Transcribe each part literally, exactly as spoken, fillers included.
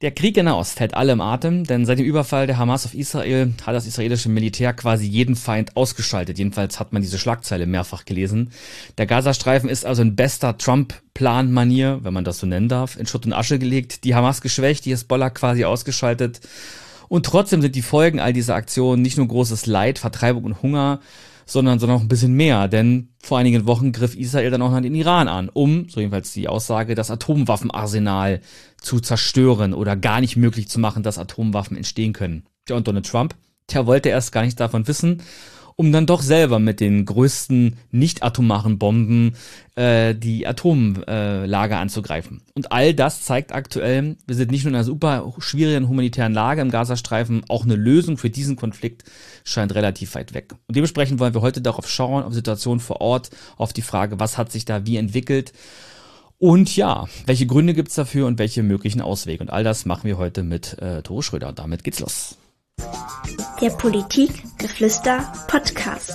Der Krieg in der Ost hält alle im Atem, denn seit dem Überfall der Hamas auf Israel hat das israelische Militär quasi jeden Feind ausgeschaltet. Jedenfalls hat man diese Schlagzeile mehrfach gelesen. Der Gazastreifen ist also in bester Trump-Plan-Manier, wenn man das so nennen darf, in Schutt und Asche gelegt, die Hamas geschwächt, die Hezbollah quasi ausgeschaltet. Und trotzdem sind die Folgen all dieser Aktionen nicht nur großes Leid, Vertreibung und Hunger, sondern, sondern auch ein bisschen mehr, denn vor einigen Wochen griff Israel dann auch noch den Iran an, um, so jedenfalls die Aussage, das Atomwaffenarsenal zu zerstören oder gar nicht möglich zu machen, dass Atomwaffen entstehen können. Ja, und Donald Trump, der wollte erst gar nichts davon wissen, um dann doch selber mit den größten nicht-atomaren Bomben äh, die Atomlager äh, anzugreifen. Und all das zeigt aktuell, wir sind nicht nur in einer super schwierigen humanitären Lage im Gazastreifen, auch eine Lösung für diesen Konflikt scheint relativ weit weg. Und dementsprechend wollen wir heute darauf schauen, auf die Situation vor Ort, auf die Frage, was hat sich da wie entwickelt und ja, welche Gründe gibt's dafür und welche möglichen Auswege. Und all das machen wir heute mit äh, Tore Schröder. Und damit geht's los. Der Politikgeflüster Podcast.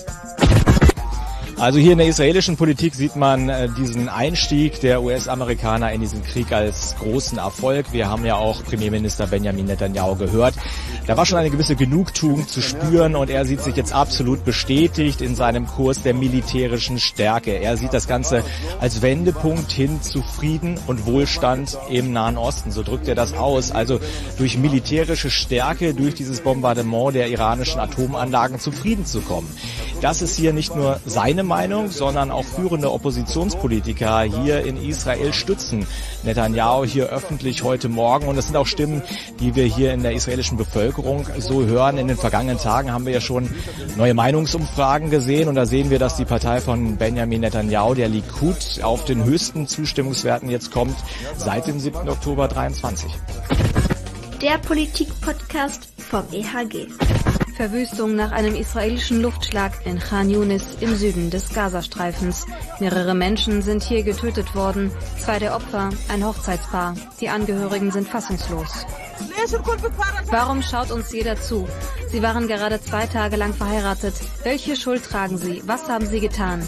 Also hier in der israelischen Politik sieht man äh, diesen Einstieg der U S-Amerikaner in diesen Krieg als großen Erfolg. Wir haben ja auch Premierminister Benjamin Netanyahu gehört. Da war schon eine gewisse Genugtuung zu spüren und er sieht sich jetzt absolut bestätigt in seinem Kurs der militärischen Stärke. Er sieht das Ganze als Wendepunkt hin zu Frieden und Wohlstand im Nahen Osten. So drückt er das aus. Also durch militärische Stärke, durch dieses Bombardement der iranischen Atomanlagen zu Frieden zu kommen. Das ist hier nicht nur seine Meinung, sondern auch führende Oppositionspolitiker hier in Israel stützen Netanyahu hier öffentlich heute Morgen. Und das sind auch Stimmen, die wir hier in der israelischen Bevölkerung so hören. In den vergangenen Tagen haben wir ja schon neue Meinungsumfragen gesehen. Und da sehen wir, dass die Partei von Benjamin Netanyahu, der Likud, auf den höchsten Zustimmungswerten jetzt kommt seit dem siebten Oktober dreiundzwanzig. Der Politik-Podcast vom E H G. Verwüstung nach einem israelischen Luftschlag in Khan Yunis im Süden des Gazastreifens. Mehrere Menschen sind hier getötet worden. Zwei der Opfer, ein Hochzeitspaar. Die Angehörigen sind fassungslos. Warum schaut uns jeder zu? Sie waren gerade zwei Tage lang verheiratet. Welche Schuld tragen sie? Was haben sie getan?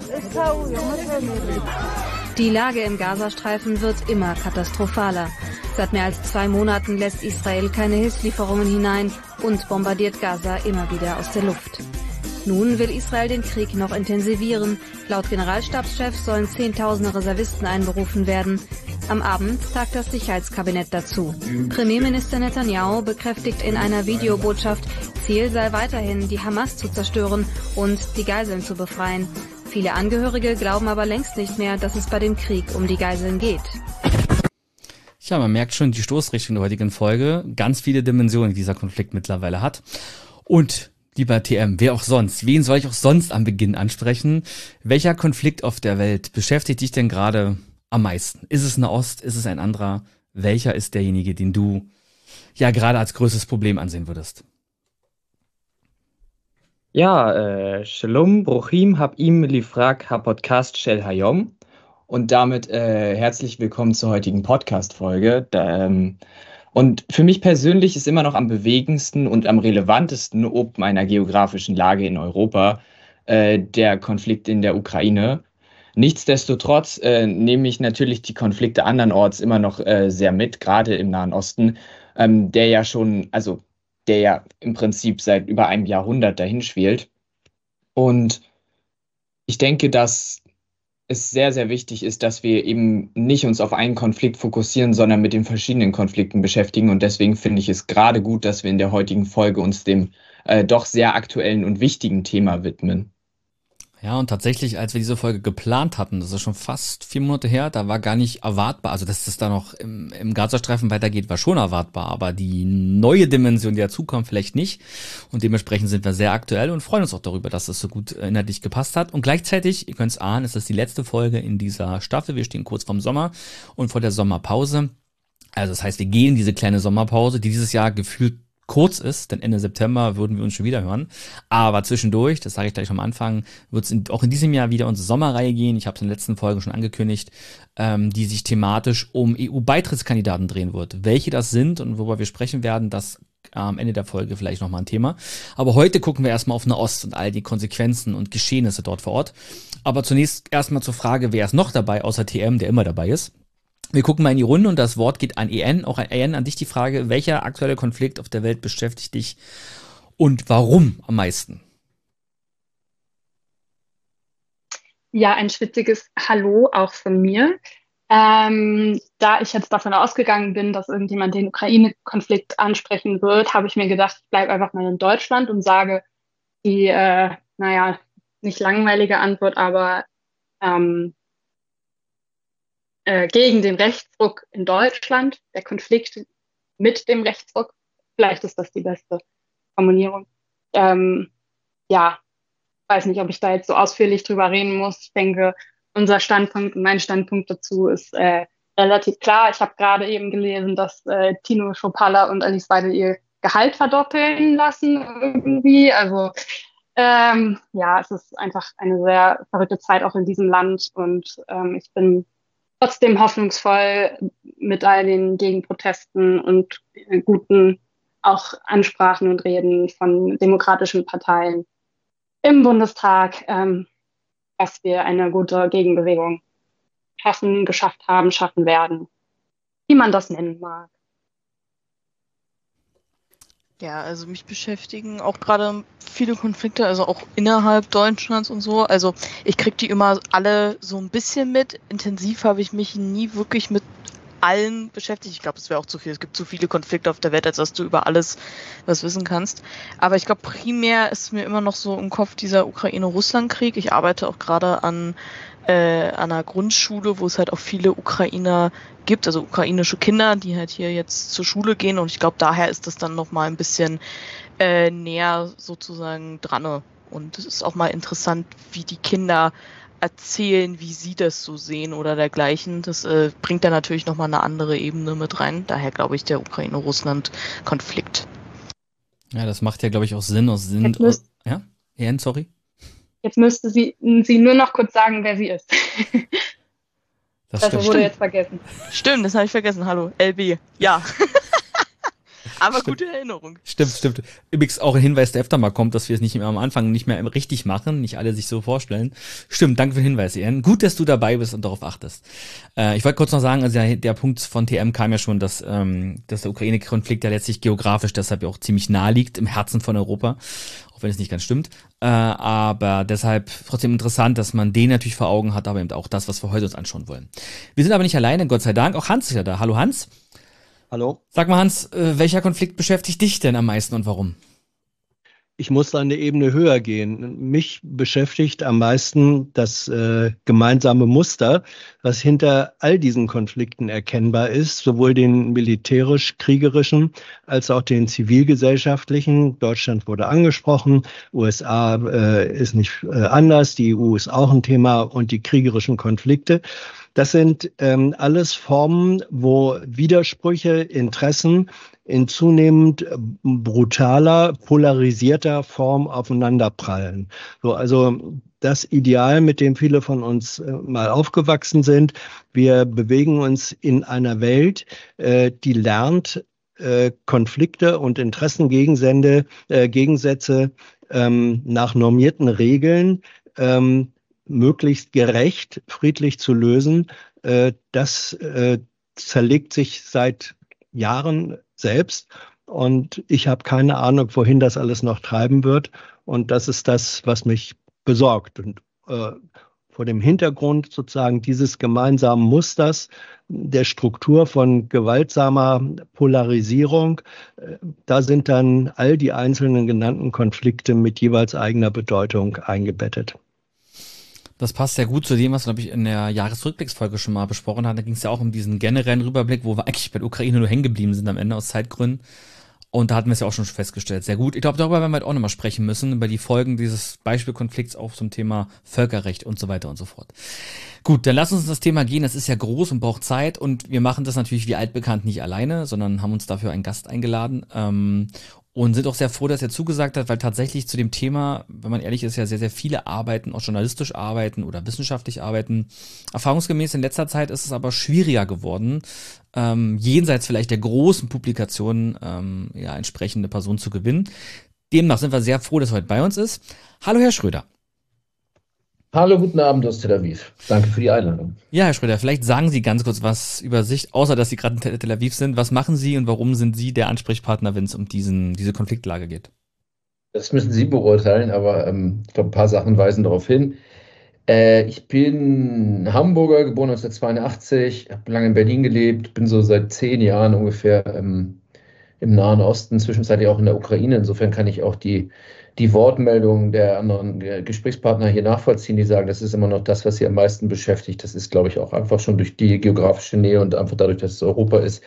Die Lage im Gazastreifen wird immer katastrophaler. Seit mehr als zwei Monaten lässt Israel keine Hilfslieferungen hinein und bombardiert Gaza immer wieder aus der Luft. Nun will Israel den Krieg noch intensivieren. Laut Generalstabschef sollen Zehntausende Reservisten einberufen werden. Am Abend tagt das Sicherheitskabinett dazu. Premierminister Netanyahu bekräftigt in einer Videobotschaft, Ziel sei weiterhin, die Hamas zu zerstören und die Geiseln zu befreien. Viele Angehörige glauben aber längst nicht mehr, dass es bei dem Krieg um die Geiseln geht. Ja, man merkt schon die Stoßrichtung der heutigen Folge. Ganz viele Dimensionen, die dieser Konflikt mittlerweile hat. Und, lieber T M, wer auch sonst? Wen soll ich auch sonst am Beginn ansprechen? Welcher Konflikt auf der Welt beschäftigt dich denn gerade am meisten? Ist es Nahost? Ist es ein anderer? Welcher ist derjenige, den du ja gerade als größtes Problem ansehen würdest? Ja, äh, Shalom, Bruchim, Habim, Lifrak, Ha-Podcast, Shel Hayom. Und damit äh, herzlich willkommen zur heutigen Podcast-Folge. Da, ähm, und für mich persönlich ist immer noch am bewegendsten und am relevantesten ob meiner geografischen Lage in Europa äh, der Konflikt in der Ukraine. Nichtsdestotrotz äh, nehme ich natürlich die Konflikte andernorts immer noch äh, sehr mit, gerade im Nahen Osten, ähm, der ja schon, also der ja im Prinzip seit über einem Jahrhundert dahin schwelt. Und ich denke, dass es sehr, sehr wichtig ist, dass wir eben nicht uns auf einen Konflikt fokussieren, sondern mit den verschiedenen Konflikten beschäftigen. Und deswegen finde ich es gerade gut, dass wir in der heutigen Folge uns dem äh, doch sehr aktuellen und wichtigen Thema widmen. Ja, und tatsächlich, als wir diese Folge geplant hatten, das ist schon fast vier Monate her, da war gar nicht erwartbar, also dass das da noch im, im Gazastreifen weitergeht, war schon erwartbar, aber die neue Dimension, die dazukommt, vielleicht nicht. Und dementsprechend sind wir sehr aktuell und freuen uns auch darüber, dass das so gut inhaltlich gepasst hat. Und gleichzeitig, ihr könnt es ahnen, ist das die letzte Folge in dieser Staffel. Wir stehen kurz vorm Sommer und vor der Sommerpause. Also das heißt, wir gehen diese kleine Sommerpause, die dieses Jahr gefühlt kurz ist, denn Ende September würden wir uns schon wieder hören. Aber zwischendurch, das sage ich gleich am Anfang, wird es auch in diesem Jahr wieder unsere Sommerreihe gehen. Ich habe es in den letzten Folgen schon angekündigt, ähm, die sich thematisch um E U-Beitrittskandidaten drehen wird. Welche das sind und worüber wir sprechen werden, das am Ende der Folge vielleicht nochmal ein Thema. Aber heute gucken wir erstmal auf Nahost und all die Konsequenzen und Geschehnisse dort vor Ort. Aber zunächst erstmal zur Frage, wer ist noch dabei, außer T M, der immer dabei ist. Wir gucken mal in die Runde und das Wort geht an E N. Auch an E N, an dich die Frage, welcher aktuelle Konflikt auf der Welt beschäftigt dich und warum am meisten? Ja, ein schwitziges Hallo auch von mir. Ähm, da ich jetzt davon ausgegangen bin, dass irgendjemand den Ukraine-Konflikt ansprechen wird, habe ich mir gedacht, ich bleibe einfach mal in Deutschland und sage die, äh, naja, nicht langweilige Antwort, aber ähm, äh, gegen den Rechtsruck in Deutschland, der Konflikt mit dem Rechtsruck, vielleicht ist das die beste Formulierung. Ähm, ja, weiß nicht, ob ich da jetzt so ausführlich drüber reden muss. Ich denke, unser Standpunkt und mein Standpunkt dazu ist äh, relativ klar. Ich habe gerade eben gelesen, dass äh, Tino Schopalla und Alice Weidel ihr Gehalt verdoppeln lassen irgendwie. Also ähm, ja, es ist einfach eine sehr verrückte Zeit auch in diesem Land und ähm, ich bin trotzdem hoffnungsvoll mit all den Gegenprotesten und äh, guten auch Ansprachen und Reden von demokratischen Parteien im Bundestag, ähm, dass wir eine gute Gegenbewegung schaffen, geschafft haben, schaffen werden, wie man das nennen mag. Ja, also mich beschäftigen auch gerade viele Konflikte, also auch innerhalb Deutschlands und so. Also ich kriege die immer alle so ein bisschen mit. Intensiv habe ich mich nie wirklich mit allen beschäftigt. Ich glaube, es wäre auch zu viel. Es gibt zu viele Konflikte auf der Welt, als dass du über alles was wissen kannst. Aber ich glaube, primär ist mir immer noch so im Kopf dieser Ukraine-Russland-Krieg. Ich arbeite auch gerade an, äh, an einer Grundschule, wo es halt auch viele Ukrainer gibt, also ukrainische Kinder, die halt hier jetzt zur Schule gehen. Und ich glaube, daher ist das dann nochmal ein bisschen äh, näher sozusagen dran. Und es ist auch mal interessant, wie die Kinder erzählen, wie sie das so sehen oder dergleichen. Das äh, bringt dann natürlich nochmal eine andere Ebene mit rein. Daher glaube ich, der Ukraine-Russland-Konflikt. Ja, das macht ja, glaube ich, auch Sinn. Aus Sinn Jetzt müsst, ja? Jan, sorry? Jetzt müsste sie, sie nur noch kurz sagen, wer sie ist. Das, das stimmt. wurde jetzt vergessen. Stimmt, das habe ich vergessen. Hallo, L B. Ja. Aber stimmt. Gute Erinnerung. Stimmt, stimmt. Übrigens auch ein Hinweis, der öfter mal kommt, dass wir es nicht mehr am Anfang nicht mehr richtig machen, nicht alle sich so vorstellen. Stimmt, danke für den Hinweis, Ian. Gut, dass du dabei bist und darauf achtest. Äh, ich wollte kurz noch sagen, also der, der Punkt von T M kam ja schon, dass, ähm, dass der Ukraine-Konflikt ja letztlich geografisch deshalb ja auch ziemlich nah liegt, im Herzen von Europa, auch wenn es nicht ganz stimmt. Äh, aber deshalb trotzdem interessant, dass man den natürlich vor Augen hat, aber eben auch das, was wir heute uns anschauen wollen. Wir sind aber nicht alleine, Gott sei Dank. Auch Hans ist ja da. Hallo Hans. Hallo. Sag mal, Hans, äh, welcher Konflikt beschäftigt dich denn am meisten und warum? Ich muss eine Ebene höher gehen. Mich beschäftigt am meisten das äh, gemeinsame Muster, was hinter all diesen Konflikten erkennbar ist, sowohl den militärisch-kriegerischen als auch den zivilgesellschaftlichen. Deutschland wurde angesprochen, U S A äh, ist nicht äh, anders, die E U ist auch ein Thema und die kriegerischen Konflikte. Das sind ähm, alles Formen, wo Widersprüche, Interessen in zunehmend brutaler, polarisierter Form aufeinanderprallen. So, also das Ideal, mit dem viele von uns äh, mal aufgewachsen sind. Wir bewegen uns in einer Welt, äh, die lernt, äh, Konflikte und Interessengegensätze äh, Gegensätze, ähm, nach normierten Regeln ähm, möglichst gerecht, friedlich zu lösen. Äh, das äh, zerlegt sich seit Jahren selbst und ich habe keine Ahnung, wohin das alles noch treiben wird und das ist das, was mich besorgt und äh, vor dem Hintergrund sozusagen dieses gemeinsamen Musters der Struktur von gewaltsamer Polarisierung, äh, da sind dann all die einzelnen genannten Konflikte mit jeweils eigener Bedeutung eingebettet. Das passt sehr gut zu dem, was, glaube ich, in der Jahresrückblicksfolge schon mal besprochen hat. Da ging es ja auch um diesen generellen Rüberblick, wo wir eigentlich bei der Ukraine nur hängen geblieben sind am Ende aus Zeitgründen. Und da hatten wir es ja auch schon festgestellt. Sehr gut. Ich glaube, darüber werden wir halt auch nochmal sprechen müssen, über die Folgen dieses Beispielkonflikts auch zum Thema Völkerrecht und so weiter und so fort. Gut, dann lass uns das Thema gehen. Das ist ja groß und braucht Zeit. Und wir machen das natürlich wie altbekannt nicht alleine, sondern haben uns dafür einen Gast eingeladen. Ähm, Und sind auch sehr froh, dass er zugesagt hat, weil tatsächlich zu dem Thema, wenn man ehrlich ist, ja sehr, sehr viele arbeiten, auch journalistisch arbeiten oder wissenschaftlich arbeiten. Erfahrungsgemäß in letzter Zeit ist es aber schwieriger geworden, ähm, jenseits vielleicht der großen Publikationen ähm, ja entsprechende Personen zu gewinnen. Demnach sind wir sehr froh, dass er heute bei uns ist. Hallo, Herr Schröder. Hallo, guten Abend aus Tel Aviv. Danke für die Einladung. Ja, Herr Schröder, vielleicht sagen Sie ganz kurz was über sich, außer dass Sie gerade in Tel Aviv sind. Was machen Sie und warum sind Sie der Ansprechpartner, wenn es um diesen, diese Konfliktlage geht? Das müssen Sie beurteilen, aber ähm, ich glaube, ein paar Sachen weisen darauf hin. Äh, ich bin Hamburger, geboren neunzehnhundertzweiundachtzig, habe lange in Berlin gelebt, bin so seit zehn Jahren ungefähr ähm, im Nahen Osten, zwischenzeitlich auch in der Ukraine. Insofern kann ich auch die, die Wortmeldungen der anderen äh, Gesprächspartner hier nachvollziehen, die sagen, das ist immer noch das, was sie am meisten beschäftigt. Das ist, glaube ich, auch einfach schon durch die geografische Nähe und einfach dadurch, dass es Europa ist,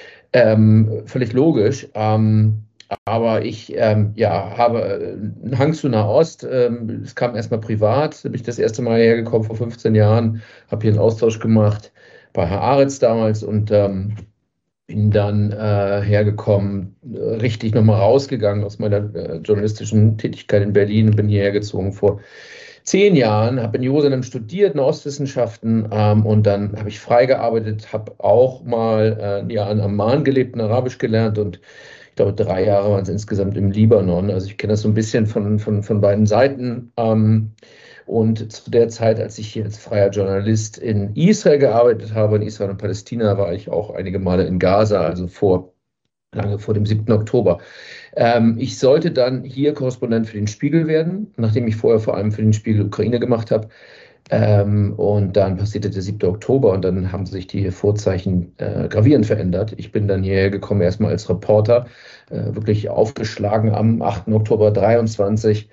ähm, völlig logisch. Ähm, aber ich ähm, ja, habe einen Hang zu Nahost. Ähm, es kam erstmal privat, bin ich das erste Mal hergekommen vor fünfzehn Jahren, habe hier einen Austausch gemacht bei Herr Aretz damals und ähm, bin dann äh, hergekommen, äh, richtig nochmal rausgegangen aus meiner äh, journalistischen Tätigkeit in Berlin und bin hierher gezogen vor zehn Jahren, habe in Jerusalem studiert, Nahostwissenschaften ähm, und dann habe ich frei gearbeitet, habe auch mal äh, ein Jahr in Amman gelebt und Arabisch gelernt und ich glaube drei Jahre waren es insgesamt im Libanon. Also ich kenne das so ein bisschen von, von, von beiden Seiten. Ähm, Und zu der Zeit, als ich hier als freier Journalist in Israel gearbeitet habe, in Israel und Palästina, war ich auch einige Male in Gaza, also vor, lange vor dem siebten Oktober. Ähm, ich sollte dann hier Korrespondent für den Spiegel werden, nachdem ich vorher vor allem für den Spiegel Ukraine gemacht habe. Ähm, und dann passierte der siebte Oktober und dann haben sich die Vorzeichen äh, gravierend verändert. Ich bin dann hierher gekommen, erstmal als Reporter, äh, wirklich aufgeschlagen am achten Oktober dreiundzwanzig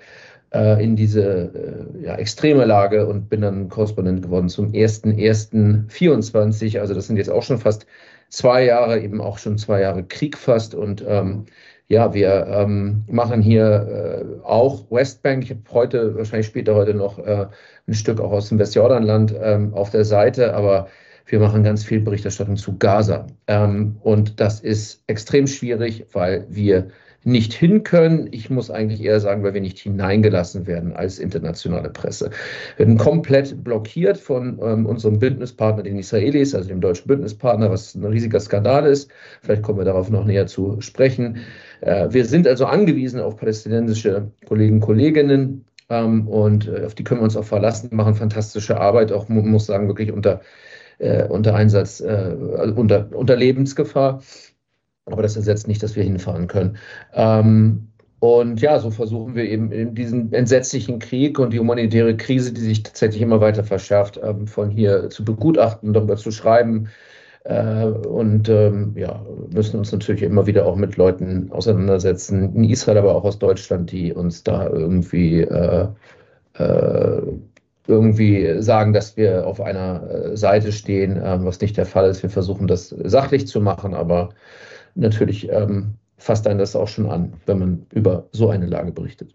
in diese äh, ja, extreme Lage und bin dann Korrespondent geworden zum ersten ersten vierundzwanzig. Also das sind jetzt auch schon fast zwei Jahre, eben auch schon zwei Jahre Krieg fast. Und ähm, ja, wir ähm, machen hier äh, auch Westbank. Ich habe heute, wahrscheinlich später heute noch äh, ein Stück auch aus dem Westjordanland ähm, auf der Seite, aber wir machen ganz viel Berichterstattung zu Gaza. Ähm, und das ist extrem schwierig, weil wir nicht hin können. Ich muss eigentlich eher sagen, weil wir nicht hineingelassen werden als internationale Presse. Wir werden komplett blockiert von ähm, unserem Bündnispartner, den Israelis, also dem deutschen Bündnispartner, was ein riesiger Skandal ist. Vielleicht kommen wir darauf noch näher zu sprechen. Äh, wir sind also angewiesen auf palästinensische Kollegen und Kolleginnen ähm, und äh, auf die können wir uns auch verlassen, machen fantastische Arbeit, auch man muss sagen, wirklich unter, äh, unter Einsatz, äh, unter, unter Lebensgefahr. Aber das ersetzt nicht, dass wir hinfahren können. Ähm, und ja, so versuchen wir eben in diesen entsetzlichen Krieg und die humanitäre Krise, die sich tatsächlich immer weiter verschärft, ähm, von hier zu begutachten, darüber zu schreiben. Äh, und ähm, ja, müssen uns natürlich immer wieder auch mit Leuten auseinandersetzen, in Israel, aber auch aus Deutschland, die uns da irgendwie äh, äh, irgendwie sagen, dass wir auf einer Seite stehen, äh, was nicht der Fall ist. Wir versuchen das sachlich zu machen, aber natürlich ähm, fasst einen das auch schon an, wenn man über so eine Lage berichtet.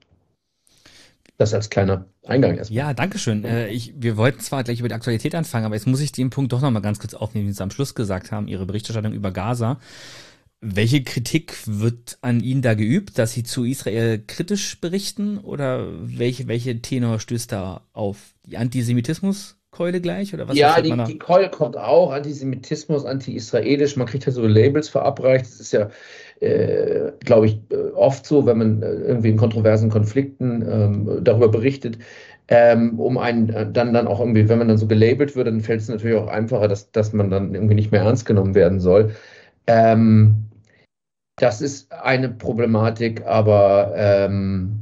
Das als kleiner Eingang erstmal. Ja, danke schön. Äh, ich, wir wollten zwar gleich über die Aktualität anfangen, aber jetzt muss ich den Punkt doch noch mal ganz kurz aufnehmen, den Sie am Schluss gesagt haben, Ihre Berichterstattung über Gaza. Welche Kritik wird an Ihnen da geübt, dass Sie zu Israel kritisch berichten oder welche, welche Tenor stößt da auf? Die Antisemitismus? Keule gleich? Oder was ja, die, die Keule kommt auch, Antisemitismus, anti-israelisch, man kriegt ja so Labels verabreicht, das ist ja, äh, glaube ich, oft so, wenn man irgendwie in kontroversen Konflikten ähm, darüber berichtet, ähm, um einen dann, dann auch irgendwie, wenn man dann so gelabelt wird, dann fällt es natürlich auch einfacher, dass, dass man dann irgendwie nicht mehr ernst genommen werden soll. Ähm, das ist eine Problematik, aber ähm,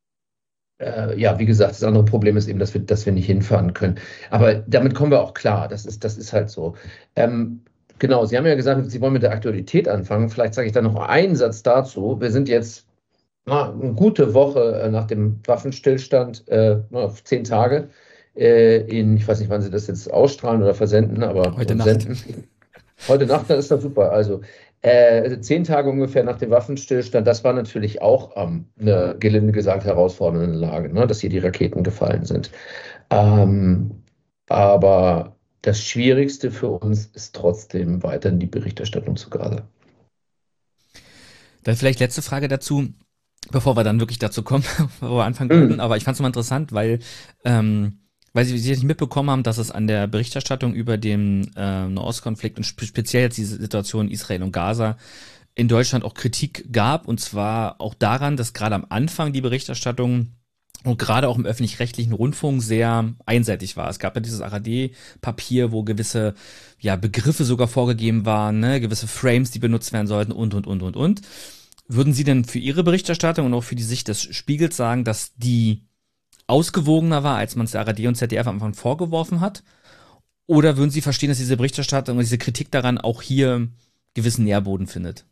ja, wie gesagt, das andere Problem ist eben, dass wir, dass wir nicht hinfahren können. Aber damit kommen wir auch klar. Das ist, das ist halt so. Ähm, genau, Sie haben ja gesagt, Sie wollen mit der Aktualität anfangen. Vielleicht sage ich da noch einen Satz dazu. Wir sind jetzt na, eine gute Woche nach dem Waffenstillstand, äh, zehn Tage äh, in, ich weiß nicht, wann Sie das jetzt ausstrahlen oder versenden, aber heute senden. Nacht. Heute Nacht, das ist doch super. Also Äh, zehn Tage ungefähr nach dem Waffenstillstand, das war natürlich auch ähm, eine, gelinde gesagt, herausfordernde Lage, ne, dass hier die Raketen gefallen sind. Ähm, aber das Schwierigste für uns ist trotzdem weiterhin die Berichterstattung zu Gaza. Dann vielleicht letzte Frage dazu, bevor wir dann wirklich dazu kommen, wo wir anfangen könnten. Mhm. Aber ich fand es mal interessant, weil ähm, weil Sie sicherlich mitbekommen haben, dass es an der Berichterstattung über den äh, Nahostkonflikt und spe- speziell jetzt diese Situation Israel und Gaza in Deutschland auch Kritik gab, und zwar auch daran, dass gerade am Anfang die Berichterstattung und gerade auch im öffentlich-rechtlichen Rundfunk sehr einseitig war. Es gab ja dieses A R D-Papier, wo gewisse ja, Begriffe sogar vorgegeben waren, ne? Gewisse Frames, die benutzt werden sollten und, und, und, und, und. Würden Sie denn für Ihre Berichterstattung und auch für die Sicht des Spiegels sagen, dass die ausgewogener war, als man es der A R D und Z D F am Anfang vorgeworfen hat? Oder würden Sie verstehen, dass diese Berichterstattung und diese Kritik daran auch hier gewissen Nährboden findet?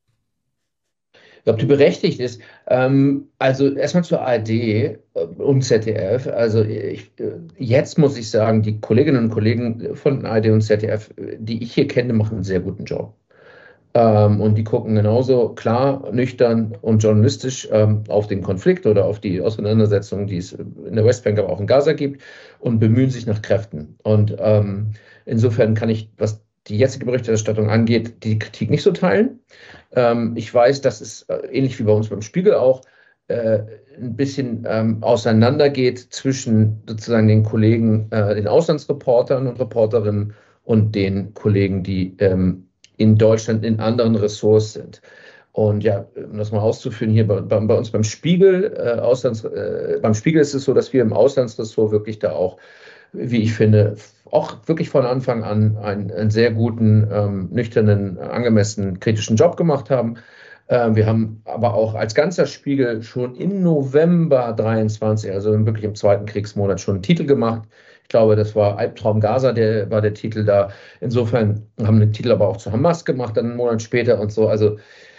Ich glaube, die berechtigt ist. Ähm, also erstmal zur A R D und Z D F. Also ich, jetzt muss ich sagen, die Kolleginnen und Kollegen von A R D und Z D F, die ich hier kenne, machen einen sehr guten Job. Ähm, und die gucken genauso klar, nüchtern und journalistisch ähm, auf den Konflikt oder auf die Auseinandersetzungen, die es in der Westbank, aber auch in Gaza gibt, und bemühen sich nach Kräften. Und ähm, insofern kann ich, was die jetzige Berichterstattung angeht, die Kritik nicht so teilen. Ähm, ich weiß, dass es äh, ähnlich wie bei uns beim Spiegel auch äh, ein bisschen ähm, auseinandergeht zwischen sozusagen den Kollegen, äh, den Auslandsreportern und Reporterinnen und den Kollegen, die ähm, in Deutschland in anderen Ressorts sind. Und ja, um das mal auszuführen, hier bei, bei, bei uns beim Spiegel, äh, Auslands, äh, beim Spiegel ist es so, dass wir im Auslandsressort wirklich da auch, wie ich finde, auch wirklich von Anfang an einen, einen sehr guten, ähm, nüchternen, angemessenen, kritischen Job gemacht haben. Ähm, wir haben aber auch als ganzer Spiegel schon im November dreiundzwanzig, also wirklich im zweiten Kriegsmonat, schon einen Titel gemacht. Ich glaube, das war Albtraum Gaza, der war der Titel da. Insofern haben wir den Titel aber auch zu Hamas gemacht, dann einen Monat später und so. Also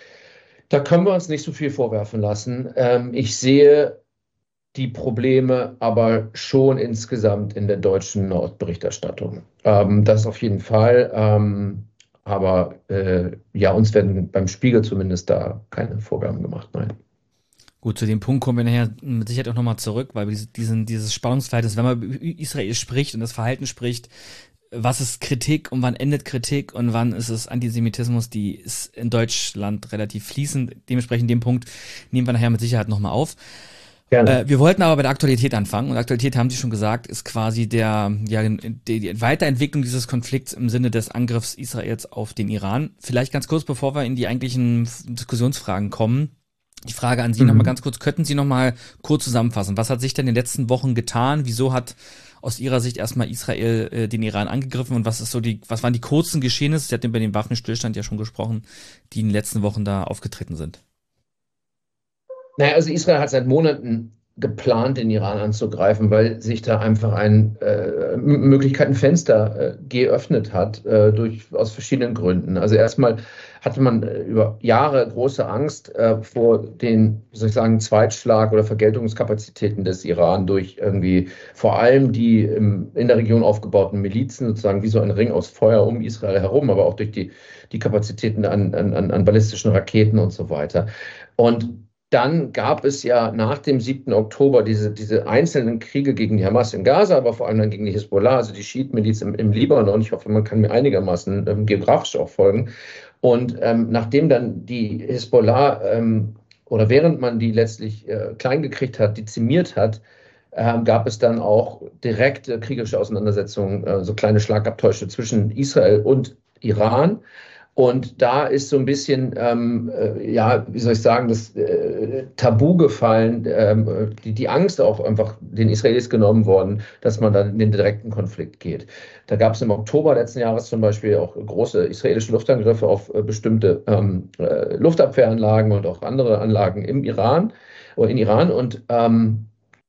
da können wir uns nicht so viel vorwerfen lassen. Ähm, ich sehe die Probleme aber schon insgesamt in der deutschen Nordberichterstattung. Ähm, das auf jeden Fall. Ähm, aber äh, ja, uns werden beim Spiegel zumindest da keine Vorgaben gemacht, nein. Gut, zu dem Punkt kommen wir nachher mit Sicherheit auch nochmal zurück, weil wir diesen, dieses Spannungsverhältnis, wenn man über Israel spricht und das Verhalten spricht, was ist Kritik und wann endet Kritik und wann ist es Antisemitismus, die ist in Deutschland relativ fließend. Dementsprechend den Punkt nehmen wir nachher mit Sicherheit nochmal auf. Äh, wir wollten aber bei der Aktualität anfangen und Aktualität, haben Sie schon gesagt, ist quasi der, ja, die, die Weiterentwicklung dieses Konflikts im Sinne des Angriffs Israels auf den Iran. Vielleicht ganz kurz, bevor wir in die eigentlichen Diskussionsfragen kommen, die Frage an Sie mhm. nochmal ganz kurz, könnten Sie nochmal kurz zusammenfassen, was hat sich denn in den letzten Wochen getan, wieso hat aus Ihrer Sicht erstmal Israel äh, den Iran angegriffen und was ist so die, was waren die kurzen Geschehnisse, Sie hatten über den Waffenstillstand ja schon gesprochen, die in den letzten Wochen da aufgetreten sind? Naja, also Israel hat seit Monaten geplant, den Iran anzugreifen, weil sich da einfach ein äh, Möglichkeitenfenster äh, geöffnet hat, äh, durch, aus verschiedenen Gründen. Also erstmal hatte man äh, über Jahre große Angst äh, vor den, wie soll ich sagen, Zweitschlag oder Vergeltungskapazitäten des Iran durch irgendwie vor allem die im, in der Region aufgebauten Milizen, sozusagen wie so ein Ring aus Feuer um Israel herum, aber auch durch die, die Kapazitäten an, an, an ballistischen Raketen und so weiter. Und dann gab es ja nach dem siebten Oktober diese, diese einzelnen Kriege gegen die Hamas in Gaza, aber vor allem dann gegen die Hisbollah, also die Schiiten-Miliz im, im Libanon. Ich hoffe, man kann mir einigermaßen ähm, geografisch auch folgen. Und ähm, nachdem dann die Hisbollah ähm, oder während man die letztlich äh, klein gekriegt hat, dezimiert hat, äh, gab es dann auch direkte kriegerische Auseinandersetzungen, äh, so kleine Schlagabtäusche zwischen Israel und Iran. Und da ist so ein bisschen, ähm, äh, ja, wie soll ich sagen, das äh, Tabu gefallen, ähm, die, die Angst auch einfach den Israelis genommen worden, dass man dann in den direkten Konflikt geht. Da gab es im Oktober letzten Jahres zum Beispiel auch große israelische Luftangriffe auf äh, bestimmte ähm, äh, Luftabwehranlagen und auch andere Anlagen im Iran oder in Iran. Und ähm,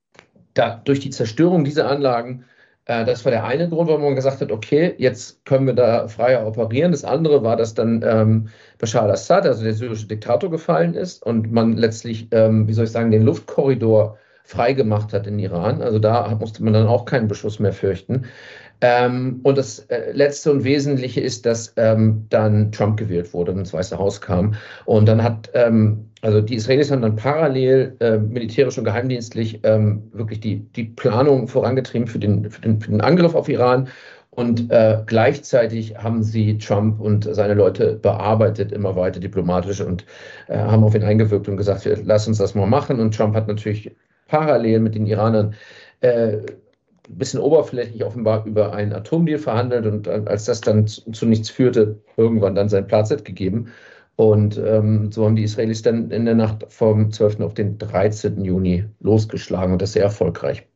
da, durch die Zerstörung dieser Anlagen, das war der eine Grund, warum man gesagt hat, okay, jetzt können wir da freier operieren. Das andere war, dass dann ähm, Bashar al-Assad, also der syrische Diktator, gefallen ist und man letztlich, ähm, wie soll ich sagen, den Luftkorridor freigemacht hat in Iran. Also da musste man dann auch keinen Beschuss mehr fürchten. Ähm, und das äh, Letzte und Wesentliche ist, dass ähm, dann Trump gewählt wurde und ins Weiße Haus kam. Und dann hat, ähm, also die Israelis haben dann parallel äh, militärisch und geheimdienstlich ähm, wirklich die, die Planung vorangetrieben für den, für den, für den Angriff auf Iran. Und äh, gleichzeitig haben sie Trump und seine Leute bearbeitet, immer weiter diplomatisch und äh, haben auf ihn eingewirkt und gesagt, lass uns das mal machen. Und Trump hat natürlich parallel mit den Iranern äh, ein bisschen oberflächlich offenbar über einen Atomdeal verhandelt und als das dann zu, zu nichts führte, irgendwann dann sein Plazett gegeben. Und ähm, so haben die Israelis dann in der Nacht vom zwölften auf den dreizehnten Juni losgeschlagen und das sehr erfolgreich.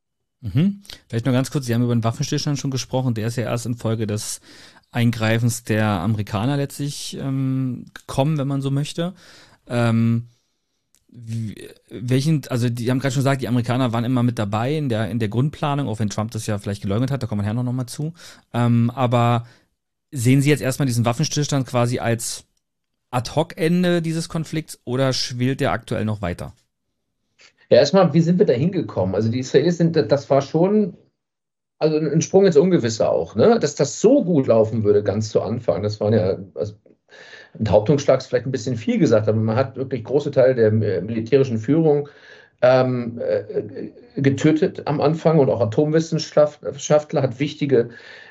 Mhm. Vielleicht noch ganz kurz, Sie haben über den Waffenstillstand schon gesprochen, der ist ja erst infolge des Eingreifens der Amerikaner letztlich ähm, gekommen, wenn man so möchte. Ähm, wie, welchen, also die haben gerade schon gesagt, die Amerikaner waren immer mit dabei in der in der Grundplanung, auch wenn Trump das ja vielleicht geleugnet hat, da kommen wir nachher noch mal zu. Ähm, aber sehen Sie jetzt erstmal diesen Waffenstillstand quasi als Ad-hoc-Ende dieses Konflikts oder schwelt der aktuell noch weiter? Ja, erstmal, wie sind wir da hingekommen? Also die Israelis sind, das war schon, also ein Sprung ins Ungewisse auch, ne? Dass das so gut laufen würde, ganz zu Anfang. Das waren ja, also ein Hauptungsschlag ist vielleicht ein bisschen viel gesagt, aber man hat wirklich große Teile der äh, militärischen Führung ähm, äh, getötet am Anfang und auch Atomwissenschaftler, hat wichtige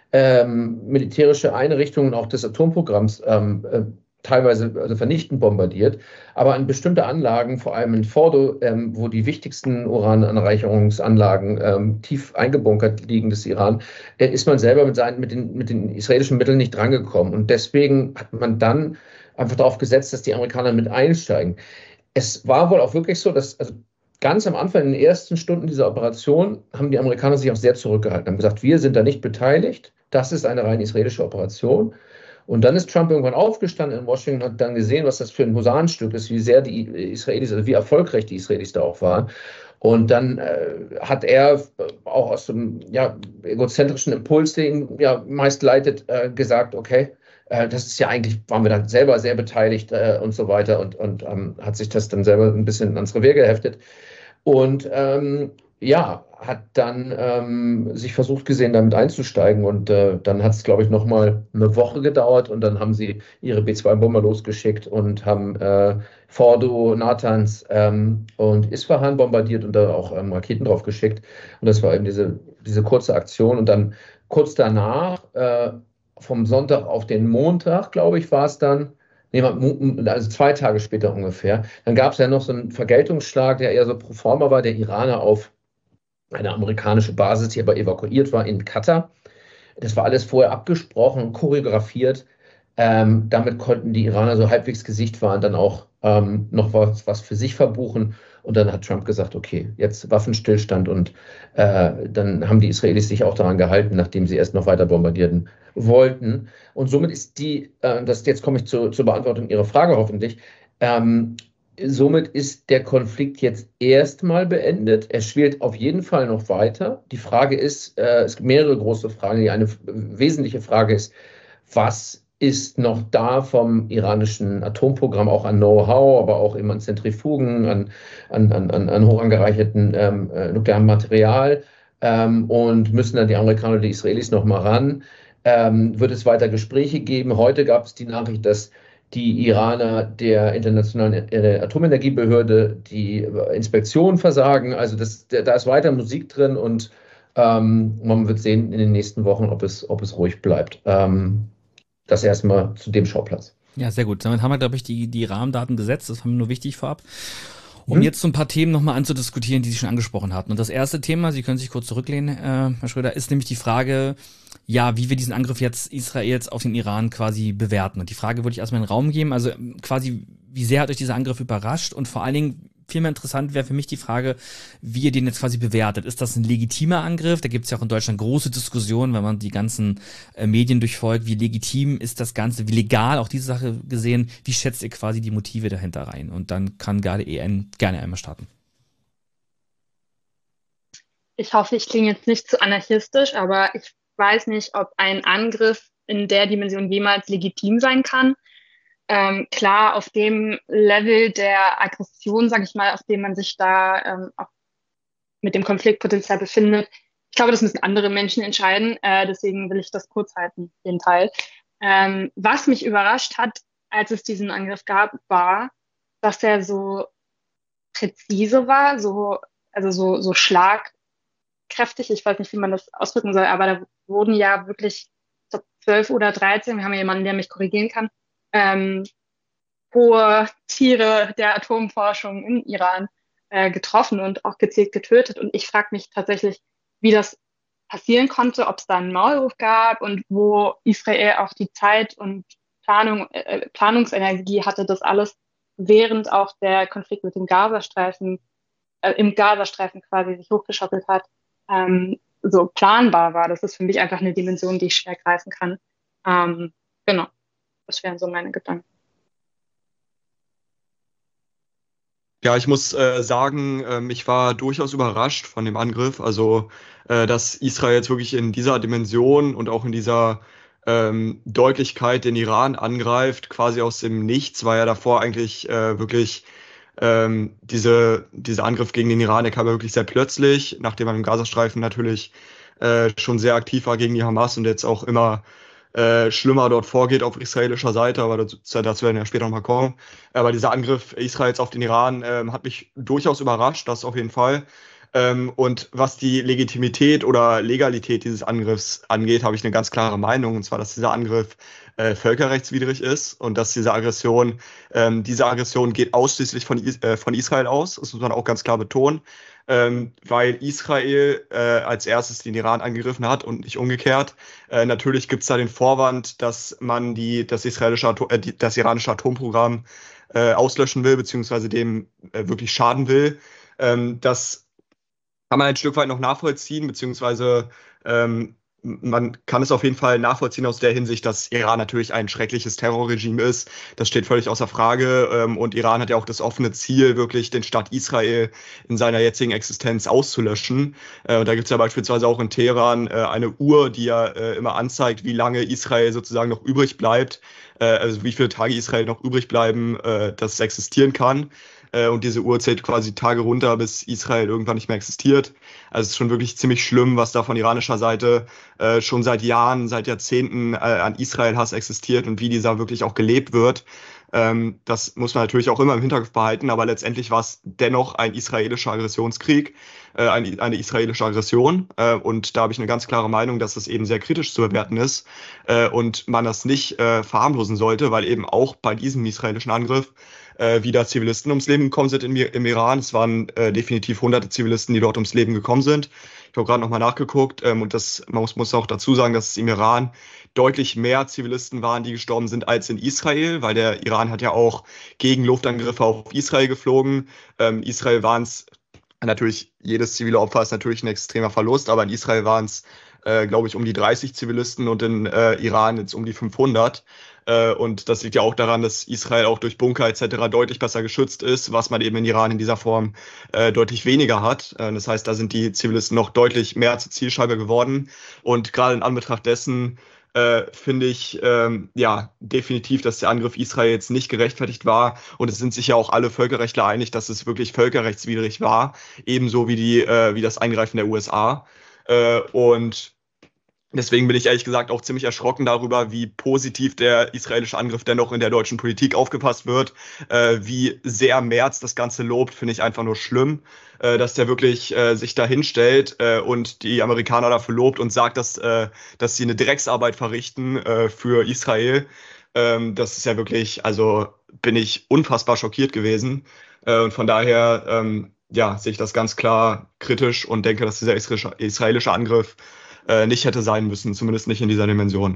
ähm, militärische Einrichtungen auch des Atomprogramms ähm, äh, teilweise also vernichtend bombardiert. Aber an bestimmte Anlagen, vor allem in Fordo, ähm, wo die wichtigsten Urananreicherungsanlagen ähm, tief eingebunkert liegen des Iran, äh, ist man selber mit, seinen, mit, den, mit den israelischen Mitteln nicht drangekommen. Und deswegen hat man dann einfach darauf gesetzt, dass die Amerikaner mit einsteigen. Es war wohl auch wirklich so, dass also ganz am Anfang, in den ersten Stunden dieser Operation, haben die Amerikaner sich auch sehr zurückgehalten, haben gesagt, wir sind da nicht beteiligt, das ist eine rein israelische Operation. Und dann ist Trump irgendwann aufgestanden in Washington und hat dann gesehen, was das für ein Husarenstück ist, wie sehr die Israelis, also wie erfolgreich die Israelis da auch waren. Und dann äh, hat er auch aus dem ja, egozentrischen Impuls, den ihn ja meist leitet, äh, gesagt, okay, äh, das ist ja eigentlich, waren wir dann selber sehr beteiligt äh, und so weiter und, und ähm, hat sich das dann selber ein bisschen ans Revier geheftet. Und ähm, ja, hat dann ähm, sich versucht gesehen, damit einzusteigen. Und äh, dann hat es, glaube ich, nochmal eine Woche gedauert. Und dann haben sie ihre B zwei Bomber losgeschickt und haben äh, Fordo, Natanz ähm, und Isfahan bombardiert und da auch ähm, Raketen drauf geschickt. Und das war eben diese, diese kurze Aktion. Und dann kurz danach, äh, vom Sonntag auf den Montag, glaube ich, war es dann, nee, also zwei Tage später ungefähr, dann gab es ja noch so einen Vergeltungsschlag, der eher so pro forma war, der Iraner auf eine amerikanische Basis, die aber evakuiert war in Katar. Das war alles vorher abgesprochen, choreografiert. Ähm, damit konnten die Iraner so halbwegs Gesicht wahren, dann auch ähm, noch was, was für sich verbuchen. Und dann hat Trump gesagt, okay, jetzt Waffenstillstand. Und äh, dann haben die Israelis sich auch daran gehalten, nachdem sie erst noch weiter bombardieren wollten. Und somit ist die, äh, das, jetzt komme ich zu, zur Beantwortung Ihrer Frage hoffentlich, ähm, somit ist der Konflikt jetzt erstmal beendet. Er schwelt auf jeden Fall noch weiter. Die Frage ist, äh, es gibt mehrere große Fragen. Die eine wesentliche Frage ist, was ist noch da vom iranischen Atomprogramm, auch an Know-how, aber auch eben an Zentrifugen, an, an, an, an hochangereicherten ähm, äh, nuklearem Material, ähm, und müssen dann die Amerikaner und die Israelis noch mal ran. Ähm, wird es weiter Gespräche geben? Heute gab es die Nachricht, dass die Iraner der Internationalen Atomenergiebehörde die Inspektion versagen. Also das, da ist weiter Musik drin und ähm, man wird sehen in den nächsten Wochen, ob es, ob es ruhig bleibt. Ähm, das erstmal zu dem Schauplatz. Ja, sehr gut. Damit haben wir, glaube ich, die, die Rahmendaten gesetzt. Das haben wir nur wichtig vorab. Um Mhm. jetzt so ein paar Themen nochmal anzudiskutieren, die Sie schon angesprochen hatten. Und das erste Thema, Sie können sich kurz zurücklehnen, äh, Herr Schröder, ist nämlich die Frage, ja, wie wir diesen Angriff jetzt Israels auf den Iran quasi bewerten. Und die Frage würde ich erstmal in den Raum geben. Also quasi, wie sehr hat euch dieser Angriff überrascht? Und vor allen Dingen, viel mehr interessant wäre für mich die Frage, wie ihr den jetzt quasi bewertet. Ist das ein legitimer Angriff? Da gibt es ja auch in Deutschland große Diskussionen, wenn man die ganzen äh, Medien durchfolgt. Wie legitim ist das Ganze? Wie legal auch diese Sache gesehen? Wie schätzt ihr quasi die Motive dahinter rein? Und dann kann gerade E N gerne einmal starten. Ich hoffe, ich klinge jetzt nicht zu anarchistisch, aber ich weiß nicht, ob ein Angriff in der Dimension jemals legitim sein kann. Ähm, klar, auf dem Level der Aggression, sage ich mal, auf dem man sich da ähm, auch mit dem Konfliktpotenzial befindet. Ich glaube, das müssen andere Menschen entscheiden. Äh, deswegen will ich das kurz halten, den Teil. Ähm, was mich überrascht hat, als es diesen Angriff gab, war, dass er so präzise war, so, also so, so schlagkräftig. Ich weiß nicht, wie man das ausdrücken soll, aber da wurden ja wirklich so zwölf oder dreizehn, wir haben ja jemanden, der mich korrigieren kann, ähm, hohe Tiere der Atomforschung in Iran äh, getroffen und auch gezielt getötet. Und ich frage mich tatsächlich, wie das passieren konnte, ob es da einen Maulwurf gab und wo Israel auch die Zeit und Planung, äh, Planungsenergie hatte, das alles, während auch der Konflikt mit dem Gazastreifen, äh, im Gazastreifen quasi sich hochgeschaukelt hat, ähm, so planbar war. Das ist für mich einfach eine Dimension, die ich schwer greifen kann. Ähm, genau, das wären so meine Gedanken. Ja, ich muss äh, sagen, ähm, ich war durchaus überrascht von dem Angriff. Also, äh, dass Israel jetzt wirklich in dieser Dimension und auch in dieser ähm, Deutlichkeit den Iran angreift, quasi aus dem Nichts, war ja davor eigentlich äh, wirklich ähm, diese, dieser Angriff gegen den Iran, der kam ja wirklich sehr plötzlich, nachdem man im Gazastreifen natürlich äh, schon sehr aktiv war gegen die Hamas und jetzt auch immer äh, schlimmer dort vorgeht auf israelischer Seite, aber dazu, dazu werden wir ja später nochmal kommen. Aber dieser Angriff Israels auf den Iran ähm, hat mich durchaus überrascht, das auf jeden Fall. Ähm, und was die Legitimität oder Legalität dieses Angriffs angeht, habe ich eine ganz klare Meinung, und zwar, dass dieser Angriff äh, völkerrechtswidrig ist und dass diese Aggression, ähm, diese Aggression geht ausschließlich von, Is äh, von Israel aus. Das muss man auch ganz klar betonen. Ähm, weil Israel äh, als erstes den Iran angegriffen hat und nicht umgekehrt. Äh, natürlich gibt es da den Vorwand, dass man die, das, israelische Atom, äh, die, das iranische Atomprogramm äh, auslöschen will, beziehungsweise dem äh, wirklich schaden will. Ähm, das kann man ein Stück weit noch nachvollziehen, beziehungsweise ähm, man kann es auf jeden Fall nachvollziehen aus der Hinsicht, dass Iran natürlich ein schreckliches Terrorregime ist. Das steht völlig außer Frage. Ähm, und Iran hat ja auch das offene Ziel, wirklich den Staat Israel in seiner jetzigen Existenz auszulöschen. Äh, da gibt es ja beispielsweise auch in Teheran äh, eine Uhr, die ja äh, immer anzeigt, wie lange Israel sozusagen noch übrig bleibt. Äh, also wie viele Tage Israel noch übrig bleiben, äh, dass es existieren kann. Und diese Uhr zählt quasi Tage runter, bis Israel irgendwann nicht mehr existiert. Also es ist schon wirklich ziemlich schlimm, was da von iranischer Seite äh, schon seit Jahren, seit Jahrzehnten äh, an Israel-Hass existiert und wie dieser wirklich auch gelebt wird. Ähm, das muss man natürlich auch immer im Hinterkopf behalten, aber letztendlich war es dennoch ein israelischer Aggressionskrieg, äh, eine, eine israelische Aggression. Äh, und da habe ich eine ganz klare Meinung, dass das eben sehr kritisch zu bewerten ist äh, und man das nicht äh, verharmlosen sollte, weil eben auch bei diesem israelischen Angriff äh, wieder Zivilisten ums Leben gekommen sind im, im Iran. Es waren äh, definitiv hunderte Zivilisten, die dort ums Leben gekommen sind. Ich habe gerade nochmal nachgeguckt ähm, und das, man muss, muss auch dazu sagen, dass es im Iran deutlich mehr Zivilisten waren, die gestorben sind, als in Israel, weil der Iran hat ja auch gegen Luftangriffe auf Israel geflogen. Ähm, Israel waren es, natürlich jedes zivile Opfer ist natürlich ein extremer Verlust, aber in Israel waren es, äh, glaube ich, um die dreißig Zivilisten und in äh, Iran jetzt um die fünfhundert. Äh, und das liegt ja auch daran, dass Israel auch durch Bunker et cetera deutlich besser geschützt ist, was man eben in Iran in dieser Form äh, deutlich weniger hat. Äh, das heißt, da sind die Zivilisten noch deutlich mehr zur Zielscheibe geworden. Und gerade in Anbetracht dessen äh, finde ich ähm, ja definitiv, dass der Angriff Israel jetzt nicht gerechtfertigt war. Und es sind sich ja auch alle Völkerrechtler einig, dass es wirklich völkerrechtswidrig war, ebenso wie die äh, wie das Eingreifen der U S A. Äh, und Deswegen bin ich ehrlich gesagt auch ziemlich erschrocken darüber, wie positiv der israelische Angriff dennoch in der deutschen Politik aufgefasst wird. Äh, wie sehr Merz das Ganze lobt, finde ich einfach nur schlimm, äh, dass der wirklich äh, sich da hinstellt äh, und die Amerikaner dafür lobt und sagt, dass, äh, dass sie eine Drecksarbeit verrichten äh, für Israel. Ähm, das ist ja wirklich, also bin ich unfassbar schockiert gewesen. Äh, und von daher ähm, ja, sehe ich das ganz klar kritisch und denke, dass dieser israelische, israelische Angriff Äh, nicht hätte sein müssen, zumindest nicht in dieser Dimension.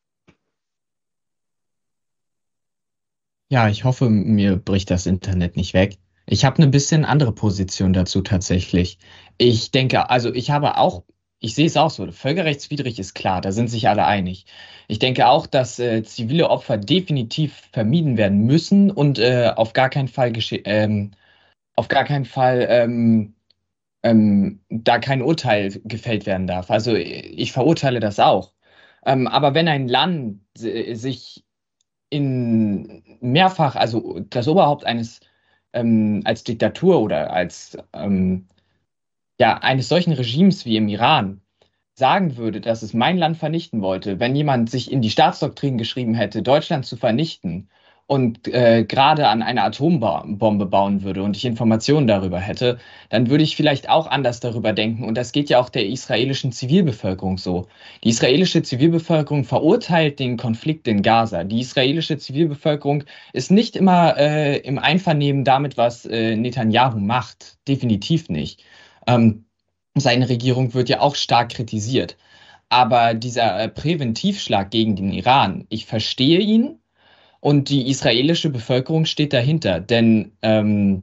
Ja, ich hoffe, mir bricht das Internet nicht weg. Ich habe eine bisschen andere Position dazu tatsächlich. Ich denke, also ich habe auch, ich sehe es auch so, völkerrechtswidrig ist klar, da sind sich alle einig. Ich denke auch, dass äh, zivile Opfer definitiv vermieden werden müssen und äh, auf gar keinen Fall gesche ähm, auf gar keinen Fall ähm, ähm, da kein Urteil gefällt werden darf. Also ich verurteile das auch. Ähm, aber wenn ein Land si- sich in mehrfach, also das Oberhaupt eines ähm, als Diktatur oder als ähm, ja, eines solchen Regimes wie im Iran sagen würde, dass es mein Land vernichten wollte, wenn jemand sich in die Staatsdoktrin geschrieben hätte, Deutschland zu vernichten und äh, gerade an eine Atombombe bauen würde und ich Informationen darüber hätte, dann würde ich vielleicht auch anders darüber denken. Und das geht ja auch der israelischen Zivilbevölkerung so. Die israelische Zivilbevölkerung verurteilt den Konflikt in Gaza. Die israelische Zivilbevölkerung ist nicht immer äh, im Einvernehmen damit, was äh, Netanyahu macht. Definitiv nicht. Ähm, seine Regierung wird ja auch stark kritisiert. Aber dieser äh, Präventivschlag gegen den Iran, ich verstehe ihn, Und die israelische Bevölkerung steht dahinter, denn ähm,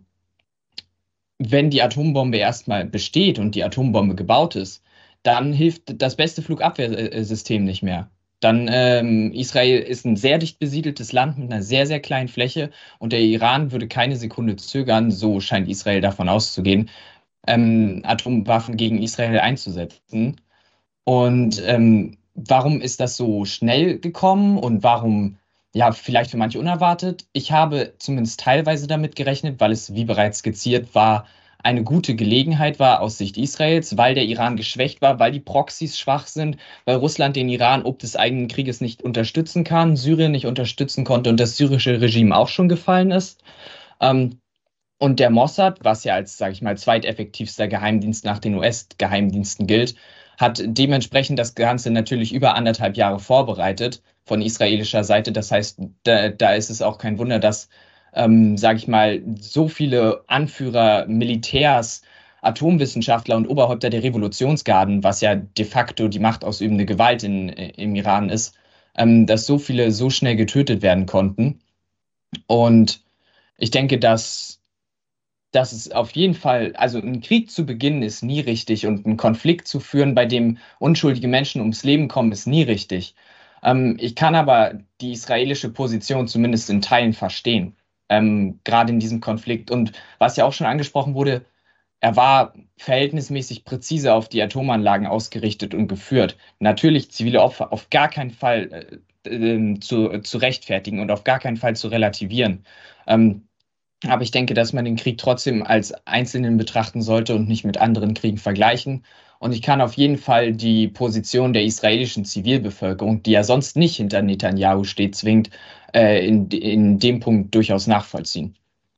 wenn die Atombombe erstmal besteht und die Atombombe gebaut ist, dann hilft das beste Flugabwehrsystem nicht mehr. Dann ähm, Israel ist ein sehr dicht besiedeltes Land mit einer sehr, sehr kleinen Fläche und der Iran würde keine Sekunde zögern, so scheint Israel davon auszugehen, ähm, Atomwaffen gegen Israel einzusetzen. Und ähm, warum ist das so schnell gekommen und warum, ja, vielleicht für manche unerwartet? Ich habe zumindest teilweise damit gerechnet, weil es, wie bereits skizziert war, eine gute Gelegenheit war aus Sicht Israels, weil der Iran geschwächt war, weil die Proxys schwach sind, weil Russland den Iran ob des eigenen Krieges nicht unterstützen kann, Syrien nicht unterstützen konnte und das syrische Regime auch schon gefallen ist. Ähm, und der Mossad, was ja als, sage ich mal, zweiteffektivster Geheimdienst nach den U S-Geheimdiensten gilt, hat dementsprechend das Ganze natürlich über anderthalb Jahre vorbereitet von israelischer Seite. Das heißt, da, da ist es auch kein Wunder, dass Ähm, sage ich mal, so viele Anführer, Militärs, Atomwissenschaftler und Oberhäupter der Revolutionsgarden, was ja de facto die machtausübende Gewalt in, im Iran ist, ähm, dass so viele so schnell getötet werden konnten. Und ich denke, dass, dass es auf jeden Fall, also ein Krieg zu beginnen ist nie richtig und einen Konflikt zu führen, bei dem unschuldige Menschen ums Leben kommen, ist nie richtig. Ähm, ich kann aber die israelische Position zumindest in Teilen verstehen. Ähm, gerade in diesem Konflikt. Und was ja auch schon angesprochen wurde, er war verhältnismäßig präzise auf die Atomanlagen ausgerichtet und geführt. Natürlich zivile Opfer auf gar keinen Fall äh, äh, zu, zu rechtfertigen und auf gar keinen Fall zu relativieren. Ähm, aber ich denke, dass man den Krieg trotzdem als einzelnen betrachten sollte und nicht mit anderen Kriegen vergleichen. Und ich kann auf jeden Fall die Position der israelischen Zivilbevölkerung, die ja sonst nicht hinter Netanyahu steht, zwingend äh, in, in dem Punkt durchaus nachvollziehen.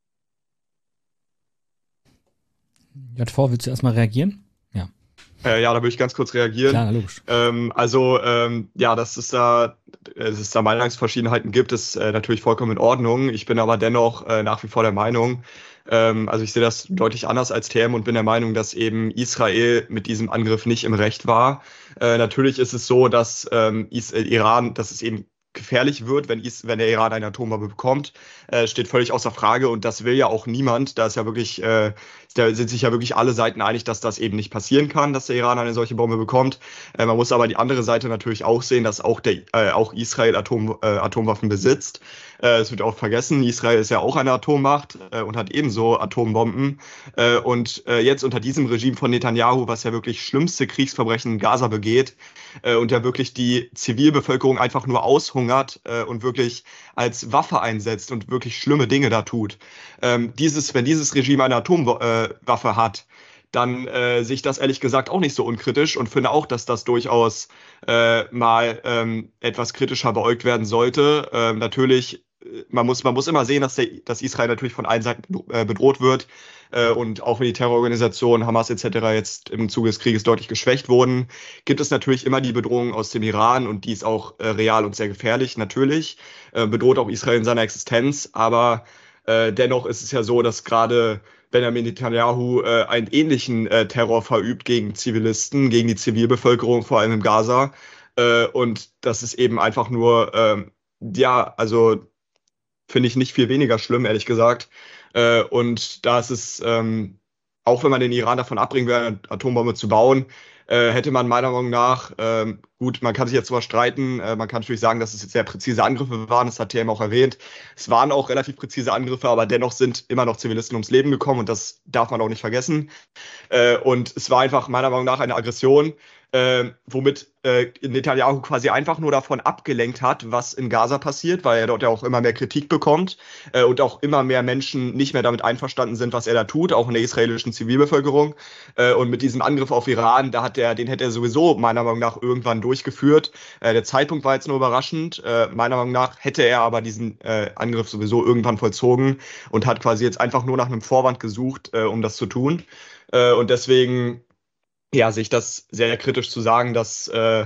J V, willst du erstmal reagieren? Ja. Äh, ja, da würde ich ganz kurz reagieren. Klar, logisch. Ähm, also, ähm, ja, dass es da, dass es da Meinungsverschiedenheiten gibt, ist äh, natürlich vollkommen in Ordnung. Ich bin aber dennoch äh, nach wie vor der Meinung, ähm, also ich sehe das deutlich anders als T M und bin der Meinung, dass eben Israel mit diesem Angriff nicht im Recht war. Äh, natürlich ist es so, dass ähm, Is- äh, Iran, dass es eben gefährlich wird, wenn, Is wenn der Iran eine Atombombe bekommt, äh, steht völlig außer Frage und das will ja auch niemand. Da ist ja wirklich, äh, da sind sich ja wirklich alle Seiten einig, dass das eben nicht passieren kann, dass der Iran eine solche Bombe bekommt. Äh, man muss aber die andere Seite natürlich auch sehen, dass auch, der, äh, auch Israel Atom, äh, Atomwaffen besitzt. Äh, es wird auch vergessen, Israel ist ja auch eine Atommacht äh, und hat ebenso Atombomben. Äh, und äh, jetzt unter diesem Regime von Netanyahu, was ja wirklich schlimmste Kriegsverbrechen in Gaza begeht äh, und ja wirklich die Zivilbevölkerung einfach nur aushungert äh, und wirklich als Waffe einsetzt und wirklich schlimme Dinge da tut. Ähm, dieses, wenn dieses Regime eine Atomwaffe äh, hat, dann äh, sehe ich das ehrlich gesagt auch nicht so unkritisch und finde auch, dass das durchaus äh, mal ähm, etwas kritischer beäugt werden sollte. Ähm, natürlich, man muss, man muss immer sehen, dass, der, dass Israel natürlich von allen Seiten äh, bedroht wird äh, und auch wenn die Terrororganisationen Hamas et cetera jetzt im Zuge des Krieges deutlich geschwächt wurden, gibt es natürlich immer die Bedrohung aus dem Iran und die ist auch äh, real und sehr gefährlich, natürlich. Äh, bedroht auch Israel in seiner Existenz, aber äh, dennoch ist es ja so, dass gerade Benjamin Netanyahu äh, einen ähnlichen äh, Terror verübt gegen Zivilisten, gegen die Zivilbevölkerung, vor allem in Gaza. Äh, und das ist eben einfach nur, ähm, ja, also finde ich nicht viel weniger schlimm, ehrlich gesagt. Äh, und da ist es, ähm, auch wenn man den Iran davon abbringen will, eine Atombombe zu bauen, äh, hätte man meiner Meinung nach, ähm, gut, man kann sich jetzt drüber streiten, äh, man kann natürlich sagen, dass es jetzt sehr präzise Angriffe waren, das hat T M auch erwähnt. Es waren auch relativ präzise Angriffe, aber dennoch sind immer noch Zivilisten ums Leben gekommen und das darf man auch nicht vergessen. Äh, und es war einfach meiner Meinung nach eine Aggression, äh, womit äh, Netanyahu quasi einfach nur davon abgelenkt hat, was in Gaza passiert, weil er dort ja auch immer mehr Kritik bekommt äh, und auch immer mehr Menschen nicht mehr damit einverstanden sind, was er da tut, auch in der israelischen Zivilbevölkerung. Äh, und mit diesem Angriff auf Iran, da hat er, den hätte er sowieso meiner Meinung nach irgendwann durchgeführt. Äh, der Zeitpunkt war jetzt nur überraschend. Äh, meiner Meinung nach hätte er aber diesen äh, Angriff sowieso irgendwann vollzogen und hat quasi jetzt einfach nur nach einem Vorwand gesucht, äh, um das zu tun. Äh, und deswegen ja, sehe ich das sehr kritisch zu sagen, dass äh,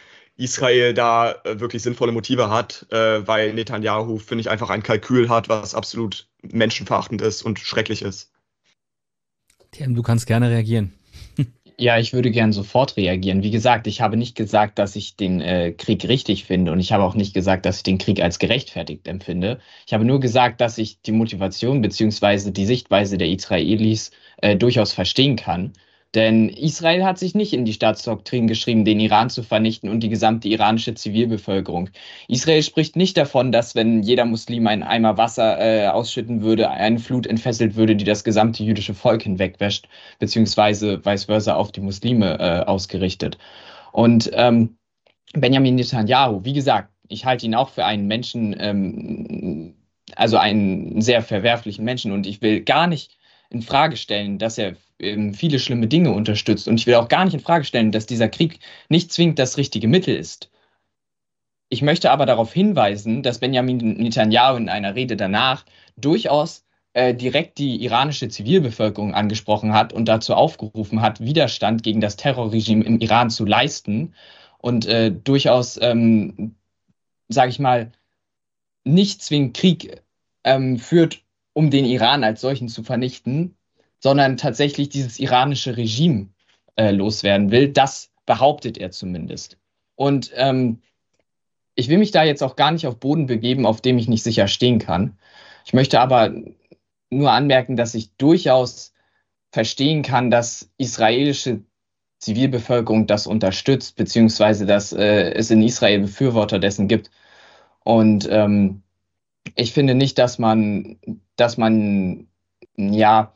Israel da äh, wirklich sinnvolle Motive hat, äh, weil Netanyahu, finde ich, einfach ein Kalkül hat, was absolut menschenverachtend ist und schrecklich ist. T M, du kannst gerne reagieren. Ja, ich würde gern sofort reagieren. Wie gesagt, ich habe nicht gesagt, dass ich den äh, Krieg richtig finde und ich habe auch nicht gesagt, dass ich den Krieg als gerechtfertigt empfinde. Ich habe nur gesagt, dass ich die Motivation beziehungsweise die Sichtweise der Israelis äh, durchaus verstehen kann. Denn Israel hat sich nicht in die Staatsdoktrin geschrieben, den Iran zu vernichten und die gesamte iranische Zivilbevölkerung. Israel spricht nicht davon, dass wenn jeder Muslim einen Eimer Wasser äh, ausschütten würde, eine Flut entfesselt würde, die das gesamte jüdische Volk hinwegwäscht, beziehungsweise vice versa auf die Muslime äh, ausgerichtet. Und ähm, Benjamin Netanyahu, wie gesagt, ich halte ihn auch für einen Menschen, ähm, also einen sehr verwerflichen Menschen und ich will gar nicht in Frage stellen, dass er ähm, viele schlimme Dinge unterstützt. Und ich will auch gar nicht in Frage stellen, dass dieser Krieg nicht zwingend das richtige Mittel ist. Ich möchte aber darauf hinweisen, dass Benjamin Netanyahu in einer Rede danach durchaus äh, direkt die iranische Zivilbevölkerung angesprochen hat und dazu aufgerufen hat, Widerstand gegen das Terrorregime im Iran zu leisten und äh, durchaus, ähm, sage ich mal, nicht zwingend Krieg ähm, führt, um den Iran als solchen zu vernichten, sondern tatsächlich dieses iranische Regime äh, loswerden will. Das behauptet er zumindest. Und ähm, ich will mich da jetzt auch gar nicht auf Boden begeben, auf dem ich nicht sicher stehen kann. Ich möchte aber nur anmerken, dass ich durchaus verstehen kann, dass israelische Zivilbevölkerung das unterstützt, beziehungsweise dass äh, es in Israel Befürworter dessen gibt. Und ähm, ich finde nicht, dass man, dass man, ja,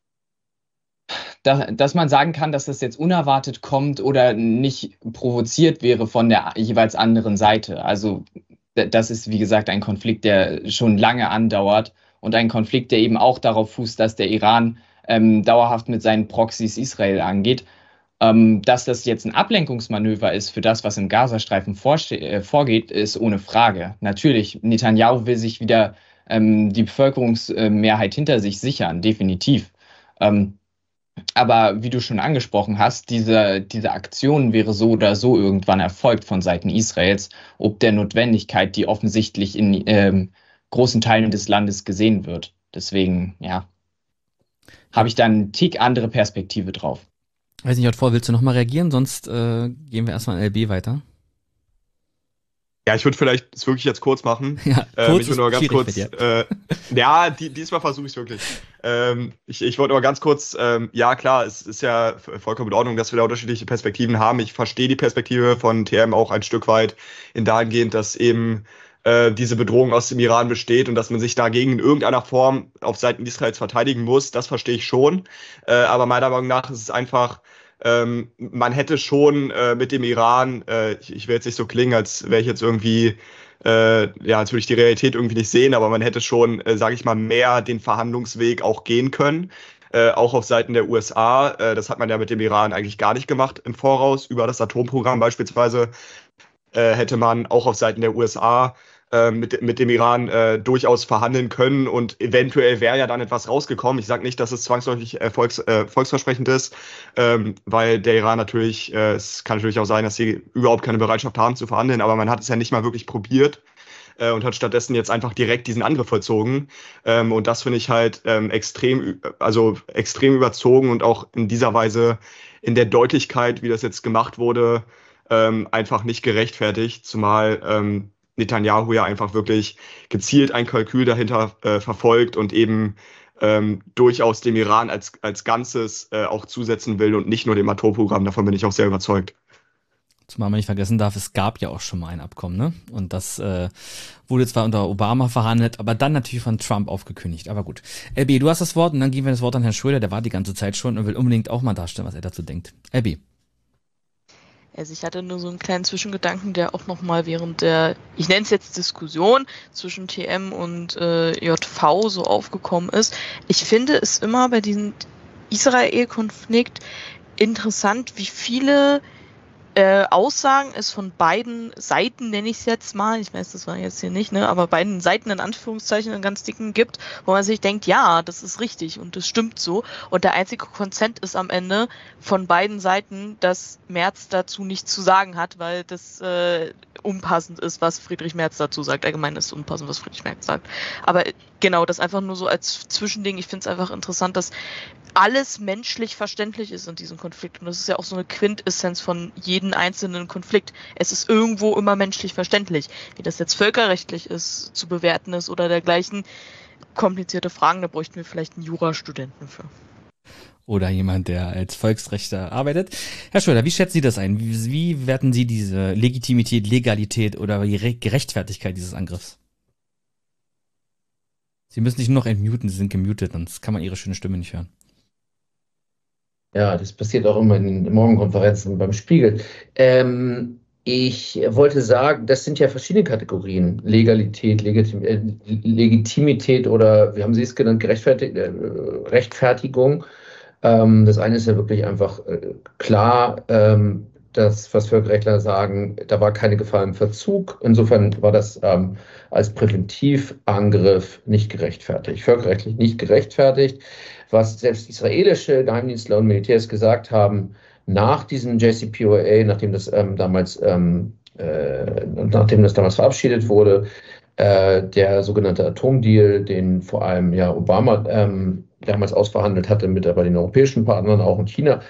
da, dass man sagen kann, dass das jetzt unerwartet kommt oder nicht provoziert wäre von der jeweils anderen Seite. Also das ist, wie gesagt, ein Konflikt, der schon lange andauert und ein Konflikt, der eben auch darauf fußt, dass der Iran ähm, dauerhaft mit seinen Proxys Israel angeht. Ähm, dass das jetzt ein Ablenkungsmanöver ist für das, was im Gazastreifen äh, vorgeht, ist ohne Frage. Natürlich, Netanyahu will sich wieder ähm, die Bevölkerungsmehrheit hinter sich sichern, definitiv. Ähm, aber wie du schon angesprochen hast, diese, diese Aktion wäre so oder so irgendwann erfolgt von Seiten Israels, ob der Notwendigkeit, die offensichtlich in ähm, großen Teilen des Landes gesehen wird. Deswegen, ja, habe ich da einen Tick andere Perspektive drauf. Weiß nicht, J V, willst du nochmal reagieren? Sonst äh, gehen wir erstmal in L B weiter. Ja, ich würde vielleicht es wirklich jetzt kurz machen. Ja, ähm, kurz ich würde nur ganz kurz. dir. Äh, ja, die, diesmal versuche ich es wirklich. Ähm, ich ich wollte aber ganz kurz, ähm, ja klar, es ist ja vollkommen in Ordnung, dass wir da unterschiedliche Perspektiven haben. Ich verstehe die Perspektive von T M auch ein Stück weit in dahingehend, dass eben äh, diese Bedrohung aus dem Iran besteht und dass man sich dagegen in irgendeiner Form auf Seiten Israels verteidigen muss. Das verstehe ich schon. Äh, aber meiner Meinung nach ist es einfach, Ähm, man hätte schon äh, mit dem Iran, äh, ich, ich will jetzt nicht so klingen, als wäre ich jetzt irgendwie, äh, ja, als würde ich die Realität irgendwie nicht sehen, aber man hätte schon, äh, sage ich mal, mehr den Verhandlungsweg auch gehen können, äh, auch auf Seiten der U S A. Äh, das hat man ja mit dem Iran eigentlich gar nicht gemacht im Voraus. Über das Atomprogramm beispielsweise äh, hätte man auch auf Seiten der U S A äh, mit, mit dem Iran äh, durchaus verhandeln können und eventuell wäre ja dann etwas rausgekommen. Ich sage nicht, dass es zwangsläufig erfolgs, äh, volksversprechend ist, ähm, weil der Iran natürlich, äh, es kann natürlich auch sein, dass sie überhaupt keine Bereitschaft haben zu verhandeln, aber man hat es ja nicht mal wirklich probiert äh, und hat stattdessen jetzt einfach direkt diesen Angriff vollzogen. Ähm, und das finde ich halt ähm, extrem, also extrem überzogen und auch in dieser Weise in der Deutlichkeit, wie das jetzt gemacht wurde, ähm, einfach nicht gerechtfertigt, zumal ähm, Netanyahu ja einfach wirklich gezielt ein Kalkül dahinter äh, verfolgt und eben ähm, durchaus dem Iran als, als Ganzes äh, auch zusetzen will und nicht nur dem Atomprogramm. Davon bin ich auch sehr überzeugt. Zumal man nicht vergessen darf, es gab ja auch schon mal ein Abkommen, ne? Und das äh, wurde zwar unter Obama verhandelt, aber dann natürlich von Trump aufgekündigt. Aber gut. L B, du hast das Wort und dann geben wir das Wort an Herrn Schröder, der war die ganze Zeit schon und will unbedingt auch mal darstellen, was er dazu denkt. L B. Also ich hatte nur so einen kleinen Zwischengedanken, der auch nochmal während der, ich nenne es jetzt Diskussion zwischen T M und äh, J V so aufgekommen ist. Ich finde es immer bei diesem Israel-Konflikt interessant, wie viele äh, Aussagen es von beiden Seiten, nenne ich es jetzt mal, ich weiß, das war jetzt hier nicht, ne, aber beiden Seiten in Anführungszeichen einen ganz dicken gibt, wo man sich denkt, ja, das ist richtig und das stimmt so. Und der einzige Konsens ist am Ende von beiden Seiten, dass Merz dazu nichts zu sagen hat, weil das äh, unpassend ist, was Friedrich Merz dazu sagt. Allgemein ist unpassend, was Friedrich Merz sagt. Aber genau, das einfach nur so als Zwischending. Ich finde es einfach interessant, dass alles menschlich verständlich ist in diesem Konflikt. Und das ist ja auch so eine Quintessenz von jedem einzelnen Konflikt. Es ist irgendwo immer menschlich verständlich. Wie das jetzt völkerrechtlich ist, zu bewerten ist oder dergleichen komplizierte Fragen, da bräuchten wir vielleicht einen Jurastudenten für. Oder jemand, der als Volksrechter arbeitet. Herr Schröder, wie schätzen Sie das ein? Wie, wie werten Sie diese Legitimität, Legalität oder die Gerechtfertigkeit dieses Angriffs? Sie müssen sich nur noch entmuten, Sie sind gemutet, sonst kann man Ihre schöne Stimme nicht hören. Ja, das passiert auch immer in den Morgenkonferenzen beim Spiegel. Ähm, ich wollte sagen, das sind ja verschiedene Kategorien. Legalität, Legitim äh, Legitimität oder, wie haben Sie es genannt, Gerechtfertig äh, Rechtfertigung. Ähm, das eine ist ja wirklich einfach äh, klar, ähm, das, was Völkerrechtler sagen, da war keine Gefahr im Verzug. Insofern war das ähm, als Präventivangriff nicht gerechtfertigt, völkerrechtlich nicht gerechtfertigt. Was selbst israelische Geheimdienstler und Militärs gesagt haben, nach diesem J C P O A, nachdem das ähm, damals ähm, äh, nachdem das damals verabschiedet wurde, äh, der sogenannte Atomdeal, den vor allem ja Obama ähm, damals ausverhandelt hatte mit aber den europäischen Partnern, auch in China,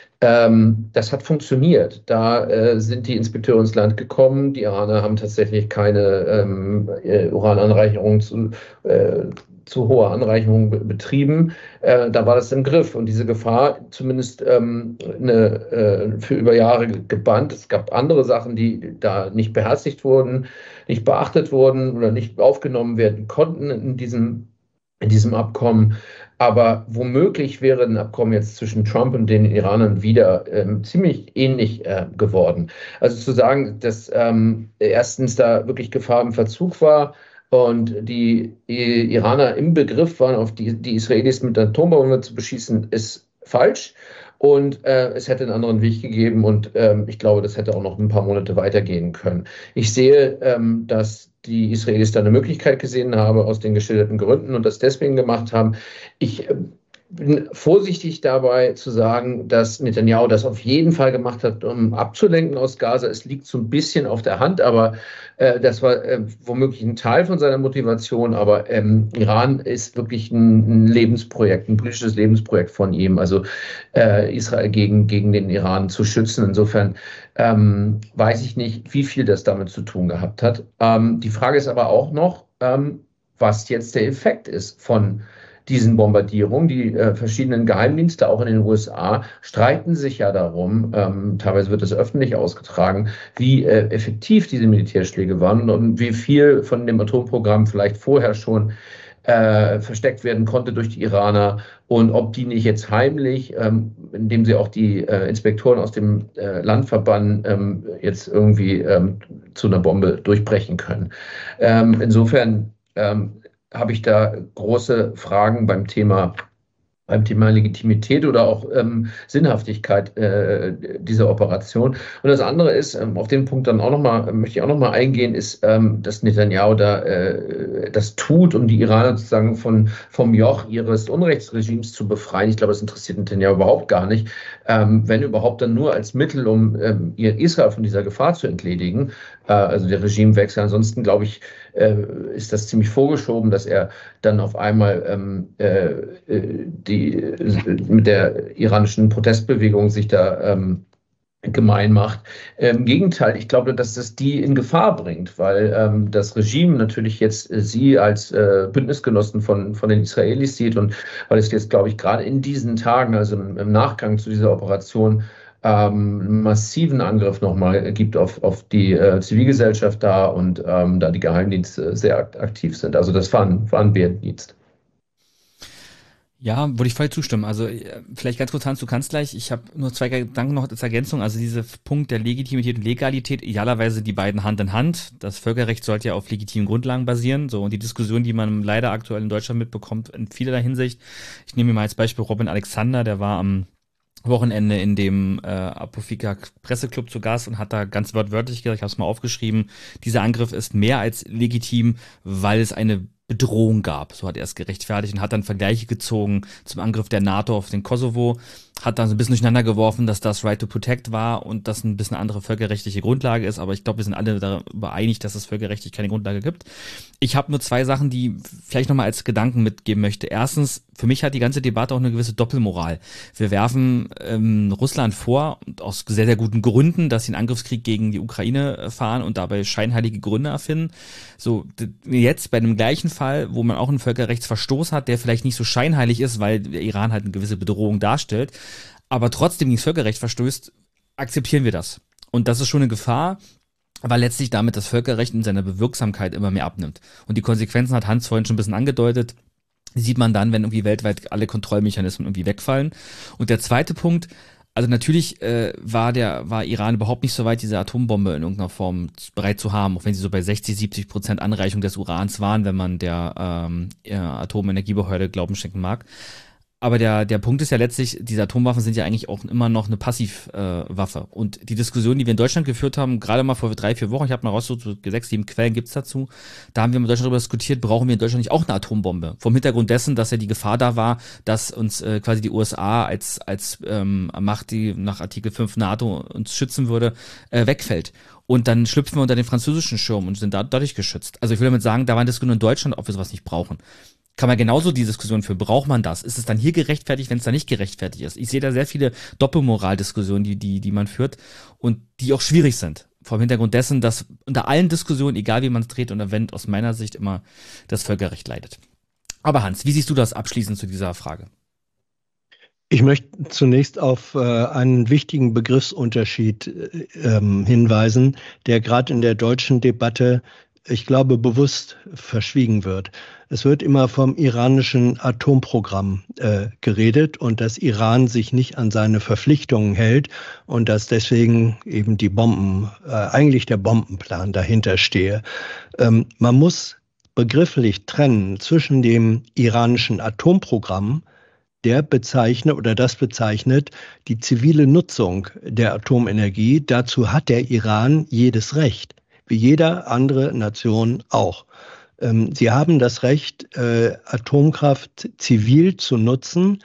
ähm, das hat funktioniert. Da äh, sind die Inspekteure ins Land gekommen. Die Iraner haben tatsächlich keine ähm, äh, Urananreicherung zu, äh, zu hoher Anreicherung be betrieben. Äh, da war das im Griff und diese Gefahr zumindest ähm, eine, äh, für über Jahre gebannt. Es gab andere Sachen, die da nicht beherzigt wurden, nicht beachtet wurden oder nicht aufgenommen werden konnten in diesem, in diesem Abkommen. Aber womöglich wäre ein Abkommen jetzt zwischen Trump und den Iranern wieder ähm, ziemlich ähnlich äh, geworden. Also zu sagen, dass ähm, erstens da wirklich Gefahr im Verzug war und die Iraner im Begriff waren, auf die, die Israelis mit Atombomben zu beschießen, ist falsch. Und äh, es hätte einen anderen Weg gegeben und ähm, ich glaube, das hätte auch noch ein paar Monate weitergehen können. Ich sehe, ähm, dass die Israelis da eine Möglichkeit gesehen haben aus den geschilderten Gründen und das deswegen gemacht haben. Ich äh, bin vorsichtig dabei zu sagen, dass Netanyahu das auf jeden Fall gemacht hat, um abzulenken aus Gaza. Es liegt so ein bisschen auf der Hand, aber äh, das war äh, womöglich ein Teil von seiner Motivation. Aber ähm, Iran ist wirklich ein, ein Lebensprojekt, ein politisches Lebensprojekt von ihm, also äh, Israel gegen, gegen den Iran zu schützen. Insofern ähm, weiß ich nicht, wie viel das damit zu tun gehabt hat. Ähm, die Frage ist aber auch noch, ähm, was jetzt der Effekt ist von diesen Bombardierungen. Die äh, verschiedenen Geheimdienste, auch in den U S A, streiten sich ja darum, ähm, teilweise wird es öffentlich ausgetragen, wie äh, effektiv diese Militärschläge waren und wie viel von dem Atomprogramm vielleicht vorher schon äh, versteckt werden konnte durch die Iraner und ob die nicht jetzt heimlich, ähm, indem sie auch die äh, Inspektoren aus dem äh, Land verbannen, ähm, jetzt irgendwie ähm, zu einer Bombe durchbrechen können. Ähm, insofern ähm, habe ich da große Fragen beim Thema, beim Thema Legitimität oder auch ähm, Sinnhaftigkeit äh, dieser Operation. Und das andere ist, ähm, auf den Punkt dann auch noch mal, möchte ich auch noch mal eingehen, ist, ähm, dass Netanyahu da äh, das tut, um die Iraner sozusagen von, vom Joch ihres Unrechtsregimes zu befreien. Ich glaube, das interessiert Netanyahu überhaupt gar nicht. Ähm, wenn überhaupt dann nur als Mittel, um ähm, Israel von dieser Gefahr zu entledigen, äh, also der Regimewechsel. Ansonsten, glaube ich, äh, ist das ziemlich vorgeschoben, dass er dann auf einmal ähm, äh, die, mit der iranischen Protestbewegung sich da ähm, gemein macht. Im Gegenteil, ich glaube, dass das die in Gefahr bringt, weil ähm, das Regime natürlich jetzt äh, sie als äh, Bündnisgenossen von, von den Israelis sieht und weil es jetzt, glaube ich, gerade in diesen Tagen, also im, im Nachgang zu dieser Operation, ähm, einen massiven Angriff nochmal gibt auf, auf die äh, Zivilgesellschaft da und ähm, da die Geheimdienste sehr aktiv sind. Also das war ein, war ein Wehrdienst. Ja, würde ich voll zustimmen. Also vielleicht ganz kurz, Hans, du kannst gleich. Ich habe nur zwei Gedanken noch als Ergänzung. Also dieser Punkt der Legitimität und Legalität, idealerweise die beiden Hand in Hand. Das Völkerrecht sollte ja auf legitimen Grundlagen basieren. So und die Diskussion, die man leider aktuell in Deutschland mitbekommt, in vielerlei Hinsicht. Ich nehme mir mal als Beispiel Robin Alexander, der war am Wochenende in dem äh, Apofika Presseclub zu Gast und hat da ganz wortwörtlich gesagt, ich habe es mal aufgeschrieben, dieser Angriff ist mehr als legitim, weil es eine Bedrohung gab. So hat er es gerechtfertigt und hat dann Vergleiche gezogen zum Angriff der NATO auf den Kosovo. hat dann so ein bisschen durcheinander geworfen, dass das Right to Protect war und das ein bisschen andere völkerrechtliche Grundlage ist, aber ich glaube, wir sind alle darüber einig, dass es völkerrechtlich keine Grundlage gibt. Ich habe nur zwei Sachen, die vielleicht nochmal als Gedanken mitgeben möchte. Erstens, für mich hat die ganze Debatte auch eine gewisse Doppelmoral. Wir werfen ähm, Russland vor, und aus sehr, sehr guten Gründen, dass sie einen Angriffskrieg gegen die Ukraine fahren und dabei scheinheilige Gründe erfinden. So, d- jetzt bei dem gleichen Fall, wo man auch einen Völkerrechtsverstoß hat, der vielleicht nicht so scheinheilig ist, weil der Iran halt eine gewisse Bedrohung darstellt, aber trotzdem gegen das Völkerrecht verstößt, akzeptieren wir das. Und das ist schon eine Gefahr, weil letztlich damit das Völkerrecht in seiner Bewirksamkeit immer mehr abnimmt. Und die Konsequenzen hat Hans vorhin schon ein bisschen angedeutet, die sieht man dann, wenn irgendwie weltweit alle Kontrollmechanismen irgendwie wegfallen. Und der zweite Punkt, also natürlich äh, war der war Iran überhaupt nicht so weit, diese Atombombe in irgendeiner Form bereit zu haben, auch wenn sie so bei sechzig, siebzig Prozent Anreichung des Urans waren, wenn man der ähm, ja, Atomenergiebehörde Glauben schenken mag. Aber der der Punkt ist ja letztlich, diese Atomwaffen sind ja eigentlich auch immer noch eine Passivwaffe. Äh, und die Diskussion, die wir in Deutschland geführt haben, gerade mal vor drei, vier Wochen, ich habe mal rausgesucht, so sechs, sieben Quellen gibt's dazu, da haben wir in Deutschland darüber diskutiert, brauchen wir in Deutschland nicht auch eine Atombombe? Vom Hintergrund dessen, dass ja die Gefahr da war, dass uns äh, quasi die U S A als als ähm, Macht, die nach Artikel fünf NATO uns schützen würde, äh, wegfällt. Und dann schlüpfen wir unter den französischen Schirm und sind da, dadurch geschützt. Also ich will damit sagen, da waren Diskussionen in Deutschland, ob wir sowas nicht brauchen. Kann man genauso die Diskussion führen, braucht man das? Ist es dann hier gerechtfertigt, wenn es da nicht gerechtfertigt ist? Ich sehe da sehr viele Doppelmoral-Diskussionen, die, die, die man führt und die auch schwierig sind. Vor dem Hintergrund dessen, dass unter allen Diskussionen, egal wie man es dreht oder wendet, aus meiner Sicht immer das Völkerrecht leidet. Aber Hans, wie siehst du das abschließend zu dieser Frage? Ich möchte zunächst auf äh, einen wichtigen Begriffsunterschied äh, hinweisen, der gerade in der deutschen Debatte, ich glaube, bewusst verschwiegen wird. Es wird immer vom iranischen Atomprogramm äh, geredet und dass Iran sich nicht an seine Verpflichtungen hält und dass deswegen eben die Bomben, äh, eigentlich der Bombenplan dahinter stehe. Ähm, man muss begrifflich trennen zwischen dem iranischen Atomprogramm, der bezeichnet oder das bezeichnet die zivile Nutzung der Atomenergie. Dazu hat der Iran jedes Recht, wie jeder andere Nation auch. Ähm, sie haben das Recht, äh, Atomkraft zivil zu nutzen,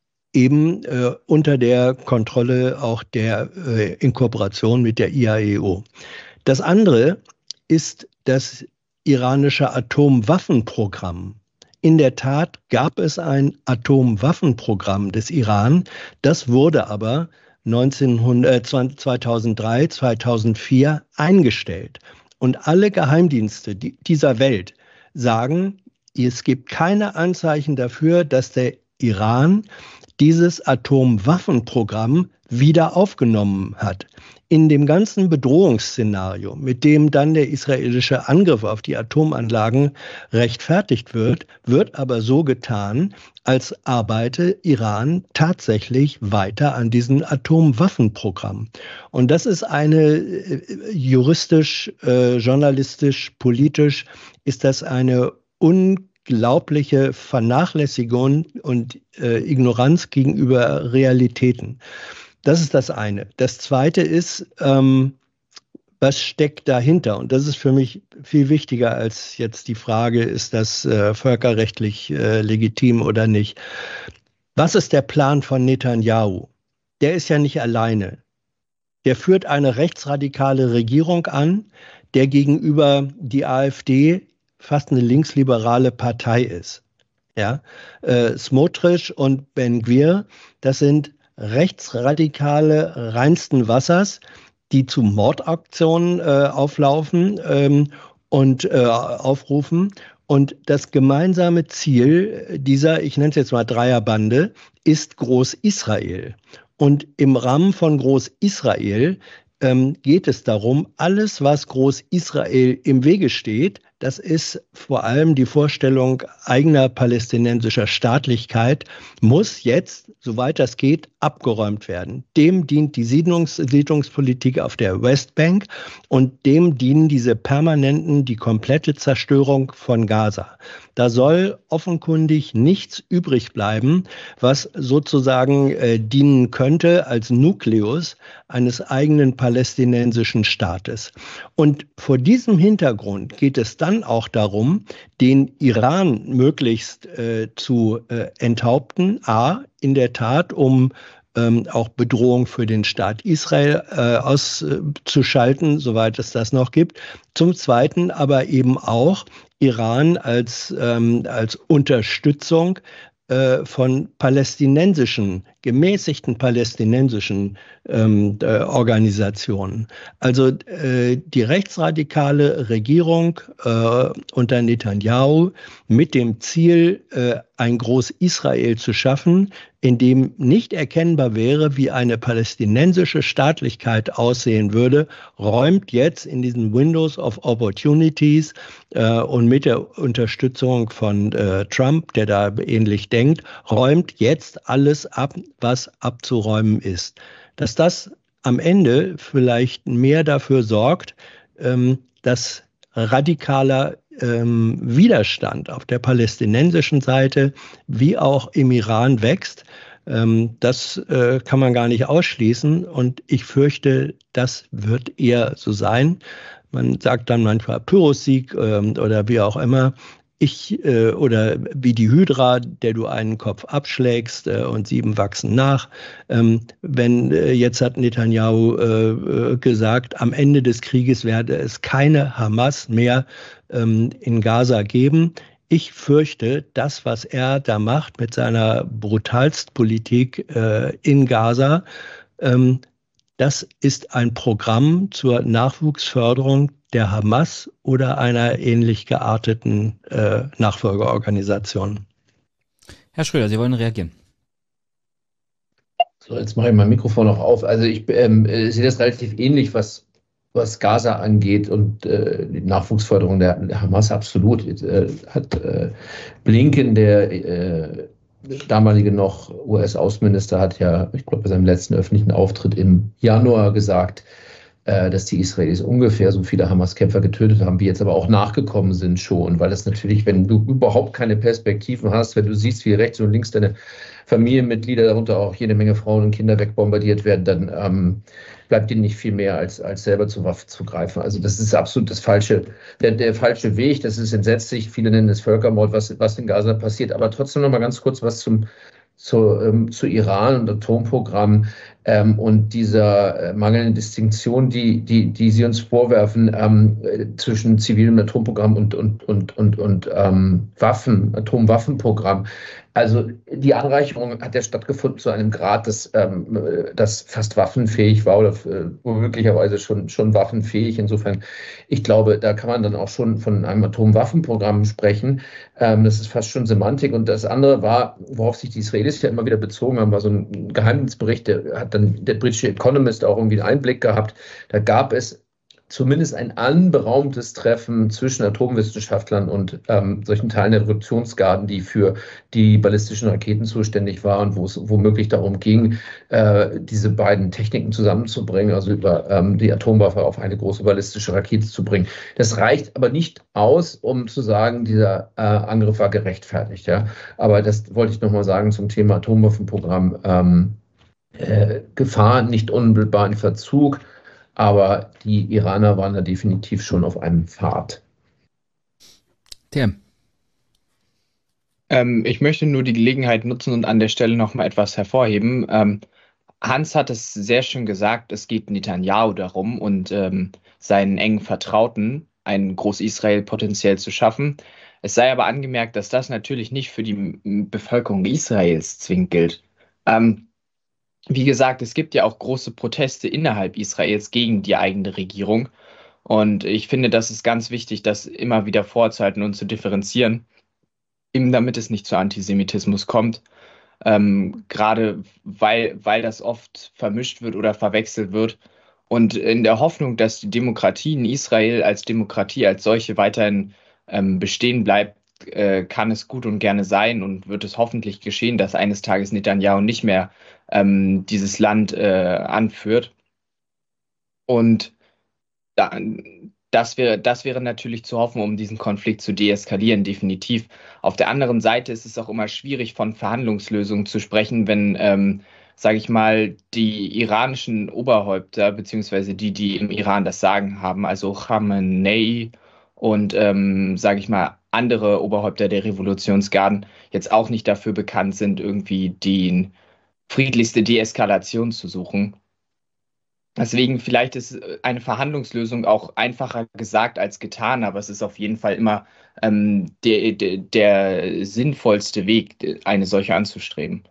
eben äh, unter der Kontrolle auch der äh, in Kooperation mit der I A E O. Das andere ist das iranische Atomwaffenprogramm. In der Tat gab es ein Atomwaffenprogramm des Iran, das wurde aber neunzehnhundert, zweitausenddrei, zweitausendvier eingestellt. Und alle Geheimdienste dieser Welt sagen, es gibt keine Anzeichen dafür, dass der Iran dieses Atomwaffenprogramm wieder aufgenommen hat. In dem ganzen Bedrohungsszenario, mit dem dann der israelische Angriff auf die Atomanlagen rechtfertigt wird, wird aber so getan, als arbeite Iran tatsächlich weiter an diesem Atomwaffenprogramm. Und das ist eine äh, juristisch, äh, journalistisch, politisch, ist das eine unglaubliche Vernachlässigung und äh, Ignoranz gegenüber Realitäten. Das ist das eine. Das zweite ist, ähm, was steckt dahinter? Und das ist für mich viel wichtiger als jetzt die Frage, ist das äh, völkerrechtlich äh, legitim oder nicht? Was ist der Plan von Netanyahu? Der ist ja nicht alleine. Der führt eine rechtsradikale Regierung an, der gegenüber die AfD fast eine linksliberale Partei ist. Ja? Äh, Smotrich und Ben-Gvir, das sind Rechtsradikale reinsten Wassers, die zu Mordaktionen äh, auflaufen ähm, und äh, aufrufen. Und das gemeinsame Ziel dieser, ich nenne es jetzt mal Dreierbande, ist Groß-Israel. Und im Rahmen von Groß-Israel ähm, geht es darum, alles, was Groß-Israel im Wege steht, das ist vor allem die Vorstellung eigener palästinensischer Staatlichkeit, muss jetzt, soweit das geht, abgeräumt werden. Dem dient die Siedlungs Siedlungspolitik auf der Westbank und dem dienen diese permanenten, die komplette Zerstörung von Gaza. Da soll offenkundig nichts übrig bleiben, was sozusagen äh, dienen könnte als Nukleus eines eigenen palästinensischen Staates. Und vor diesem Hintergrund geht es dann auch darum, den Iran möglichst äh, zu äh, enthaupten, a, in der Tat, um ähm, auch Bedrohung für den Staat Israel äh, auszuschalten, soweit es das noch gibt. Zum Zweiten aber eben auch Iran als, ähm, als Unterstützung äh, von palästinensischen, gemäßigten palästinensischen ähm, äh, Organisationen. Also äh, die rechtsradikale Regierung äh, unter Netanyahu mit dem Ziel, äh, ein Groß-Israel zu schaffen, in dem nicht erkennbar wäre, wie eine palästinensische Staatlichkeit aussehen würde, räumt jetzt in diesen Windows of Opportunities äh, und mit der Unterstützung von äh, Trump, der da ähnlich denkt, räumt jetzt alles ab, was abzuräumen ist. Dass das am Ende vielleicht mehr dafür sorgt, ähm, dass radikaler ähm, Widerstand auf der palästinensischen Seite wie auch im Iran wächst, ähm, das äh, kann man gar nicht ausschließen. Und ich fürchte, das wird eher so sein. Man sagt dann manchmal Pyrrhussieg ähm, oder wie auch immer. Ich äh, oder wie die Hydra, der du einen Kopf abschlägst äh, und sieben wachsen nach. Ähm, wenn äh, jetzt hat Netanyahu äh, gesagt, am Ende des Krieges werde es keine Hamas mehr ähm, in Gaza geben. Ich fürchte, das, was er da macht mit seiner Brutalstpolitik äh, in Gaza, ähm, das ist ein Programm zur Nachwuchsförderung der Hamas oder einer ähnlich gearteten äh, Nachfolgeorganisation. Herr Schröder, Sie wollen reagieren. So, jetzt mache ich mein Mikrofon noch auf. Also ich ähm, sehe das relativ ähnlich, was, was Gaza angeht und äh, die Nachwuchsförderung der, der Hamas absolut. Äh, hat äh, Blinken, der äh, damalige noch U S-Außenminister, hat ja, ich glaube, bei seinem letzten öffentlichen Auftritt im Januar gesagt, dass die Israelis ungefähr so viele Hamas-Kämpfer getötet haben, wie jetzt aber auch nachgekommen sind schon, weil das natürlich, wenn du überhaupt keine Perspektiven hast, wenn du siehst, wie rechts und links deine Familienmitglieder, darunter auch jede Menge Frauen und Kinder wegbombardiert werden, dann ähm, bleibt ihnen nicht viel mehr, als, als selber zur Waffe zu greifen. Also das ist absolut das falsche, der, der falsche Weg, das ist entsetzlich, viele nennen es Völkermord, was, was in Gaza passiert, aber trotzdem noch mal ganz kurz was zum Zu, ähm, zu Iran und Atomprogramm ähm, und dieser äh, mangelnden Distinktion, die, die, die Sie uns vorwerfen ähm, äh, zwischen zivilem Atomprogramm und, und, und, und, und ähm, Waffen, Atomwaffenprogramm. Also die Anreicherung hat ja stattgefunden zu einem Grad, das, ähm, das fast waffenfähig war oder äh, möglicherweise schon, schon waffenfähig. Insofern, ich glaube, da kann man dann auch schon von einem Atomwaffenprogramm sprechen. Ähm, das ist fast schon Semantik. Und das andere war, worauf sich die Israelis ja immer wieder bezogen haben, war so ein Geheimdienstbericht, der hat dann der britische Economist auch irgendwie einen Einblick gehabt. Da gab es zumindest ein anberaumtes Treffen zwischen Atomwissenschaftlern und ähm, solchen Teilen der Revolutionsgarden, die für die ballistischen Raketen zuständig waren, wo es womöglich darum ging, äh, diese beiden Techniken zusammenzubringen, also über ähm, die Atomwaffe auf eine große ballistische Rakete zu bringen. Das reicht aber nicht aus, um zu sagen, dieser äh, Angriff war gerechtfertigt. Ja? Aber das wollte ich nochmal sagen zum Thema Atomwaffenprogramm. Ähm, äh, Gefahr nicht unmittelbar in Verzug, aber die Iraner waren da definitiv schon auf einem Pfad. Tim. Ähm, ich möchte nur die Gelegenheit nutzen und an der Stelle noch mal etwas hervorheben. Ähm, Hans hat es sehr schön gesagt, es geht Netanyahu darum und ähm, seinen engen Vertrauten, ein Groß-Israel potenziell zu schaffen. Es sei aber angemerkt, dass das natürlich nicht für die Bevölkerung Israels zwingend gilt. Ähm, Wie gesagt, es gibt ja auch große Proteste innerhalb Israels gegen die eigene Regierung. Und ich finde, das ist ganz wichtig, das immer wieder vorzuhalten und zu differenzieren, eben damit es nicht zu Antisemitismus kommt. Ähm, gerade weil, weil das oft vermischt wird oder verwechselt wird. Und in der Hoffnung, dass die Demokratie in Israel als Demokratie als solche weiterhin ähm, bestehen bleibt, äh, kann es gut und gerne sein und wird es hoffentlich geschehen, dass eines Tages Netanyahu nicht mehr ähm, dieses Land äh, anführt. Und da, das wäre, das wäre natürlich zu hoffen, um diesen Konflikt zu deeskalieren, definitiv. Auf der anderen Seite ist es auch immer schwierig, von Verhandlungslösungen zu sprechen, wenn, ähm, sage ich mal, die iranischen Oberhäupter, beziehungsweise die, die im Iran das Sagen haben, also Khamenei und, ähm, sage ich mal, andere Oberhäupter der Revolutionsgarden jetzt auch nicht dafür bekannt sind, irgendwie den friedlichste Deeskalation zu suchen. Deswegen vielleicht ist eine Verhandlungslösung auch einfacher gesagt als getan, aber es ist auf jeden Fall immer ähm, der, der, der sinnvollste Weg, eine solche anzustreben.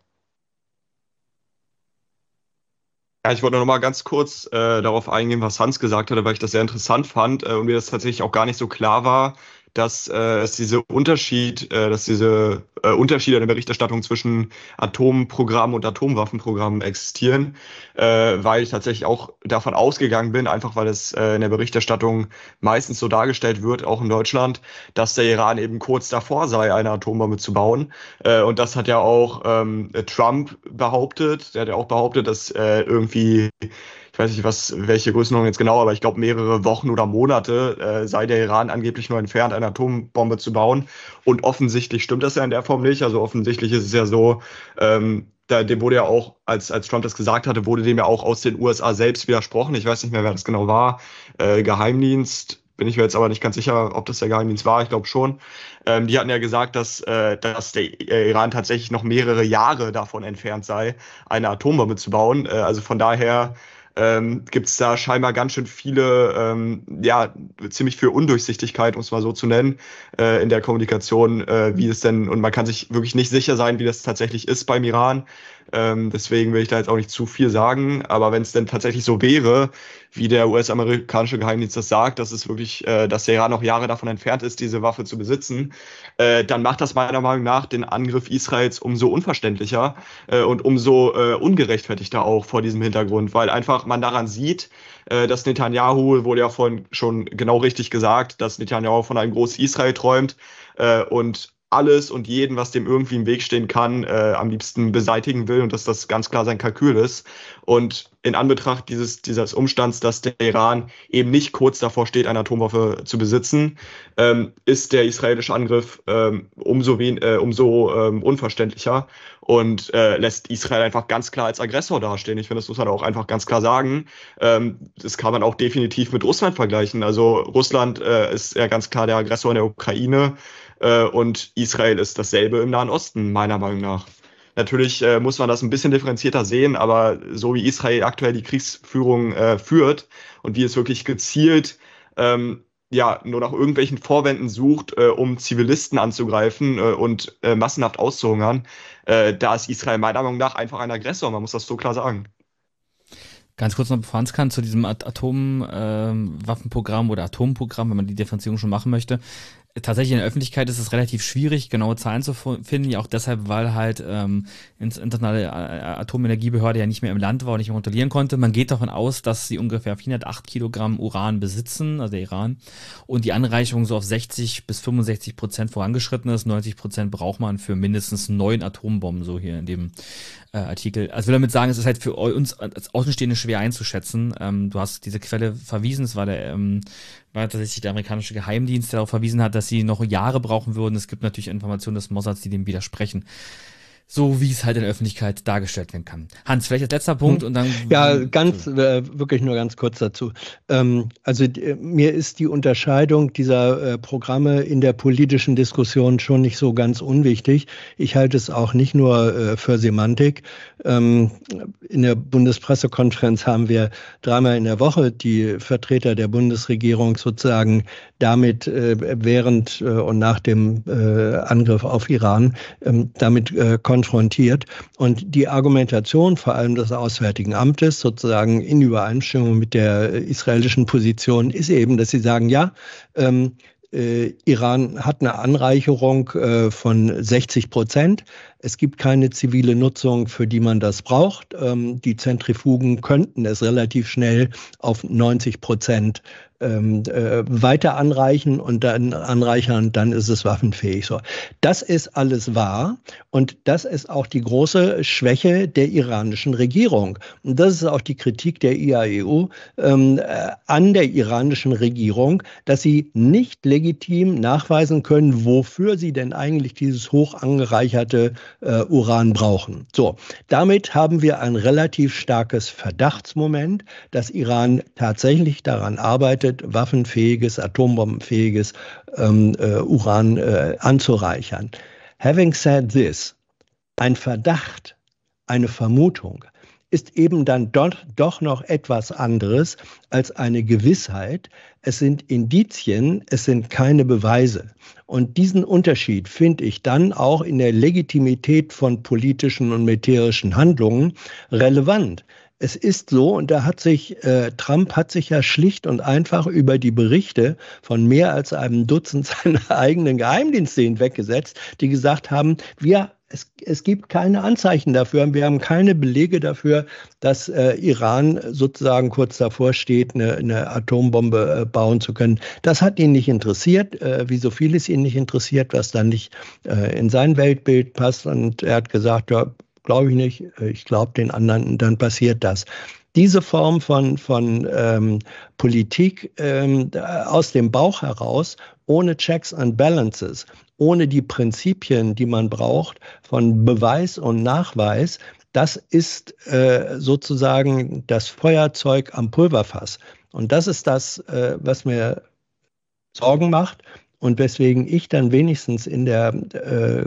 Ja, ich wollte noch mal ganz kurz äh, darauf eingehen, was Hans gesagt hatte, weil ich das sehr interessant fand äh, und mir das tatsächlich auch gar nicht so klar war, dass äh, es diese Unterschied, äh, dass diese äh, Unterschiede in der Berichterstattung zwischen Atomprogrammen und Atomwaffenprogrammen existieren, äh, weil ich tatsächlich auch davon ausgegangen bin, einfach weil es äh, in der Berichterstattung meistens so dargestellt wird, auch in Deutschland, dass der Iran eben kurz davor sei, eine Atombombe zu bauen. Äh, und das hat ja auch ähm, Trump behauptet. Der hat ja auch behauptet, dass äh, irgendwie ich weiß nicht, was, welche Größenordnung jetzt genau, aber ich glaube, mehrere Wochen oder Monate äh, sei der Iran angeblich nur entfernt, eine Atombombe zu bauen. Und offensichtlich stimmt das ja in der Form nicht. Also offensichtlich ist es ja so, ähm, da, dem wurde ja auch, als, als Trump das gesagt hatte, wurde dem ja auch aus den U S A selbst widersprochen. Ich weiß nicht mehr, wer das genau war. Äh, Geheimdienst. Bin ich mir jetzt aber nicht ganz sicher, ob das der Geheimdienst war. Ich glaube schon. Ähm, die hatten ja gesagt, dass, äh, dass der Iran tatsächlich noch mehrere Jahre davon entfernt sei, eine Atombombe zu bauen. Äh, also von daher ähm, gibt es da scheinbar ganz schön viele, ähm, ja, ziemlich viel Undurchsichtigkeit, um es mal so zu nennen, äh, in der Kommunikation, äh, wie es denn, und man kann sich wirklich nicht sicher sein, wie das tatsächlich ist beim Iran. Ähm, deswegen will ich da jetzt auch nicht zu viel sagen. Aber wenn es denn tatsächlich so wäre, wie der U S-amerikanische Geheimdienst das sagt, dass es wirklich, äh, dass der Iran noch Jahre davon entfernt ist, diese Waffe zu besitzen, äh, dann macht das meiner Meinung nach den Angriff Israels umso unverständlicher äh, und umso äh, ungerechtfertigter auch vor diesem Hintergrund, weil einfach man daran sieht, äh, dass Netanyahu, wurde ja vorhin schon genau richtig gesagt, dass Netanyahu von einem großen Israel träumt äh, und alles und jeden, was dem irgendwie im Weg stehen kann, äh, am liebsten beseitigen will und dass das ganz klar sein Kalkül ist. Und in Anbetracht dieses, dieses Umstands, dass der Iran eben nicht kurz davor steht, eine Atomwaffe zu besitzen, ähm, ist der israelische Angriff ähm, umso, wen, äh, umso ähm, unverständlicher und äh, lässt Israel einfach ganz klar als Aggressor dastehen. Ich finde, das muss man auch einfach ganz klar sagen. Ähm, das kann man auch definitiv mit Russland vergleichen. Also Russland äh, ist ja ganz klar der Aggressor in der Ukraine. Und Israel ist dasselbe im Nahen Osten, meiner Meinung nach. Natürlich äh, muss man das ein bisschen differenzierter sehen, aber so wie Israel aktuell die Kriegsführung äh, führt und wie es wirklich gezielt ähm, ja nur nach irgendwelchen Vorwänden sucht, äh, um Zivilisten anzugreifen äh, und äh, massenhaft auszuhungern, äh, da ist Israel meiner Meinung nach einfach ein Aggressor, man muss das so klar sagen. Ganz kurz noch, bevor Hans kann, zu diesem Atomwaffenprogramm ähm, oder Atomprogramm, wenn man die Differenzierung schon machen möchte. Tatsächlich in der Öffentlichkeit ist es relativ schwierig, genaue Zahlen zu finden, ja auch deshalb, weil halt ähm, ins internationale Atomenergiebehörde ja nicht mehr im Land war und nicht mehr kontrollieren konnte. Man geht davon aus, dass sie ungefähr vierhundertacht Kilogramm Uran besitzen, also der Iran, und die Anreicherung so auf sechzig bis fünfundsechzig Prozent vorangeschritten ist. neunzig Prozent braucht man für mindestens neun Atombomben, so hier in dem äh, Artikel. Also ich will damit sagen, es ist halt für uns als Außenstehende schwer einzuschätzen. Ähm, du hast diese Quelle verwiesen, es war der ähm, war tatsächlich der amerikanische Geheimdienst, der darauf verwiesen hat, dass sie noch Jahre brauchen würden. Es gibt natürlich Informationen des Mossads, die dem widersprechen. So wie es halt in der Öffentlichkeit dargestellt werden kann. Hans, vielleicht als letzter Punkt und dann... Ja, ganz, äh, wirklich nur ganz kurz dazu. Ähm, also äh, mir ist die Unterscheidung dieser äh, Programme in der politischen Diskussion schon nicht so ganz unwichtig. Ich halte es auch nicht nur äh, für Semantik. Ähm, in der Bundespressekonferenz haben wir dreimal in der Woche die Vertreter der Bundesregierung sozusagen damit äh, während äh, und nach dem äh, Angriff auf Iran ähm, damit äh, konfrontiert. Und die Argumentation vor allem des Auswärtigen Amtes sozusagen in Übereinstimmung mit der israelischen Position ist eben, dass sie sagen, ja, ähm, äh, Iran hat eine Anreicherung äh, von sechzig Prozent. Es gibt keine zivile Nutzung, für die man das braucht. Ähm, die Zentrifugen könnten es relativ schnell auf neunzig Prozent ähm, äh, weiter anreichen und dann anreichern, dann ist es waffenfähig. So, das ist alles wahr und das ist auch die große Schwäche der iranischen Regierung. Und das ist auch die Kritik der I A E U ähm, äh, an der iranischen Regierung, dass sie nicht legitim nachweisen können, wofür sie denn eigentlich dieses hoch angereicherte äh, Uran brauchen. So, damit haben wir ein relativ starkes Verdachtsmoment, dass Iran tatsächlich daran arbeitet, waffenfähiges, atombombenfähiges ähm, äh, Uran äh, anzureichern. Having said this, ein Verdacht eine Vermutung ist eben dann doch, doch noch etwas anderes als eine Gewissheit. Es sind Indizien, es sind keine Beweise. Und diesen Unterschied finde ich dann auch in der Legitimität von politischen und militärischen Handlungen relevant. Es ist so, und da hat sich, äh, Trump hat sich ja schlicht und einfach über die Berichte von mehr als einem Dutzend seiner eigenen Geheimdienste hinweggesetzt, die gesagt haben, wir Es, es gibt keine Anzeichen dafür. Wir haben keine Belege dafür, dass äh, Iran sozusagen kurz davor steht, eine, eine Atombombe äh, bauen zu können. Das hat ihn nicht interessiert, äh, wie so vieles ihn nicht interessiert, was dann nicht äh, in sein Weltbild passt. Und er hat gesagt, ja, glaube ich nicht, ich glaube den anderen, dann passiert das. Diese Form von, von ähm, Politik ähm, aus dem Bauch heraus, ohne Checks and Balances, ohne die Prinzipien, die man braucht, von Beweis und Nachweis, das ist äh, sozusagen das Feuerzeug am Pulverfass. Und das ist das, äh, was mir Sorgen macht und weswegen ich dann wenigstens in der äh,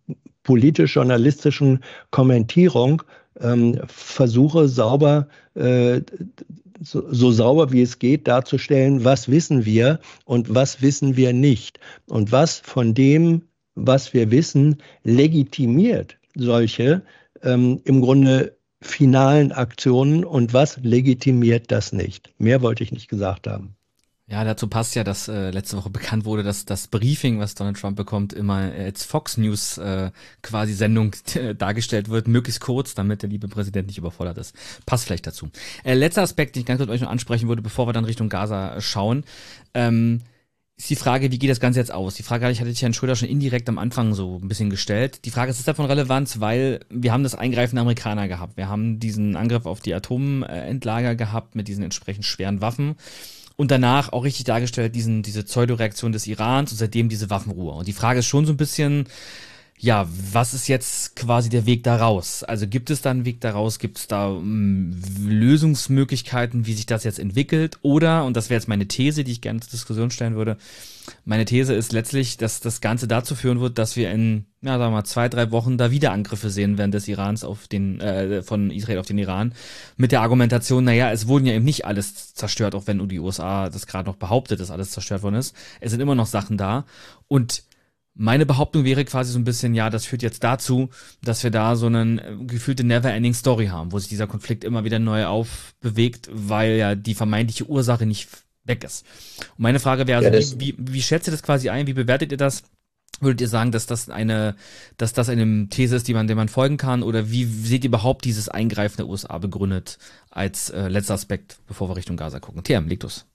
politisch-journalistischen Kommentierung ähm, versuche, sauber, äh, so, so sauber wie es geht, darzustellen, was wissen wir und was wissen wir nicht. Und was von dem, was wir wissen, legitimiert solche ähm, im Grunde finalen Aktionen und was legitimiert das nicht. Mehr wollte ich nicht gesagt haben. Ja, dazu passt ja, dass äh, letzte Woche bekannt wurde, dass das Briefing, was Donald Trump bekommt, immer als Fox News äh, quasi Sendung äh, dargestellt wird, möglichst kurz, damit der liebe Präsident nicht überfordert ist. Passt vielleicht dazu. Äh, letzter Aspekt, den ich ganz kurz euch noch ansprechen würde, bevor wir dann Richtung Gaza schauen, ähm, ist die Frage, wie geht das Ganze jetzt aus? Die Frage hatte ich Herrn Schröder schon indirekt am Anfang so ein bisschen gestellt. Die Frage ist, ist davon Relevanz, weil wir haben das Eingreifen der Amerikaner gehabt. Wir haben diesen Angriff auf die Atomendlager gehabt mit diesen entsprechend schweren Waffen. Und danach auch richtig dargestellt, diesen, diese Pseudoreaktion des Irans und seitdem diese Waffenruhe. Und die Frage ist schon so ein bisschen, ja, was ist jetzt quasi der Weg da raus? Also gibt es da einen Weg da raus? Gibt es da um, Lösungsmöglichkeiten, wie sich das jetzt entwickelt? Oder, und das wäre jetzt meine These, die ich gerne zur Diskussion stellen würde, meine These ist letztlich, dass das Ganze dazu führen wird, dass wir in, ja, sagen wir mal, zwei, drei Wochen da wieder Angriffe sehen werden des Irans auf den, äh, von Israel auf den Iran. Mit der Argumentation, naja, es wurden ja eben nicht alles zerstört, auch wenn die U S A das gerade noch behauptet, dass alles zerstört worden ist. Es sind immer noch Sachen da. Und meine Behauptung wäre quasi so ein bisschen, ja, das führt jetzt dazu, dass wir da so eine gefühlte Never-Ending Story haben, wo sich dieser Konflikt immer wieder neu aufbewegt, weil ja die vermeintliche Ursache nicht weg ist. Und meine Frage wäre, also, ja, wie, wie, wie schätzt ihr das quasi ein? Wie bewertet ihr das? Würdet ihr sagen, dass das eine, dass das eine These ist, die man, der man folgen kann? Oder wie seht ihr überhaupt dieses Eingreifen der U S A begründet als äh, letzter Aspekt, bevor wir Richtung Gaza gucken? T M, leg los.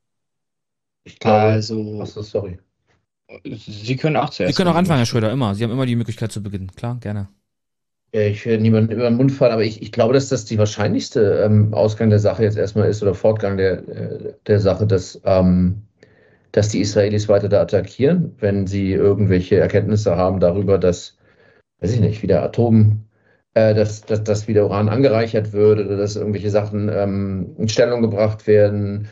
Ich glaube, also, Achso, sorry. Sie können auch zuerst. Sie können auch anfangen, Herr Schröder, immer. Sie haben immer die Möglichkeit zu beginnen. Klar, gerne. Ja, ich will niemanden über den Mund fallen, aber ich, ich glaube, dass das die wahrscheinlichste ähm, Ausgang der Sache jetzt erstmal ist oder Fortgang der, äh, der Sache, dass, ähm, dass die Israelis weiter da attackieren, wenn sie irgendwelche Erkenntnisse haben darüber, dass, weiß ich nicht, wieder Atom, äh, dass, dass, dass wieder Uran angereichert wird oder dass irgendwelche Sachen ähm, in Stellung gebracht werden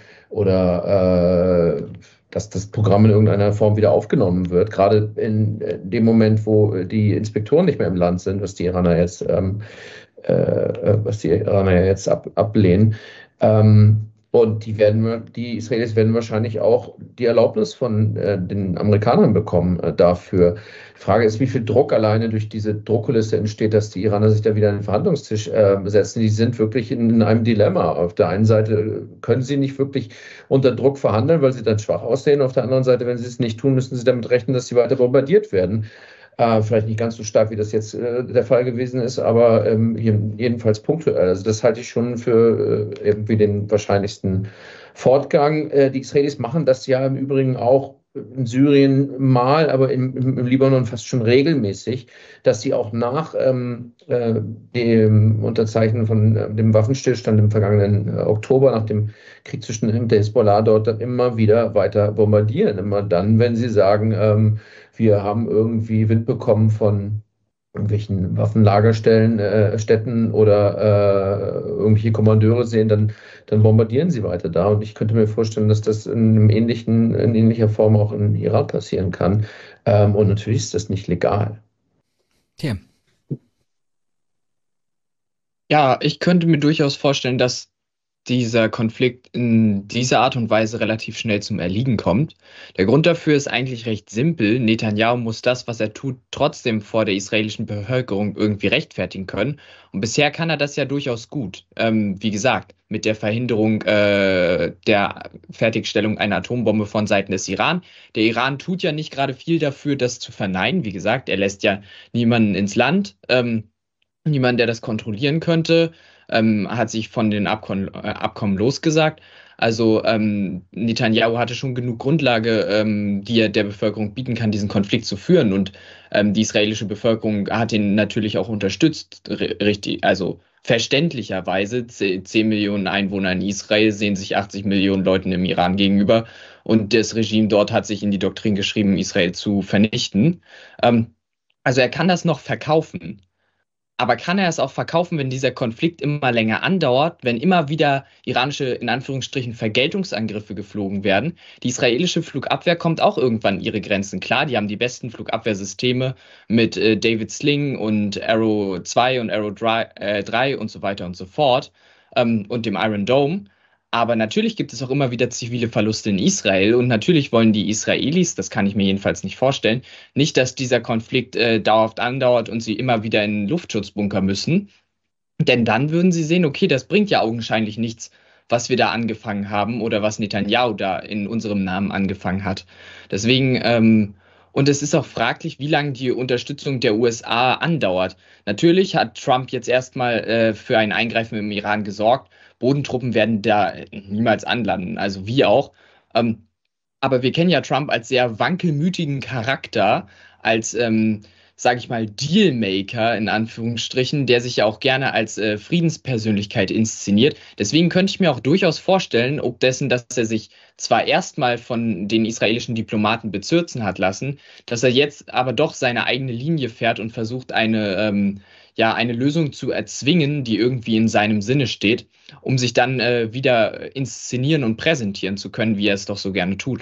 oder äh, dass das Programm in irgendeiner Form wieder aufgenommen wird, gerade in dem Moment, wo die Inspektoren nicht mehr im Land sind, was die Iraner jetzt, ähm, äh, was die Iraner jetzt ab, ablehnen. Ähm, und die werden, die Israelis werden wahrscheinlich auch die Erlaubnis von äh, den Amerikanern bekommen äh, dafür. Die Frage ist, wie viel Druck alleine durch diese Druckkulisse entsteht, dass die Iraner sich da wieder an den Verhandlungstisch äh, setzen. Die sind wirklich in, in einem Dilemma. Auf der einen Seite können sie nicht wirklich unter Druck verhandeln, weil sie dann schwach aussehen. Auf der anderen Seite, wenn sie es nicht tun, müssen sie damit rechnen, dass sie weiter bombardiert werden. Äh, vielleicht nicht ganz so stark, wie das jetzt äh, der Fall gewesen ist, aber ähm, jedenfalls punktuell. Also das halte ich schon für äh, irgendwie den wahrscheinlichsten Fortgang. Äh, die Israelis machen das ja im Übrigen auch in Syrien mal, aber im, im, im Libanon fast schon regelmäßig, dass sie auch nach ähm, äh, dem Unterzeichnen von äh, dem Waffenstillstand im vergangenen äh, Oktober, nach dem Krieg zwischen der Hisbollah dort, dann immer wieder weiter bombardieren. Immer dann, wenn sie sagen, ähm, wir haben irgendwie Wind bekommen von irgendwelchen Waffenlagerstellen, äh, Städten oder äh, irgendwelche Kommandeure sehen, dann, dann bombardieren sie weiter da. Und ich könnte mir vorstellen, dass das in, einem ähnlichen, in ähnlicher Form auch in Iran passieren kann. Ähm, und natürlich ist das nicht legal. Okay. Ja, ich könnte mir durchaus vorstellen, dass dieser Konflikt in dieser Art und Weise relativ schnell zum Erliegen kommt. Der Grund dafür ist eigentlich recht simpel. Netanyahu muss das, was er tut, trotzdem vor der israelischen Bevölkerung irgendwie rechtfertigen können. Und bisher kann er das ja durchaus gut. Ähm, wie gesagt, mit der Verhinderung äh, der Fertigstellung einer Atombombe von Seiten des Iran. Der Iran tut ja nicht gerade viel dafür, das zu verneinen. Wie gesagt, er lässt ja niemanden ins Land. Ähm, Niemand, der das kontrollieren könnte, ähm, hat sich von den Abkommen, äh, Abkommen losgesagt. Also ähm, Netanyahu hatte schon genug Grundlage, ähm, die er der Bevölkerung bieten kann, diesen Konflikt zu führen. Und ähm, die israelische Bevölkerung hat ihn natürlich auch unterstützt, richtig, also verständlicherweise. zehn Millionen Einwohner in Israel sehen sich achtzig Millionen Leuten im Iran gegenüber. Und das Regime dort hat sich in die Doktrin geschrieben, Israel zu vernichten. Ähm, also er kann das noch verkaufen. Aber kann er es auch verkaufen, wenn dieser Konflikt immer länger andauert, wenn immer wieder iranische, in Anführungsstrichen, Vergeltungsangriffe geflogen werden? Die israelische Flugabwehr kommt auch irgendwann an ihre Grenzen. Klar, die haben die besten Flugabwehrsysteme mit äh, David Sling und Arrow zwei und Arrow drei und so weiter und so fort ähm, und dem Iron Dome. Aber natürlich gibt es auch immer wieder zivile Verluste in Israel und natürlich wollen die Israelis, das kann ich mir jedenfalls nicht vorstellen, nicht, dass dieser Konflikt äh, dauerhaft andauert und sie immer wieder in den Luftschutzbunker müssen. Denn dann würden sie sehen, okay, das bringt ja augenscheinlich nichts, was wir da angefangen haben oder was Netanyahu da in unserem Namen angefangen hat. Deswegen, ähm, und es ist auch fraglich, wie lange die Unterstützung der U S A andauert. Natürlich hat Trump jetzt erstmal äh, für ein Eingreifen im Iran gesorgt. Bodentruppen werden da niemals anlanden, also wie auch. Ähm, aber wir kennen ja Trump als sehr wankelmütigen Charakter, als, ähm, sage ich mal, Dealmaker in Anführungsstrichen, der sich ja auch gerne als äh, Friedenspersönlichkeit inszeniert. Deswegen könnte ich mir auch durchaus vorstellen, ob dessen, dass er sich zwar erstmal von den israelischen Diplomaten bezürzen hat lassen, dass er jetzt aber doch seine eigene Linie fährt und versucht, eine, ähm, ja, eine Lösung zu erzwingen, die irgendwie in seinem Sinne steht, um sich dann äh, wieder inszenieren und präsentieren zu können, wie er es doch so gerne tut.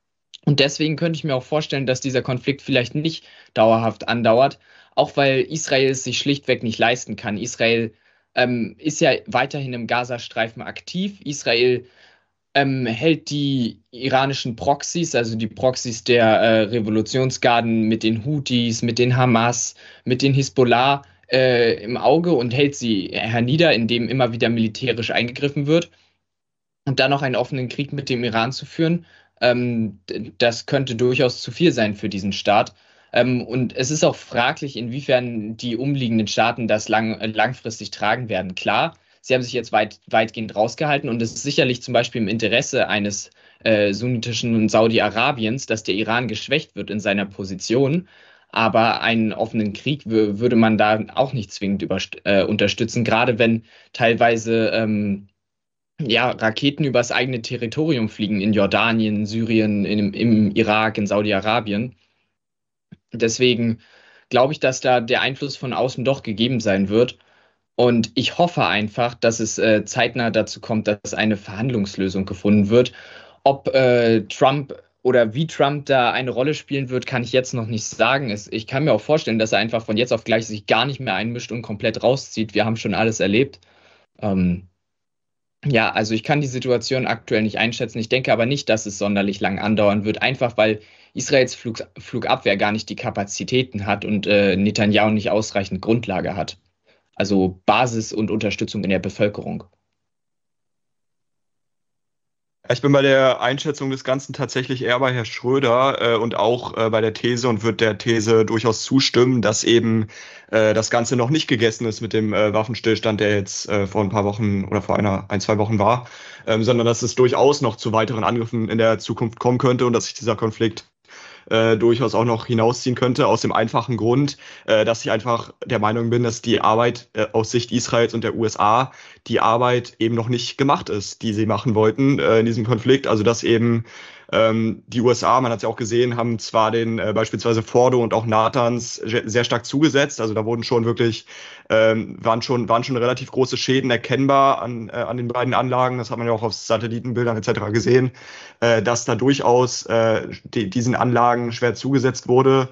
Und deswegen könnte ich mir auch vorstellen, dass dieser Konflikt vielleicht nicht dauerhaft andauert, auch weil Israel es sich schlichtweg nicht leisten kann. Israel ähm, ist ja weiterhin im Gazastreifen aktiv. Israel ähm, hält die iranischen Proxys, also die Proxys der äh, Revolutionsgarden mit den Houthis, mit den Hamas, mit den Hisbollah äh, im Auge und hält sie hernieder, indem immer wieder militärisch eingegriffen wird. Und dann noch einen offenen Krieg mit dem Iran zu führen, ähm, das könnte durchaus zu viel sein für diesen Staat. Ähm, und es ist auch fraglich, inwiefern die umliegenden Staaten das lang, langfristig tragen werden. Klar, sie haben sich jetzt weit, weitgehend rausgehalten und es ist sicherlich zum Beispiel im Interesse eines äh, sunnitischen Saudi-Arabiens, dass der Iran geschwächt wird in seiner Position. Aber einen offenen Krieg w- würde man da auch nicht zwingend überst- äh, unterstützen, gerade wenn teilweise ähm, ja, Raketen übers eigene Territorium fliegen in Jordanien, Syrien, in, im Irak, in Saudi-Arabien. Deswegen glaube ich, dass da der Einfluss von außen doch gegeben sein wird. Und ich hoffe einfach, dass es äh, zeitnah dazu kommt, dass eine Verhandlungslösung gefunden wird. Ob äh, Trump oder wie Trump da eine Rolle spielen wird, kann ich jetzt noch nicht sagen. Es, ich kann mir auch vorstellen, dass er einfach von jetzt auf gleich sich gar nicht mehr einmischt und komplett rauszieht. Wir haben schon alles erlebt. Ähm, ja, also ich kann die Situation aktuell nicht einschätzen. Ich denke aber nicht, dass es sonderlich lang andauern wird, einfach weil Israels Flug, Flugabwehr gar nicht die Kapazitäten hat und äh, Netanyahu nicht ausreichend Grundlage hat. Also Basis und Unterstützung in der Bevölkerung. Ich bin bei der Einschätzung des Ganzen tatsächlich eher bei Herrn Schröder äh, und auch äh, bei der These und würde der These durchaus zustimmen, dass eben äh, das Ganze noch nicht gegessen ist mit dem äh, Waffenstillstand, der jetzt äh, vor ein paar Wochen oder vor einer, ein, zwei Wochen war, ähm, sondern dass es durchaus noch zu weiteren Angriffen in der Zukunft kommen könnte und dass sich dieser Konflikt äh, durchaus auch noch hinausziehen könnte, aus dem einfachen Grund, äh, dass ich einfach der Meinung bin, dass die Arbeit äh, aus Sicht Israels und der U S A, die Arbeit eben noch nicht gemacht ist, die sie machen wollten äh, in diesem Konflikt. Also dass eben ähm, die U S A, man hat es ja auch gesehen, haben zwar den äh, beispielsweise Fordo und auch Natanz sehr stark zugesetzt, also da wurden schon wirklich, ähm, waren schon waren schon relativ große Schäden erkennbar an, äh, an den beiden Anlagen, das hat man ja auch auf Satellitenbildern et cetera gesehen, äh, dass da durchaus äh, die, diesen Anlagen schwer zugesetzt wurde.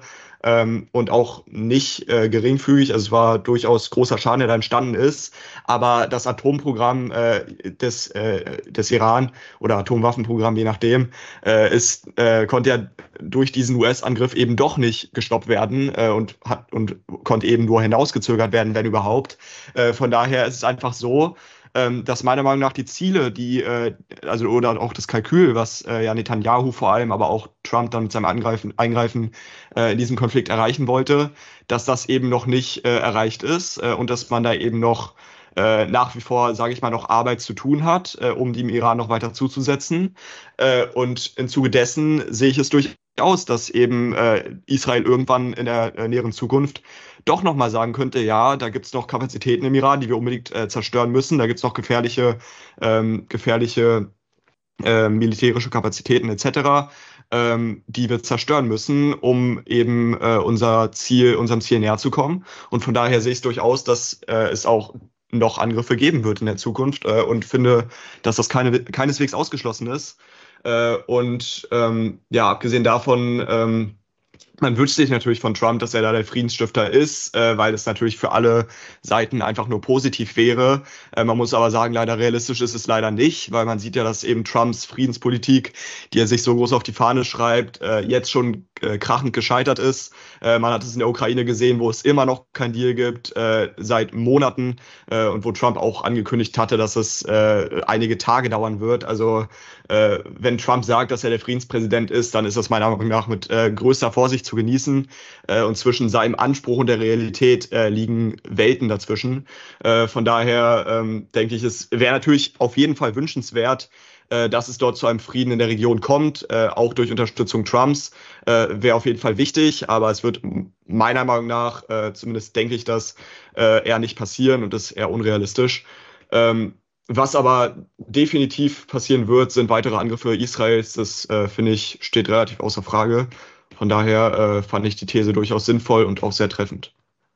ähm, und auch nicht äh, geringfügig. Also es war durchaus großer Schaden, der da entstanden ist. Aber das Atomprogramm äh, des, äh, des Iran oder Atomwaffenprogramm, je nachdem, äh, ist, äh, konnte ja durch diesen U S-Angriff eben doch nicht gestoppt werden äh, und hat und konnte eben nur hinausgezögert werden, wenn überhaupt. Äh, von daher ist es einfach so, ähm, dass meiner Meinung nach die Ziele, die, äh, also oder auch das Kalkül, was äh, ja Netanyahu vor allem, aber auch Trump dann mit seinem Angreifen, Eingreifen äh, in diesem Konflikt erreichen wollte, dass das eben noch nicht äh, erreicht ist äh, und dass man da eben noch äh, nach wie vor, sage ich mal, noch Arbeit zu tun hat, äh, um dem Iran noch weiter zuzusetzen. Äh, und im Zuge dessen sehe ich es durchaus, dass eben äh, Israel irgendwann in der äh, näheren Zukunft doch nochmal sagen könnte, ja, da gibt es noch Kapazitäten im Iran, die wir unbedingt äh, zerstören müssen. Da gibt es noch gefährliche, ähm, gefährliche äh, militärische Kapazitäten et cetera, ähm, die wir zerstören müssen, um eben äh, unser Ziel, unserem Ziel näher zu kommen. Und von daher sehe ich es durchaus, dass äh, es auch noch Angriffe geben wird in der Zukunft äh, und finde, dass das keine, keineswegs ausgeschlossen ist. Äh, und ähm, ja, abgesehen davon, ähm, man wünscht sich natürlich von Trump, dass er da der Friedensstifter ist, äh, weil es natürlich für alle Seiten einfach nur positiv wäre. Äh, man muss aber sagen, leider realistisch ist es leider nicht, weil man sieht ja, dass eben Trumps Friedenspolitik, die er sich so groß auf die Fahne schreibt, äh, jetzt schon äh, krachend gescheitert ist. Äh, man hat es in der Ukraine gesehen, wo es immer noch kein Deal gibt, äh, seit Monaten äh, und wo Trump auch angekündigt hatte, dass es äh, einige Tage dauern wird. Also äh, wenn Trump sagt, dass er der Friedenspräsident ist, dann ist das meiner Meinung nach mit äh, größter Vorsicht zu genießen. Äh, und zwischen seinem Anspruch und der Realität äh, liegen Welten dazwischen. Äh, von daher ähm, denke ich, es wäre natürlich auf jeden Fall wünschenswert, äh, dass es dort zu einem Frieden in der Region kommt, äh, auch durch Unterstützung Trumps. Äh, wäre auf jeden Fall wichtig, aber es wird meiner Meinung nach, äh, zumindest denke ich das, äh, eher nicht passieren und ist eher unrealistisch. Ähm, Was aber definitiv passieren wird, sind weitere Angriffe Israels. Das, äh, finde ich, steht relativ außer Frage. Von daher äh, fand ich die These durchaus sinnvoll und auch sehr treffend.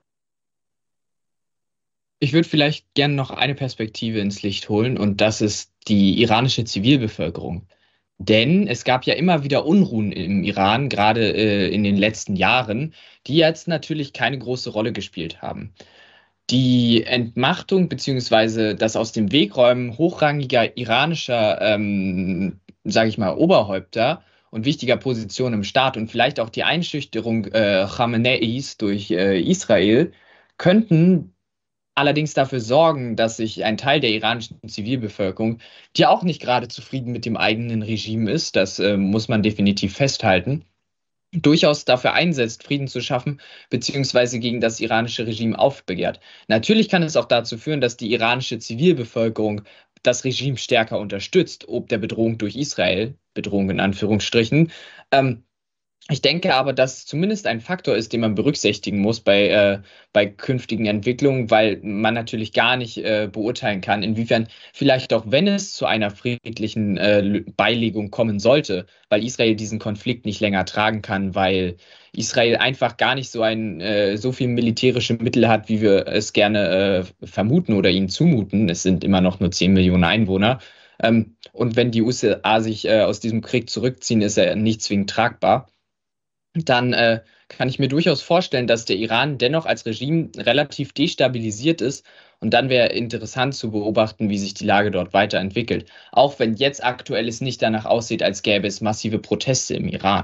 Ich würde vielleicht gerne noch eine Perspektive ins Licht holen und das ist die iranische Zivilbevölkerung. Denn es gab ja immer wieder Unruhen im Iran, gerade äh, in den letzten Jahren, die jetzt natürlich keine große Rolle gespielt haben. Die Entmachtung bzw. das aus dem Wegräumen hochrangiger iranischer, ähm, sage ich mal, Oberhäupter und wichtiger Positionen im Staat und vielleicht auch die Einschüchterung äh, Khameneis durch äh, Israel könnten allerdings dafür sorgen, dass sich ein Teil der iranischen Zivilbevölkerung, die auch nicht gerade zufrieden mit dem eigenen Regime ist, das äh, muss man definitiv festhalten, durchaus dafür einsetzt, Frieden zu schaffen, beziehungsweise gegen das iranische Regime aufbegehrt. Natürlich kann es auch dazu führen, dass die iranische Zivilbevölkerung das Regime stärker unterstützt, ob der Bedrohung durch Israel, Bedrohung in Anführungsstrichen. Ähm, ich denke aber, dass es zumindest ein Faktor ist, den man berücksichtigen muss bei, äh, bei künftigen Entwicklungen, weil man natürlich gar nicht äh, beurteilen kann, inwiefern vielleicht auch, wenn es zu einer friedlichen äh, Beilegung kommen sollte, weil Israel diesen Konflikt nicht länger tragen kann, weil Israel einfach gar nicht so ein äh, so viel militärische Mittel hat, wie wir es gerne äh, vermuten oder ihnen zumuten. Es sind immer noch nur zehn Millionen Einwohner. Ähm, und wenn die U S A sich äh, aus diesem Krieg zurückziehen, ist er nicht zwingend tragbar. Dann äh, kann ich mir durchaus vorstellen, dass der Iran dennoch als Regime relativ destabilisiert ist. Und dann wäre interessant zu beobachten, wie sich die Lage dort weiterentwickelt. Auch wenn jetzt aktuell es nicht danach aussieht, als gäbe es massive Proteste im Iran.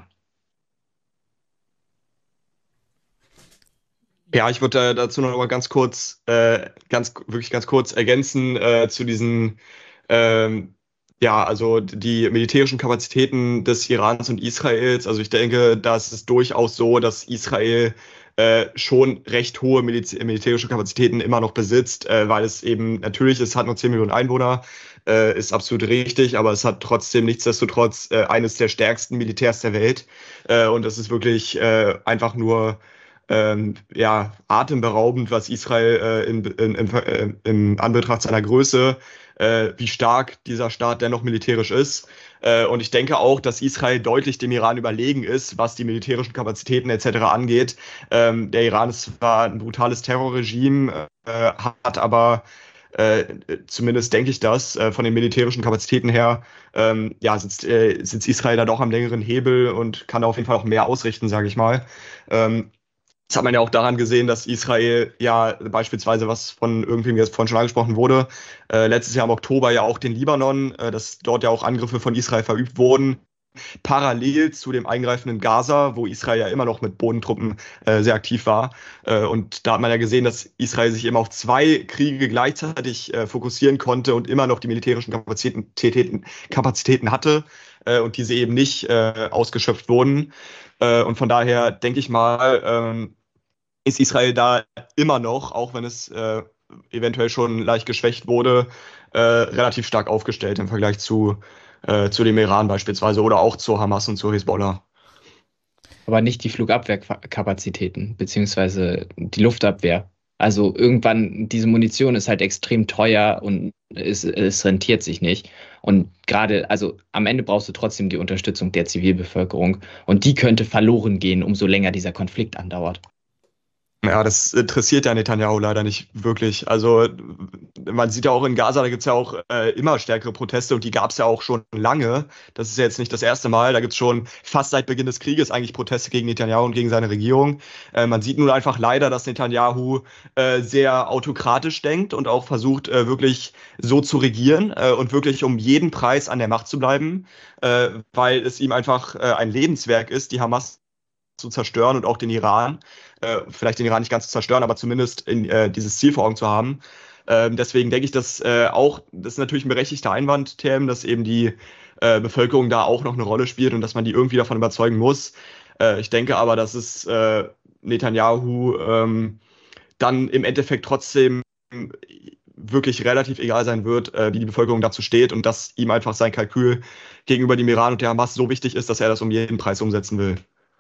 Ja, ich würde äh, dazu noch mal ganz kurz, äh, ganz wirklich ganz kurz ergänzen äh, zu diesen ähm, ja, also die militärischen Kapazitäten des Irans und Israels. Also ich denke, da ist es durchaus so, dass Israel äh, schon recht hohe Miliz militärische Kapazitäten immer noch besitzt, äh, weil es eben natürlich, es hat nur zehn Millionen Einwohner, äh, ist absolut richtig, aber es hat trotzdem nichtsdestotrotz äh, eines der stärksten Militärs der Welt. Äh, und das ist wirklich äh, einfach nur Ähm, ja, atemberaubend, was Israel äh, in, in, in, äh, im Anbetracht seiner Größe, äh, wie stark dieser Staat dennoch militärisch ist. Äh, und ich denke auch, dass Israel deutlich dem Iran überlegen ist, was die militärischen Kapazitäten et cetera angeht. Ähm, der Iran ist zwar ein brutales Terrorregime, äh, hat aber äh, zumindest denke ich das, äh, von den militärischen Kapazitäten her, ähm, ja, sitzt, äh, sitzt Israel da doch am längeren Hebel und kann auf jeden Fall auch mehr ausrichten, sage ich mal. Ähm, Das hat man ja auch daran gesehen, dass Israel ja beispielsweise, was von irgendwem jetzt vorhin schon angesprochen wurde, äh, letztes Jahr im Oktober ja auch den Libanon, äh, dass dort ja auch Angriffe von Israel verübt wurden, parallel zu dem eingreifenden Gaza, wo Israel ja immer noch mit Bodentruppen äh, sehr aktiv war. Äh, und da hat man ja gesehen, dass Israel sich eben auf zwei Kriege gleichzeitig äh, fokussieren konnte und immer noch die militärischen Kapazitäten, Kapazitäten hatte äh, und diese eben nicht äh, ausgeschöpft wurden. Äh, und von daher denke ich mal, ähm, ist Israel da immer noch, auch wenn es äh, eventuell schon leicht geschwächt wurde, äh, relativ stark aufgestellt im Vergleich zu, äh, zu dem Iran beispielsweise oder auch zu Hamas und zu Hezbollah. Aber nicht die Flugabwehrkapazitäten, beziehungsweise die Luftabwehr. Also irgendwann, diese Munition ist halt extrem teuer und es, es rentiert sich nicht. Und gerade, also am Ende brauchst du trotzdem die Unterstützung der Zivilbevölkerung. Und die könnte verloren gehen, umso länger dieser Konflikt andauert. Ja, das interessiert ja Netanyahu leider nicht wirklich. Also man sieht ja auch in Gaza, da gibt es ja auch äh, immer stärkere Proteste und die gab es ja auch schon lange. Das ist ja jetzt nicht das erste Mal. Da gibt es schon fast seit Beginn des Krieges eigentlich Proteste gegen Netanyahu und gegen seine Regierung. Äh, man sieht nun einfach leider, dass Netanyahu äh, sehr autokratisch denkt und auch versucht, äh, wirklich so zu regieren äh, und wirklich um jeden Preis an der Macht zu bleiben, äh, weil es ihm einfach äh, ein Lebenswerk ist, die Hamas zu zerstören und auch den Iran, äh, vielleicht den Iran nicht ganz zu zerstören, aber zumindest in, äh, dieses Ziel vor Augen zu haben. Ähm, deswegen denke ich, dass äh, auch, das ist natürlich ein berechtigter Einwand, Tim, dass eben die äh, Bevölkerung da auch noch eine Rolle spielt und dass man die irgendwie davon überzeugen muss. Äh, ich denke aber, dass es äh, Netanyahu ähm, dann im Endeffekt trotzdem wirklich relativ egal sein wird, äh, wie die Bevölkerung dazu steht und dass ihm einfach sein Kalkül gegenüber dem Iran und der Hamas so wichtig ist, dass er das um jeden Preis umsetzen will.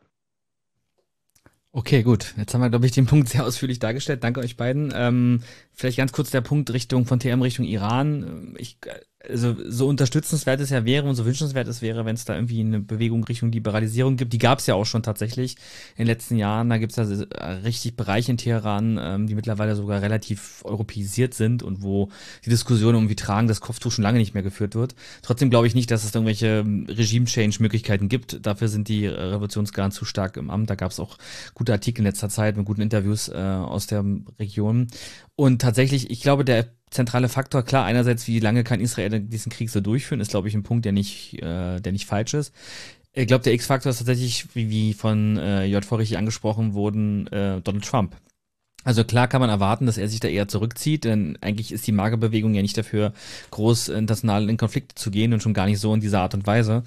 Okay, gut. Jetzt haben wir, glaube ich, den Punkt sehr ausführlich dargestellt. Danke euch beiden. Ähm, vielleicht ganz kurz der Punkt Richtung von T M Richtung Iran. Ich, also so unterstützenswert es ja wäre und so wünschenswert es wäre, wenn es da irgendwie eine Bewegung Richtung Liberalisierung gibt. Die gab es ja auch schon tatsächlich in den letzten Jahren. Da gibt es ja richtig Bereiche in Teheran, ähm, die mittlerweile sogar relativ europäisiert sind und wo die Diskussion um wie Tragen das Kopftuch schon lange nicht mehr geführt wird. Trotzdem glaube ich nicht, dass es irgendwelche Regime-Change-Möglichkeiten gibt. Dafür sind die Revolutionsgarden zu stark im Amt. Da gab es auch gute Artikel in letzter Zeit mit guten Interviews äh, aus der Region. Und tatsächlich, ich glaube, der zentrale Faktor, klar, einerseits, wie lange kann Israel diesen Krieg so durchführen, ist, glaube ich, ein Punkt, der nicht, äh, der nicht falsch ist. Ich glaube, der X-Faktor ist tatsächlich, wie, wie von äh, J V richtig angesprochen wurden, äh, Donald Trump. Also klar kann man erwarten, dass er sich da eher zurückzieht, denn eigentlich ist die Magerbewegung ja nicht dafür, groß international in Konflikte zu gehen und schon gar nicht so in dieser Art und Weise.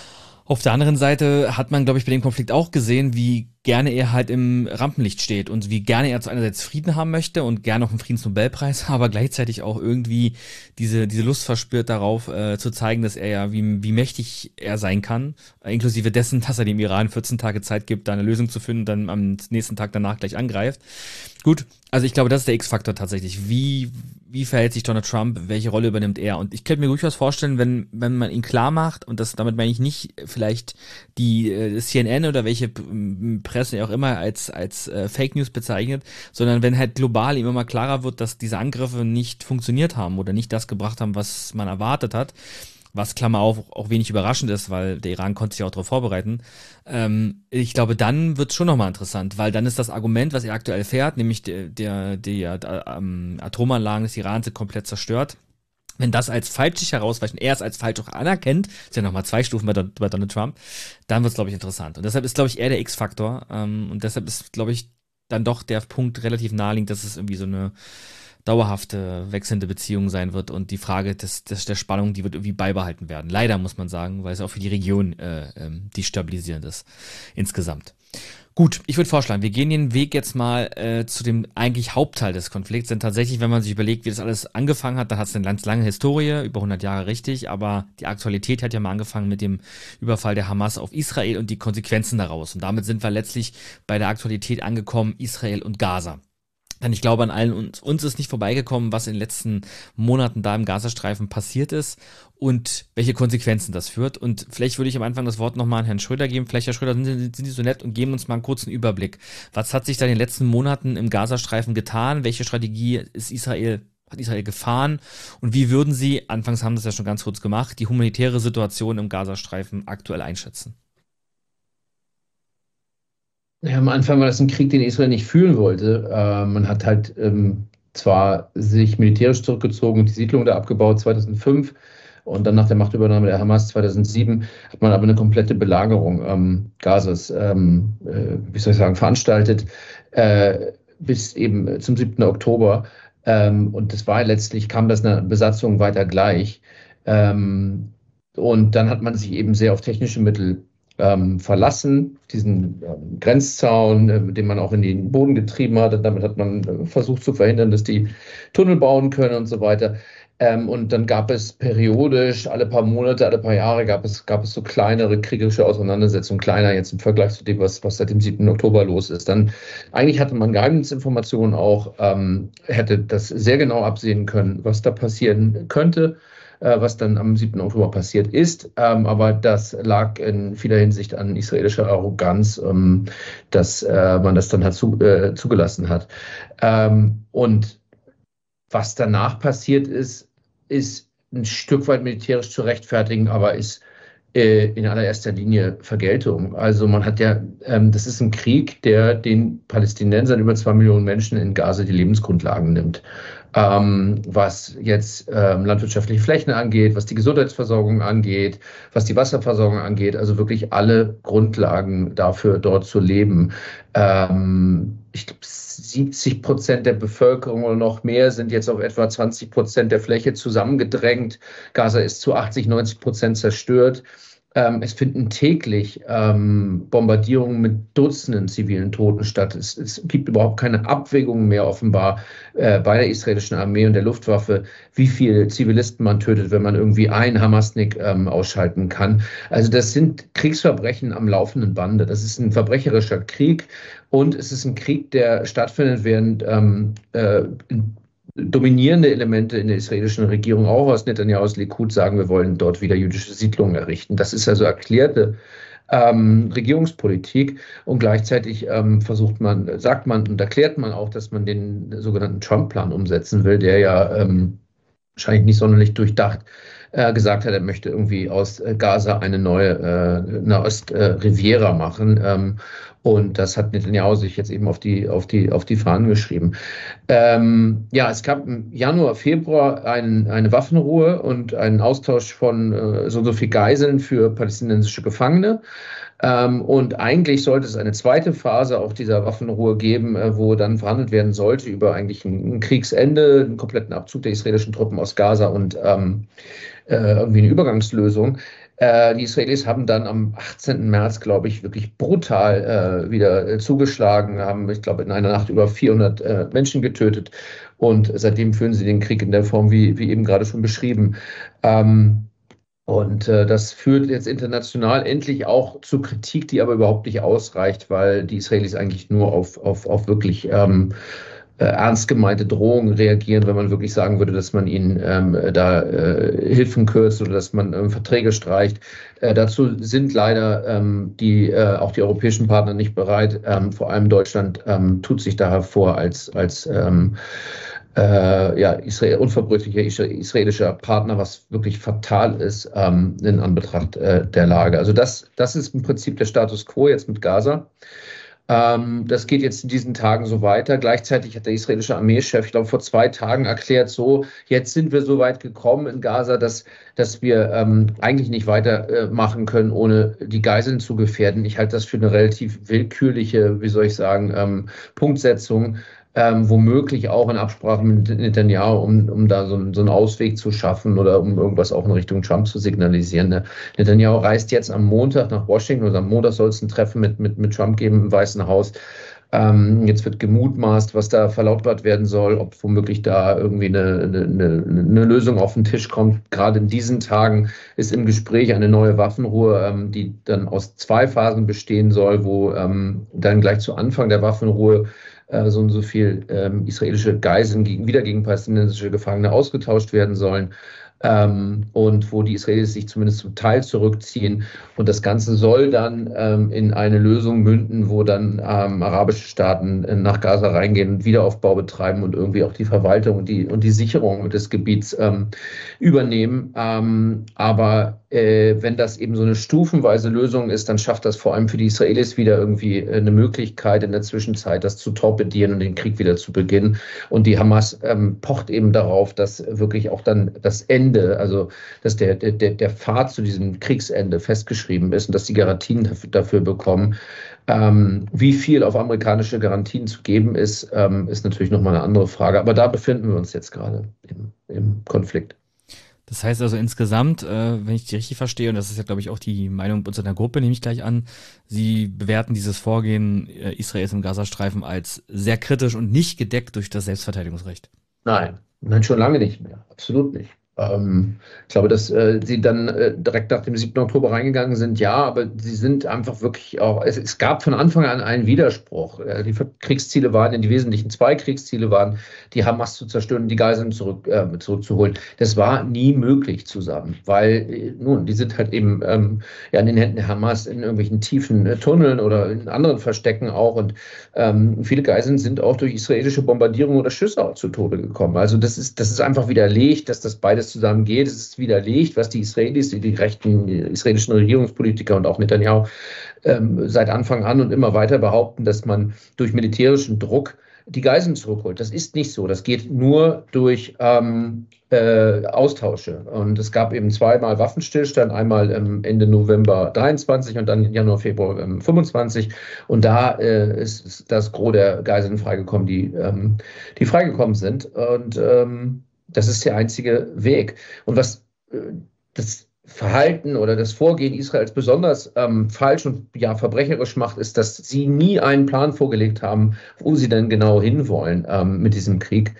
Auf der anderen Seite hat man, glaube ich, bei dem Konflikt auch gesehen, wie gerne er halt im Rampenlicht steht und wie gerne er zu einerseits Frieden haben möchte und gerne auch einen Friedensnobelpreis, aber gleichzeitig auch irgendwie diese diese Lust verspürt darauf, äh, zu zeigen, dass er ja, wie, wie mächtig er sein kann, äh, inklusive dessen, dass er dem Iran vierzehn Tage Zeit gibt, da eine Lösung zu finden und dann am nächsten Tag danach gleich angreift. Gut, also ich glaube, das ist der X-Faktor tatsächlich. Wie wie verhält sich Donald Trump? Welche Rolle übernimmt er? Und ich könnte mir durchaus vorstellen, wenn wenn man ihn klar macht, und das damit meine ich nicht vielleicht die äh, C N N oder welche P- Presse auch immer als als äh, Fake News bezeichnet, sondern wenn halt global ihm immer klarer wird, dass diese Angriffe nicht funktioniert haben oder nicht das gebracht haben, was man erwartet hat, was Klammer auf auch wenig überraschend ist, weil der Iran konnte sich auch darauf vorbereiten. Ähm, ich glaube, dann wird es schon nochmal interessant, weil dann ist das Argument, was er aktuell fährt, nämlich der der die äh, ähm, Atomanlagen des Irans sind komplett zerstört. Wenn das als falsch sich herausweicht und er es als falsch auch anerkennt, ist ja nochmal zwei Stufen bei, Don- bei Donald Trump, dann wird es, glaube ich, interessant. Und deshalb ist, glaube ich, eher der X-Faktor. Ähm, und deshalb ist, glaube ich, dann doch der Punkt relativ naheliegend, dass es irgendwie so eine dauerhafte, wechselnde Beziehung sein wird und die Frage des, des, der Spannung, die wird irgendwie beibehalten werden. Leider, muss man sagen, weil es auch für die Region äh, ähm, destabilisierend ist insgesamt. Gut, ich würde vorschlagen, wir gehen den Weg jetzt mal äh, zu dem eigentlich Hauptteil des Konflikts, denn tatsächlich, wenn man sich überlegt, wie das alles angefangen hat, dann hat es eine ganz lange Historie, über hundert Jahre richtig, aber die Aktualität hat ja mal angefangen mit dem Überfall der Hamas auf Israel und die Konsequenzen daraus. Und damit sind wir letztlich bei der Aktualität angekommen, Israel und Gaza. Denn ich glaube, an allen uns, uns ist nicht vorbeigekommen, was in den letzten Monaten da im Gazastreifen passiert ist und welche Konsequenzen das führt. Und vielleicht würde ich am Anfang das Wort nochmal an Herrn Schröder geben. Vielleicht, Herr Schröder, sind Sie, sind Sie so nett und geben uns mal einen kurzen Überblick. Was hat sich da in den letzten Monaten im Gazastreifen getan? Welche Strategie ist Israel hat Israel gefahren und wie würden Sie, anfangs haben Sie es ja schon ganz kurz gemacht, die humanitäre Situation im Gazastreifen aktuell einschätzen? Ja, am Anfang war das ein Krieg, den Israel nicht führen wollte. Äh, man hat halt ähm, zwar sich militärisch zurückgezogen und die Siedlung da abgebaut zweitausendfünf und dann nach der Machtübernahme der Hamas zweitausendsieben hat man aber eine komplette Belagerung ähm, Gazas, ähm, äh, wie soll ich sagen, veranstaltet äh, bis eben zum siebten Oktober. Ähm, und das war letztlich, kam das einer Besatzung weiter gleich. Ähm, und dann hat man sich eben sehr auf technische Mittel ähm, verlassen, diesen ähm, Grenzzaun, äh, den man auch in den Boden getrieben hat. Und damit hat man äh, versucht zu verhindern, dass die Tunnel bauen können und so weiter. Ähm, und dann gab es periodisch, alle paar Monate, alle paar Jahre, gab es, gab es so kleinere kriegerische Auseinandersetzungen, kleiner jetzt im Vergleich zu dem, was, was seit dem siebten Oktober los ist. Dann eigentlich hatte man Geheimdienstinformationen auch, ähm, hätte das sehr genau absehen können, was da passieren könnte, äh, was dann am siebten Oktober passiert ist. Ähm, aber das lag in vieler Hinsicht an israelischer Arroganz, ähm, dass äh, man das dann halt zu, äh, zugelassen hat. Ähm, und was danach passiert ist, ist ein Stück weit militärisch zu rechtfertigen, aber ist äh, in allererster Linie Vergeltung. Also man hat ja, ähm, das ist ein Krieg, der den Palästinensern, über zwei Millionen Menschen in Gaza, die Lebensgrundlagen nimmt. Ähm, was jetzt ähm, landwirtschaftliche Flächen angeht, was die Gesundheitsversorgung angeht, was die Wasserversorgung angeht, also wirklich alle Grundlagen dafür, dort zu leben. Ähm, ich glaube, siebzig Prozent der Bevölkerung oder noch mehr sind jetzt auf etwa zwanzig Prozent der Fläche zusammengedrängt. Gaza ist zu achtzig, neunzig Prozent zerstört. Ähm, es finden täglich ähm, Bombardierungen mit Dutzenden zivilen Toten statt. Es, es gibt überhaupt keine Abwägung mehr offenbar äh, bei der israelischen Armee und der Luftwaffe, wie viele Zivilisten man tötet, wenn man irgendwie einen Hamasnik ähm, ausschalten kann. Also das sind Kriegsverbrechen am laufenden Bande. Das ist ein verbrecherischer Krieg und es ist ein Krieg, der stattfindet, während ähm, äh, dominierende Elemente in der israelischen Regierung, auch aus Netanyahus Likud, sagen, wir wollen dort wieder jüdische Siedlungen errichten. Das ist also erklärte ähm, Regierungspolitik und gleichzeitig ähm, versucht man, sagt man und erklärt man auch, dass man den sogenannten Trump-Plan umsetzen will, der ja ähm, wahrscheinlich nicht sonderlich durchdacht äh, gesagt hat, er möchte irgendwie aus äh, Gaza eine neue äh, Nahost-Riviera äh, machen. Ähm, Und das hat Netanyahu sich jetzt eben auf die, auf die, auf die Fahnen geschrieben. Ähm, ja, es gab im Januar, Februar ein, eine Waffenruhe und einen Austausch von äh, so und so viel Geiseln für palästinensische Gefangene. Ähm, und eigentlich sollte es eine zweite Phase auch dieser Waffenruhe geben, äh, wo dann verhandelt werden sollte über eigentlich ein, ein Kriegsende, einen kompletten Abzug der israelischen Truppen aus Gaza und ähm, äh, irgendwie eine Übergangslösung. Die Israelis haben dann am achtzehnten März, glaube ich, wirklich brutal äh, wieder äh, zugeschlagen, haben, ich glaube, in einer Nacht über vierhundert äh, Menschen getötet und seitdem führen sie den Krieg in der Form, wie, wie eben gerade schon beschrieben. Ähm, und äh, das führt jetzt international endlich auch zu Kritik, die aber überhaupt nicht ausreicht, weil die Israelis eigentlich nur auf, auf, auf wirklich ähm, Äh, ernst gemeinte Drohungen reagieren, wenn man wirklich sagen würde, dass man ihnen ähm, da äh, Hilfen kürzt oder dass man ähm, Verträge streicht. Äh, dazu sind leider ähm, die, äh, auch die europäischen Partner nicht bereit. Ähm, vor allem Deutschland ähm, tut sich da hervor als, als ähm, äh, ja, Israel, unverbrüchlicher israelischer Partner, was wirklich fatal ist ähm, in Anbetracht äh, der Lage. Also das, das ist im Prinzip der Status quo jetzt mit Gaza. Das geht jetzt in diesen Tagen so weiter. Gleichzeitig hat der israelische Armeechef, ich glaube, vor zwei Tagen erklärt, so, jetzt sind wir so weit gekommen in Gaza, dass, dass wir ähm, eigentlich nicht weitermachen äh, können, ohne die Geiseln zu gefährden. Ich halte das für eine relativ willkürliche, wie soll ich sagen, ähm, Punktsetzung. Ähm, womöglich auch in Absprache mit Netanyahu, um, um da so, so einen Ausweg zu schaffen oder um irgendwas auch in Richtung Trump zu signalisieren. Ne? Netanyahu reist jetzt am Montag nach Washington, oder am Montag soll es ein Treffen mit, mit, mit Trump geben im Weißen Haus. Ähm, jetzt wird gemutmaßt, was da verlautbart werden soll, ob womöglich da irgendwie eine, eine, eine Lösung auf den Tisch kommt. Gerade in diesen Tagen ist im Gespräch eine neue Waffenruhe, ähm, die dann aus zwei Phasen bestehen soll, wo ähm, dann gleich zu Anfang der Waffenruhe so und so viel ähm, israelische Geiseln gegen, wieder gegen palästinensische Gefangene ausgetauscht werden sollen. Ähm, und wo die Israelis sich zumindest zum Teil zurückziehen. Und das Ganze soll dann ähm, in eine Lösung münden, wo dann ähm, arabische Staaten äh, nach Gaza reingehen und Wiederaufbau betreiben und irgendwie auch die Verwaltung und die, und die Sicherung des Gebiets ähm, übernehmen. Ähm, aber äh, wenn das eben so eine stufenweise Lösung ist, dann schafft das vor allem für die Israelis wieder irgendwie eine Möglichkeit in der Zwischenzeit, das zu torpedieren und den Krieg wieder zu beginnen. Und die Hamas ähm, pocht eben darauf, dass wirklich auch dann das Ende also dass der, der, der Pfad zu diesem Kriegsende festgeschrieben ist und dass die Garantien dafür, dafür bekommen. Ähm, wie viel auf amerikanische Garantien zu geben ist, ähm, ist natürlich nochmal eine andere Frage. Aber da befinden wir uns jetzt gerade im, im Konflikt. Das heißt also insgesamt, äh, wenn ich die richtig verstehe, und das ist ja, glaube ich, auch die Meinung unserer Gruppe, nehme ich gleich an, Sie bewerten dieses Vorgehen äh, Israels im Gazastreifen als sehr kritisch und nicht gedeckt durch das Selbstverteidigungsrecht. Nein, nein, schon lange nicht mehr. Absolut nicht. Ähm, ich glaube, dass äh, sie dann äh, direkt nach dem siebten Oktober reingegangen sind, ja, aber sie sind einfach wirklich auch, es, es gab von Anfang an einen Widerspruch. Äh, die Kriegsziele waren, die wesentlichen zwei Kriegsziele waren, die Hamas zu zerstören und die Geiseln zurück, äh, zurückzuholen. Das war nie möglich zusammen, weil, äh, nun, die sind halt eben ähm, ja, in den Händen der Hamas in irgendwelchen tiefen äh, Tunneln oder in anderen Verstecken auch und ähm, viele Geiseln sind auch durch israelische Bombardierung oder Schüsse auch zu Tode gekommen. Also das ist, das ist einfach widerlegt, dass das beides zusammen geht. Es ist widerlegt, was die Israelis, die, die rechten die israelischen Regierungspolitiker und auch Netanyahu ähm, seit Anfang an und immer weiter behaupten, dass man durch militärischen Druck die Geiseln zurückholt. Das ist nicht so. Das geht nur durch ähm, äh, Austausche. Und es gab eben zweimal Waffenstillstand, einmal ähm, Ende November dreiundzwanzig und dann Januar, Februar ähm, fünfundzwanzig. Und da äh, ist, ist das Gros der Geiseln freigekommen, die, ähm, die freigekommen sind. Und ähm, das ist der einzige Weg. Und was äh, das Verhalten oder das Vorgehen Israels besonders ähm, falsch und ja verbrecherisch macht, ist, dass sie nie einen Plan vorgelegt haben, wo sie denn genau hinwollen ähm, mit diesem Krieg.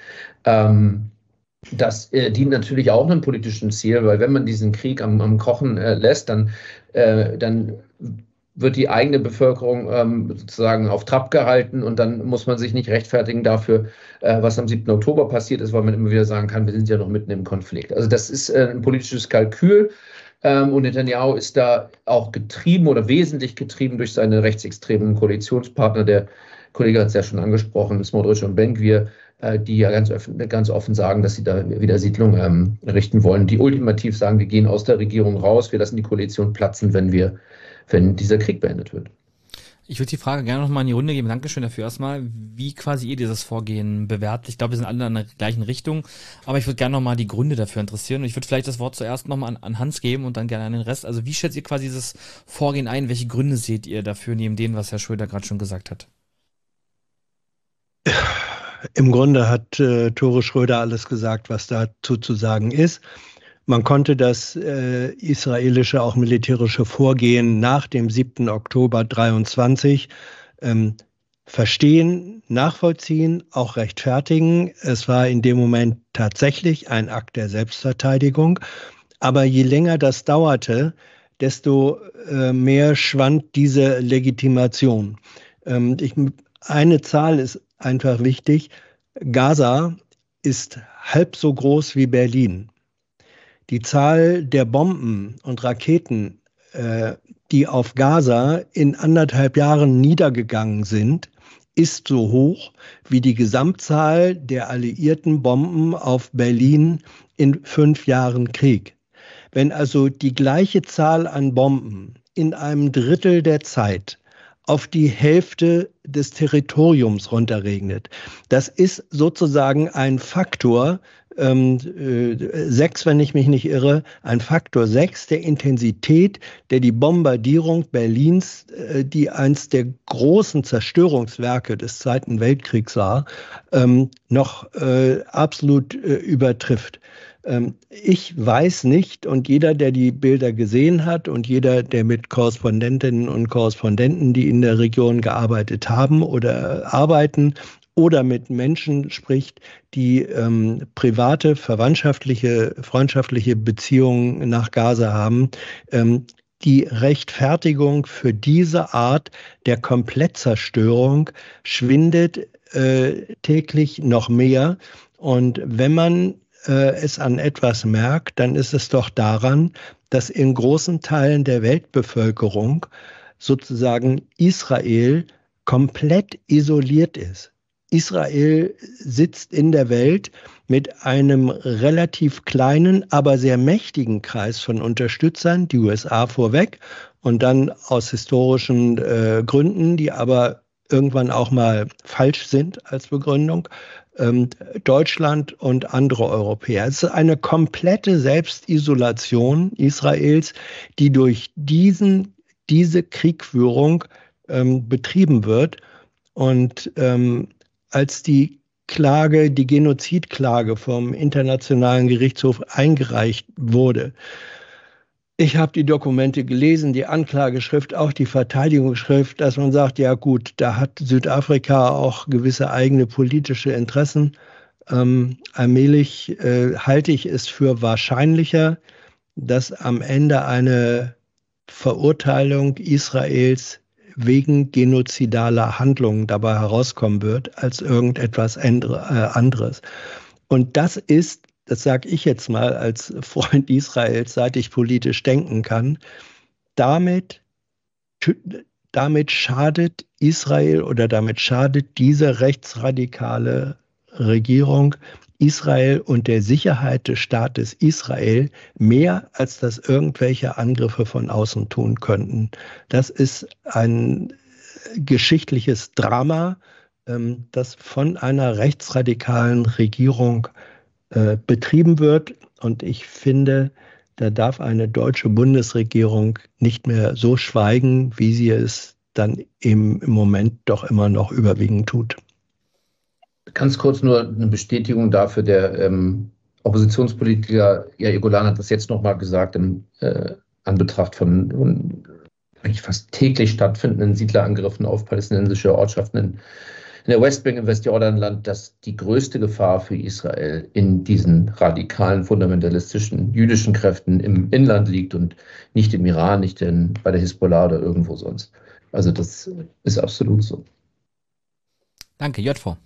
Ähm, das äh, dient natürlich auch einem politischen Ziel, weil wenn man diesen Krieg am, am Kochen äh, lässt, dann, äh, dann wird die eigene Bevölkerung ähm, sozusagen auf Trab gehalten und dann muss man sich nicht rechtfertigen dafür, äh, was am siebten Oktober passiert ist, weil man immer wieder sagen kann, wir sind ja noch mitten im Konflikt. Also das ist äh, ein politisches Kalkül ähm, und Netanyahu ist da auch getrieben oder wesentlich getrieben durch seine rechtsextremen Koalitionspartner. Der Kollege hat es ja schon angesprochen, Smotrich und Ben-Gvir, äh, die ja ganz, ganz offen sagen, dass sie da wieder Siedlung ähm, errichten wollen, die ultimativ sagen, wir gehen aus der Regierung raus, wir lassen die Koalition platzen, wenn wir wenn dieser Krieg beendet wird. Ich würde die Frage gerne nochmal in die Runde geben. Dankeschön dafür erstmal, wie quasi ihr dieses Vorgehen bewertet. Ich glaube, wir sind alle in der gleichen Richtung, aber ich würde gerne nochmal die Gründe dafür interessieren. Und ich würde vielleicht das Wort zuerst nochmal an, an Hans geben und dann gerne an den Rest. Also wie schätzt ihr quasi dieses Vorgehen ein? Welche Gründe seht ihr dafür, neben dem, was Herr Schröder gerade schon gesagt hat? Im Grunde hat äh, Tore Schröder alles gesagt, was dazu zu sagen ist. Man konnte das äh, israelische, auch militärische Vorgehen nach dem siebten Oktober dreiundzwanzig ähm, verstehen, nachvollziehen, auch rechtfertigen. Es war in dem Moment tatsächlich ein Akt der Selbstverteidigung. Aber je länger das dauerte, desto äh, mehr schwand diese Legitimation. Ähm, ich, eine Zahl ist einfach wichtig. Gaza ist halb so groß wie Berlin. Die Zahl der Bomben und Raketen, äh, die auf Gaza in anderthalb Jahren niedergegangen sind, ist so hoch wie die Gesamtzahl der alliierten Bomben auf Berlin in fünf Jahren Krieg. Wenn also die gleiche Zahl an Bomben in einem Drittel der Zeit auf die Hälfte des Territoriums runterregnet, das ist sozusagen ein Faktor, Ähm, äh, sechs, wenn ich mich nicht irre, ein Faktor sechs der Intensität, der die Bombardierung Berlins, äh, die eins der großen Zerstörungswerke des Zweiten Weltkriegs war, ähm, noch äh, absolut äh, übertrifft. Ähm, ich weiß nicht, und jeder, der die Bilder gesehen hat und jeder, der mit Korrespondentinnen und Korrespondenten, die in der Region gearbeitet haben oder arbeiten, oder mit Menschen spricht, die ähm, private, verwandtschaftliche, freundschaftliche Beziehungen nach Gaza haben, ähm, die Rechtfertigung für diese Art der Komplettzerstörung schwindet äh, täglich noch mehr. Und wenn man äh, es an etwas merkt, dann ist es doch daran, dass in großen Teilen der Weltbevölkerung sozusagen Israel komplett isoliert ist. Israel sitzt in der Welt mit einem relativ kleinen, aber sehr mächtigen Kreis von Unterstützern, die U S A vorweg und dann aus historischen äh, Gründen, die aber irgendwann auch mal falsch sind als Begründung, ähm, Deutschland und andere Europäer. Es ist eine komplette Selbstisolation Israels, die durch diesen, diese Kriegführung ähm, betrieben wird. Und ähm, als die Klage, die Genozidklage vom Internationalen Gerichtshof eingereicht wurde, ich habe die Dokumente gelesen, die Anklageschrift, auch die Verteidigungsschrift, dass man sagt, ja gut, da hat Südafrika auch gewisse eigene politische Interessen. Ähm, allmählich äh, halte ich es für wahrscheinlicher, dass am Ende eine Verurteilung Israels wegen genozidaler Handlungen dabei herauskommen wird, als irgendetwas anderes. Und das ist, das sage ich jetzt mal als Freund Israels, seit ich politisch denken kann, damit, damit schadet Israel oder damit schadet diese rechtsradikale Regierung Israel und der Sicherheit des Staates Israel mehr, als das irgendwelche Angriffe von außen tun könnten. Das ist ein geschichtliches Drama, ähm, das von einer rechtsradikalen Regierung äh, betrieben wird. Und ich finde, da darf eine deutsche Bundesregierung nicht mehr so schweigen, wie sie es dann im, im Moment doch immer noch überwiegend tut. Ganz kurz nur eine Bestätigung dafür, der ähm, Oppositionspolitiker Yair Golan hat das jetzt nochmal gesagt, im äh, Anbetracht von, von eigentlich fast täglich stattfindenden Siedlerangriffen auf palästinensische Ortschaften in, in der Westbank im Westjordanland, dass die größte Gefahr für Israel in diesen radikalen, fundamentalistischen jüdischen Kräften im Inland liegt und nicht im Iran, nicht in, bei der Hisbollah oder irgendwo sonst. Also das ist absolut so. Danke, J V.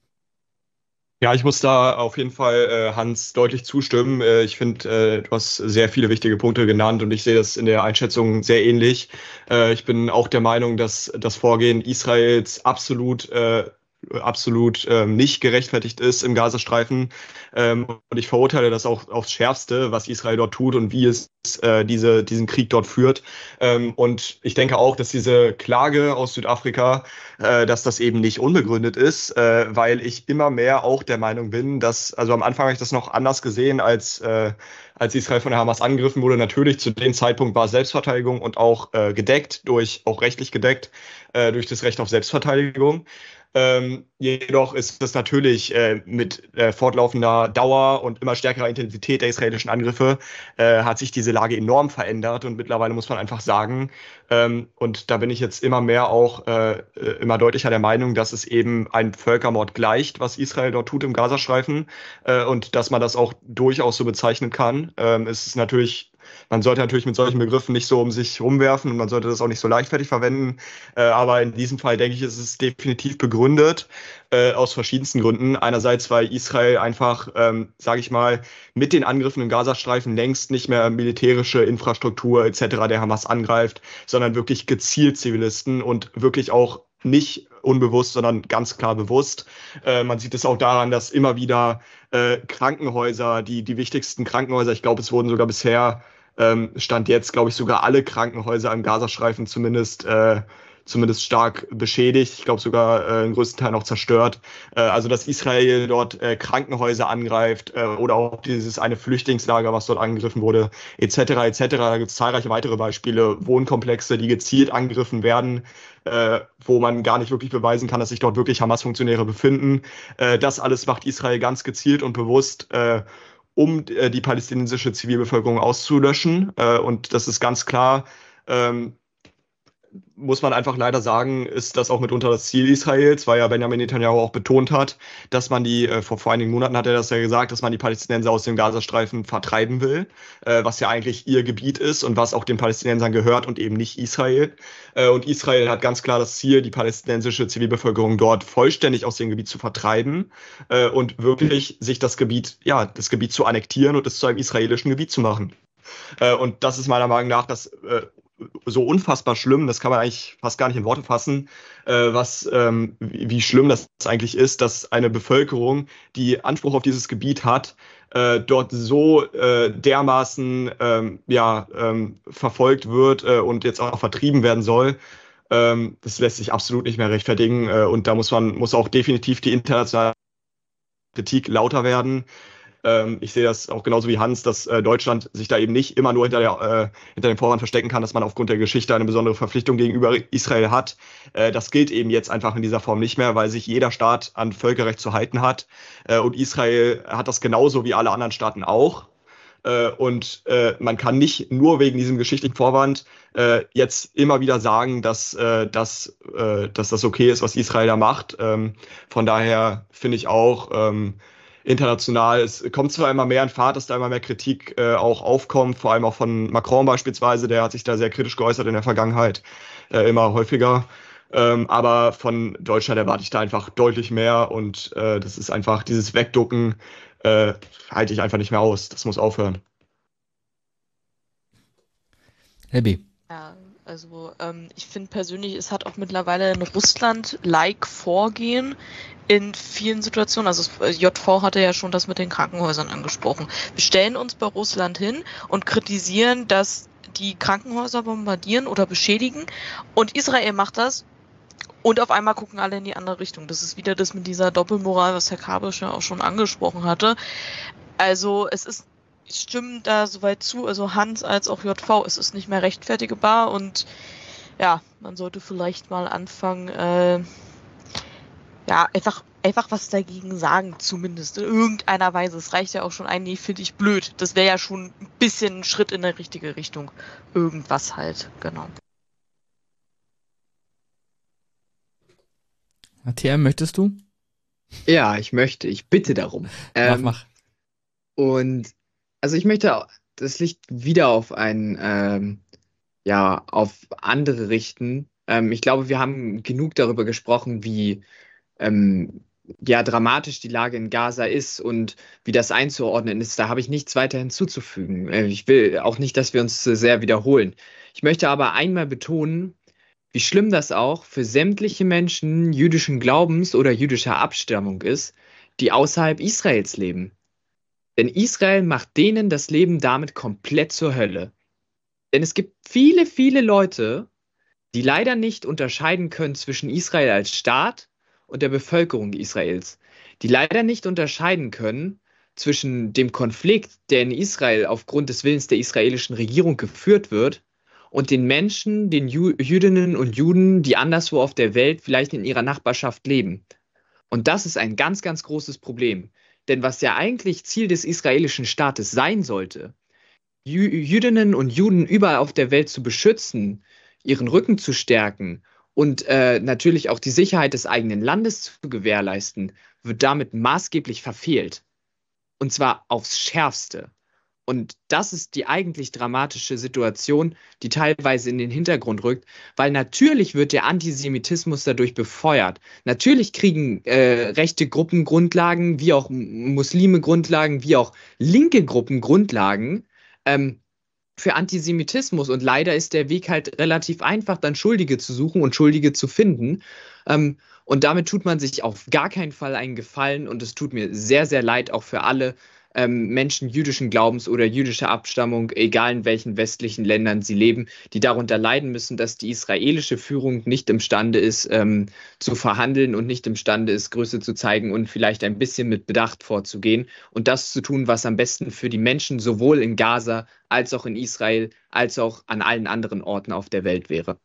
Ja, ich muss da auf jeden Fall äh, Hans deutlich zustimmen. Äh, ich finde, äh, du hast sehr viele wichtige Punkte genannt und ich sehe das in der Einschätzung sehr ähnlich. Äh, ich bin auch der Meinung, dass das Vorgehen Israels absolut äh, absolut ähm, nicht gerechtfertigt ist im Gazastreifen. Ähm, und ich verurteile das auch aufs Schärfste, was Israel dort tut und wie es äh, diese, diesen Krieg dort führt. Ähm, und ich denke auch, dass diese Klage aus Südafrika, äh, dass das eben nicht unbegründet ist, äh, weil ich immer mehr auch der Meinung bin, dass, also am Anfang habe ich das noch anders gesehen, als, äh, als Israel von der Hamas angegriffen wurde. Natürlich zu dem Zeitpunkt war es Selbstverteidigung und auch äh, gedeckt, durch, auch rechtlich gedeckt, äh, durch das Recht auf Selbstverteidigung. Ähm, jedoch ist es natürlich äh, mit äh, fortlaufender Dauer und immer stärkerer Intensität der israelischen Angriffe äh, hat sich diese Lage enorm verändert und mittlerweile muss man einfach sagen, ähm, und da bin ich jetzt immer mehr auch äh, immer deutlicher der Meinung, dass es eben ein Völkermord gleicht, was Israel dort tut im Gazastreifen äh, und dass man das auch durchaus so bezeichnen kann. Ähm, es ist natürlich Man sollte natürlich mit solchen Begriffen nicht so um sich rumwerfen und man sollte das auch nicht so leichtfertig verwenden. Äh, aber in diesem Fall, denke ich, ist es definitiv begründet, äh, aus verschiedensten Gründen. Einerseits, weil Israel einfach, ähm, sage ich mal, mit den Angriffen im Gazastreifen längst nicht mehr militärische Infrastruktur et cetera der Hamas angreift, sondern wirklich gezielt Zivilisten und wirklich auch nicht unbewusst, sondern ganz klar bewusst. Äh, man sieht es auch daran, dass immer wieder äh, Krankenhäuser, die, die wichtigsten Krankenhäuser, ich glaube, es wurden sogar bisher Ähm, Stand jetzt, glaube ich, sogar alle Krankenhäuser im Gazastreifen zumindest, äh, zumindest stark beschädigt. Ich glaube sogar äh, im größten Teil noch zerstört. Äh, also, dass Israel dort äh, Krankenhäuser angreift äh, oder auch dieses eine Flüchtlingslager, was dort angegriffen wurde, et cetera et cetera. Da gibt es zahlreiche weitere Beispiele. Wohnkomplexe, die gezielt angegriffen werden, äh, wo man gar nicht wirklich beweisen kann, dass sich dort wirklich Hamas-Funktionäre befinden. Äh, das alles macht Israel ganz gezielt und bewusst, äh, um äh, die palästinensische Zivilbevölkerung auszulöschen. Äh, und das ist ganz klar, ähm, muss man einfach leider sagen, ist das auch mitunter das Ziel Israels, weil ja Benjamin Netanyahu auch betont hat, dass man die, äh, vor, vor einigen Monaten hat er das ja gesagt, dass man die Palästinenser aus dem Gazastreifen vertreiben will, äh, was ja eigentlich ihr Gebiet ist und was auch den Palästinensern gehört und eben nicht Israel. Äh, und Israel hat ganz klar das Ziel, die palästinensische Zivilbevölkerung dort vollständig aus dem Gebiet zu vertreiben äh, und wirklich sich das Gebiet, ja, das Gebiet zu annektieren und es zu einem israelischen Gebiet zu machen. Äh, und das ist meiner Meinung nach das äh, so unfassbar schlimm, das kann man eigentlich fast gar nicht in Worte fassen, äh, was, ähm, wie, wie schlimm das eigentlich ist, dass eine Bevölkerung, die Anspruch auf dieses Gebiet hat, äh, dort so äh, dermaßen ähm, ja, ähm, verfolgt wird äh, und jetzt auch vertrieben werden soll. Ähm, das lässt sich absolut nicht mehr rechtfertigen äh, und da muss man muss auch definitiv die internationale Kritik lauter werden. Ich sehe das auch genauso wie Hans, dass äh, Deutschland sich da eben nicht immer nur hinter, der, äh, hinter dem Vorwand verstecken kann, dass man aufgrund der Geschichte eine besondere Verpflichtung gegenüber Israel hat. Äh, das gilt eben jetzt einfach in dieser Form nicht mehr, weil sich jeder Staat an Völkerrecht zu halten hat. Äh, und Israel hat das genauso wie alle anderen Staaten auch. Äh, und äh, man kann nicht nur wegen diesem geschichtlichen Vorwand äh, jetzt immer wieder sagen, dass, äh, dass, äh, dass das okay ist, was Israel da macht. Ähm, von daher finde ich auch, ähm, international. Es kommt zwar immer mehr in Fahrt, dass da immer mehr Kritik äh, auch aufkommt, vor allem auch von Macron beispielsweise, der hat sich da sehr kritisch geäußert in der Vergangenheit, äh, immer häufiger. Ähm, aber von Deutschland erwarte ich da einfach deutlich mehr und äh, das ist einfach, dieses Wegducken äh, halte ich einfach nicht mehr aus. Das muss aufhören. Abby. Ja, also ähm, ich finde persönlich, es hat auch mittlerweile ein Russland-like Vorgehen in vielen Situationen. Also das J V hatte ja schon das mit den Krankenhäusern angesprochen. Wir stellen uns bei Russland hin und kritisieren, dass die Krankenhäuser bombardieren oder beschädigen und Israel macht das und auf einmal gucken alle in die andere Richtung. Das ist wieder das mit dieser Doppelmoral, was Herr Kabisch ja auch schon angesprochen hatte. Also es ist Ich stimme da soweit zu, also Hans als auch J V, es ist nicht mehr rechtfertigbar und ja, man sollte vielleicht mal anfangen, äh, ja, einfach, einfach was dagegen sagen, zumindest in irgendeiner Weise. Es reicht ja auch schon ein, nee, finde ich blöd. Das wäre ja schon ein bisschen ein Schritt in die richtige Richtung. Irgendwas halt, genau. T M, möchtest du? Ja, ich möchte, ich bitte darum. Ähm, mach, mach. Und also ich möchte das Licht wieder auf ein, ähm, ja, auf andere richten. Ähm, ich glaube, wir haben genug darüber gesprochen, wie ähm, ja, dramatisch die Lage in Gaza ist und wie das einzuordnen ist. Da habe ich nichts weiter hinzuzufügen. Äh, ich will auch nicht, dass wir uns zu sehr wiederholen. Ich möchte aber einmal betonen, wie schlimm das auch für sämtliche Menschen jüdischen Glaubens oder jüdischer Abstammung ist, die außerhalb Israels leben. Denn Israel macht denen das Leben damit komplett zur Hölle. Denn es gibt viele, viele Leute, die leider nicht unterscheiden können zwischen Israel als Staat und der Bevölkerung Israels. Die leider nicht unterscheiden können zwischen dem Konflikt, der in Israel aufgrund des Willens der israelischen Regierung geführt wird, und den Menschen, den Jü- Jüdinnen und Juden, die anderswo auf der Welt vielleicht in ihrer Nachbarschaft leben. Und das ist ein ganz, ganz großes Problem. Denn was ja eigentlich Ziel des israelischen Staates sein sollte, Jü- Jüdinnen und Juden überall auf der Welt zu beschützen, ihren Rücken zu stärken und äh, natürlich auch die Sicherheit des eigenen Landes zu gewährleisten, wird damit maßgeblich verfehlt. Und zwar aufs Schärfste. Und das ist die eigentlich dramatische Situation, die teilweise in den Hintergrund rückt, weil natürlich wird der Antisemitismus dadurch befeuert. Natürlich kriegen äh, rechte Gruppen Grundlagen, wie auch Muslime Grundlagen, wie auch linke Gruppen Grundlagen ähm, für Antisemitismus. Und leider ist der Weg halt relativ einfach, dann Schuldige zu suchen und Schuldige zu finden. Ähm, und damit tut man sich auf gar keinen Fall einen Gefallen. Und es tut mir sehr, sehr leid, auch für alle ähm, Menschen jüdischen Glaubens oder jüdischer Abstammung, egal in welchen westlichen Ländern sie leben, die darunter leiden müssen, dass die israelische Führung nicht imstande ist, ähm, zu verhandeln und nicht imstande ist, Größe zu zeigen und vielleicht ein bisschen mit Bedacht vorzugehen und das zu tun, was am besten für die Menschen sowohl in Gaza als auch in Israel als auch an allen anderen Orten auf der Welt wäre.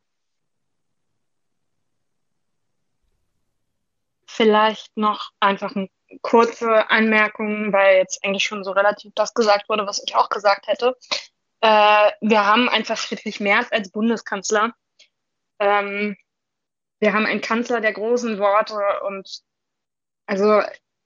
Vielleicht noch einfach eine kurze Anmerkung, weil jetzt eigentlich schon so relativ das gesagt wurde, was ich auch gesagt hätte. Äh, wir haben einfach Friedrich Merz als Bundeskanzler. Ähm, wir haben einen Kanzler der großen Worte und also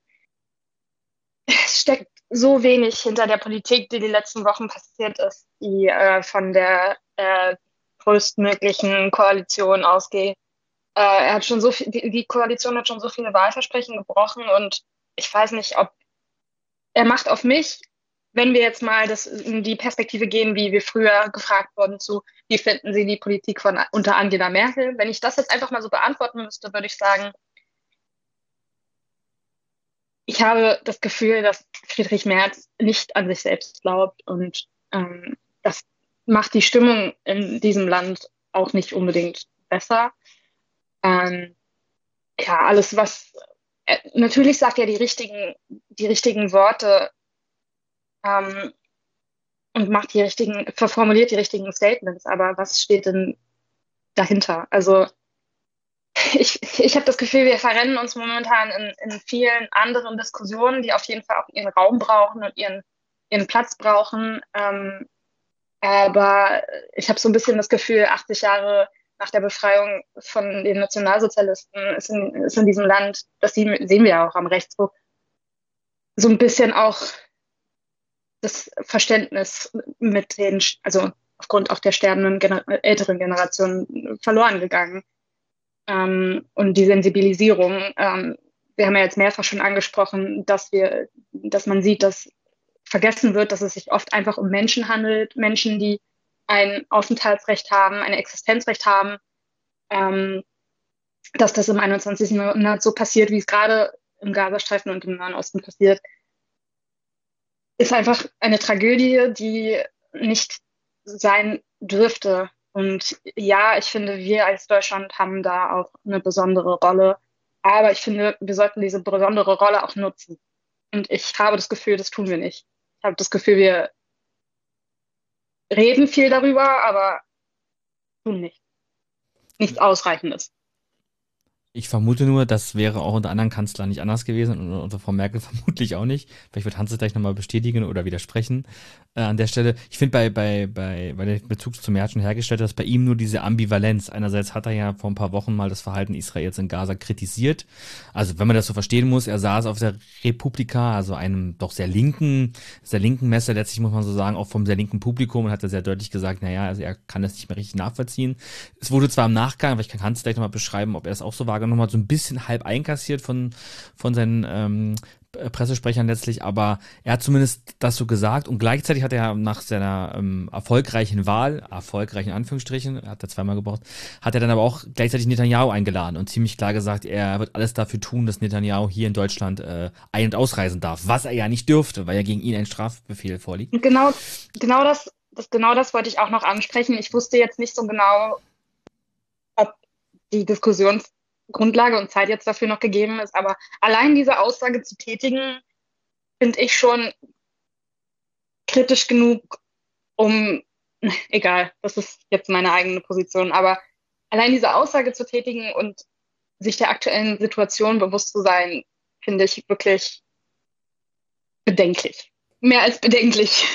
es steckt so wenig hinter der Politik, die die letzten Wochen passiert ist, die äh, von der äh, größtmöglichen Koalition ausgeht. Äh, er hat schon so viel, die, die Koalition hat schon so viele Wahlversprechen gebrochen und ich weiß nicht, ob er macht auf mich, wenn wir jetzt mal das, in die Perspektive gehen, wie wir früher gefragt wurden zu, wie finden Sie die Politik von unter Angela Merkel? Wenn ich das jetzt einfach mal so beantworten müsste, würde ich sagen, ich habe das Gefühl, dass Friedrich Merz nicht an sich selbst glaubt und ähm, das macht die Stimmung in diesem Land auch nicht unbedingt besser. Ähm, ja, alles was, äh, natürlich sagt er die richtigen, die richtigen Worte ähm, und macht die richtigen, verformuliert die richtigen Statements, aber was steht denn dahinter? Also Ich, ich habe das Gefühl, wir verrennen uns momentan in, in vielen anderen Diskussionen, die auf jeden Fall auch ihren Raum brauchen und ihren, ihren Platz brauchen. Ähm, aber ich habe so ein bisschen das Gefühl, achtzig Jahre nach der Befreiung von den Nationalsozialisten ist in, ist in diesem Land, das sehen wir ja auch am Rechtsruck, so ein bisschen auch das Verständnis mit den, also aufgrund auch der sterbenden Gener- älteren Generation verloren gegangen. Ähm, und die Sensibilisierung. Ähm, wir haben ja jetzt mehrfach schon angesprochen, dass wir, dass man sieht, dass vergessen wird, dass es sich oft einfach um Menschen handelt, Menschen, die ein Aufenthaltsrecht haben, ein Existenzrecht haben, ähm, dass das im einundzwanzigsten Jahrhundert so passiert, wie es gerade im Gazastreifen und im Nahen Osten passiert, ist einfach eine Tragödie, die nicht sein dürfte. Und ja, ich finde, wir als Deutschland haben da auch eine besondere Rolle. Aber ich finde, wir sollten diese besondere Rolle auch nutzen. Und ich habe das Gefühl, das tun wir nicht. Ich habe das Gefühl, wir reden viel darüber, aber tun nicht. Nichts Ausreichendes. Ich vermute nur, das wäre auch unter anderen Kanzlern nicht anders gewesen und unter Frau Merkel vermutlich auch nicht. Vielleicht wird Hans es gleich nochmal bestätigen oder widersprechen äh, an der Stelle. Ich finde bei, bei, bei, bei der Bezug zu Merz schon hergestellt, dass bei ihm nur diese Ambivalenz. Einerseits hat er ja vor ein paar Wochen mal das Verhalten Israels in Gaza kritisiert. Also wenn man das so verstehen muss, er saß auf der Republika, also einem doch sehr linken, sehr linken Messe, letztlich muss man so sagen, auch vom sehr linken Publikum und hat er sehr deutlich gesagt, naja, also er kann das nicht mehr richtig nachvollziehen. Es wurde zwar im Nachgang, aber ich kann Hans gleich nochmal beschreiben, ob er es auch so wahrgenommen nochmal so ein bisschen halb einkassiert von, von seinen ähm, Pressesprechern letztlich, aber er hat zumindest das so gesagt und gleichzeitig hat er nach seiner ähm, erfolgreichen Wahl, erfolgreichen Anführungsstrichen, hat er zweimal gebraucht, hat er dann aber auch gleichzeitig Netanyahu eingeladen und ziemlich klar gesagt, er wird alles dafür tun, dass Netanyahu hier in Deutschland äh, ein- und ausreisen darf, was er ja nicht dürfte, weil ja gegen ihn ein Strafbefehl vorliegt. Und genau, genau das, das, genau das wollte ich auch noch ansprechen. Ich wusste jetzt nicht so genau, ob die Diskussionsgrundlage und Zeit jetzt dafür noch gegeben ist, aber allein diese Aussage zu tätigen, finde ich schon kritisch genug, um, egal, das ist jetzt meine eigene Position, aber allein diese Aussage zu tätigen und sich der aktuellen Situation bewusst zu sein, finde ich wirklich bedenklich. Mehr als bedenklich.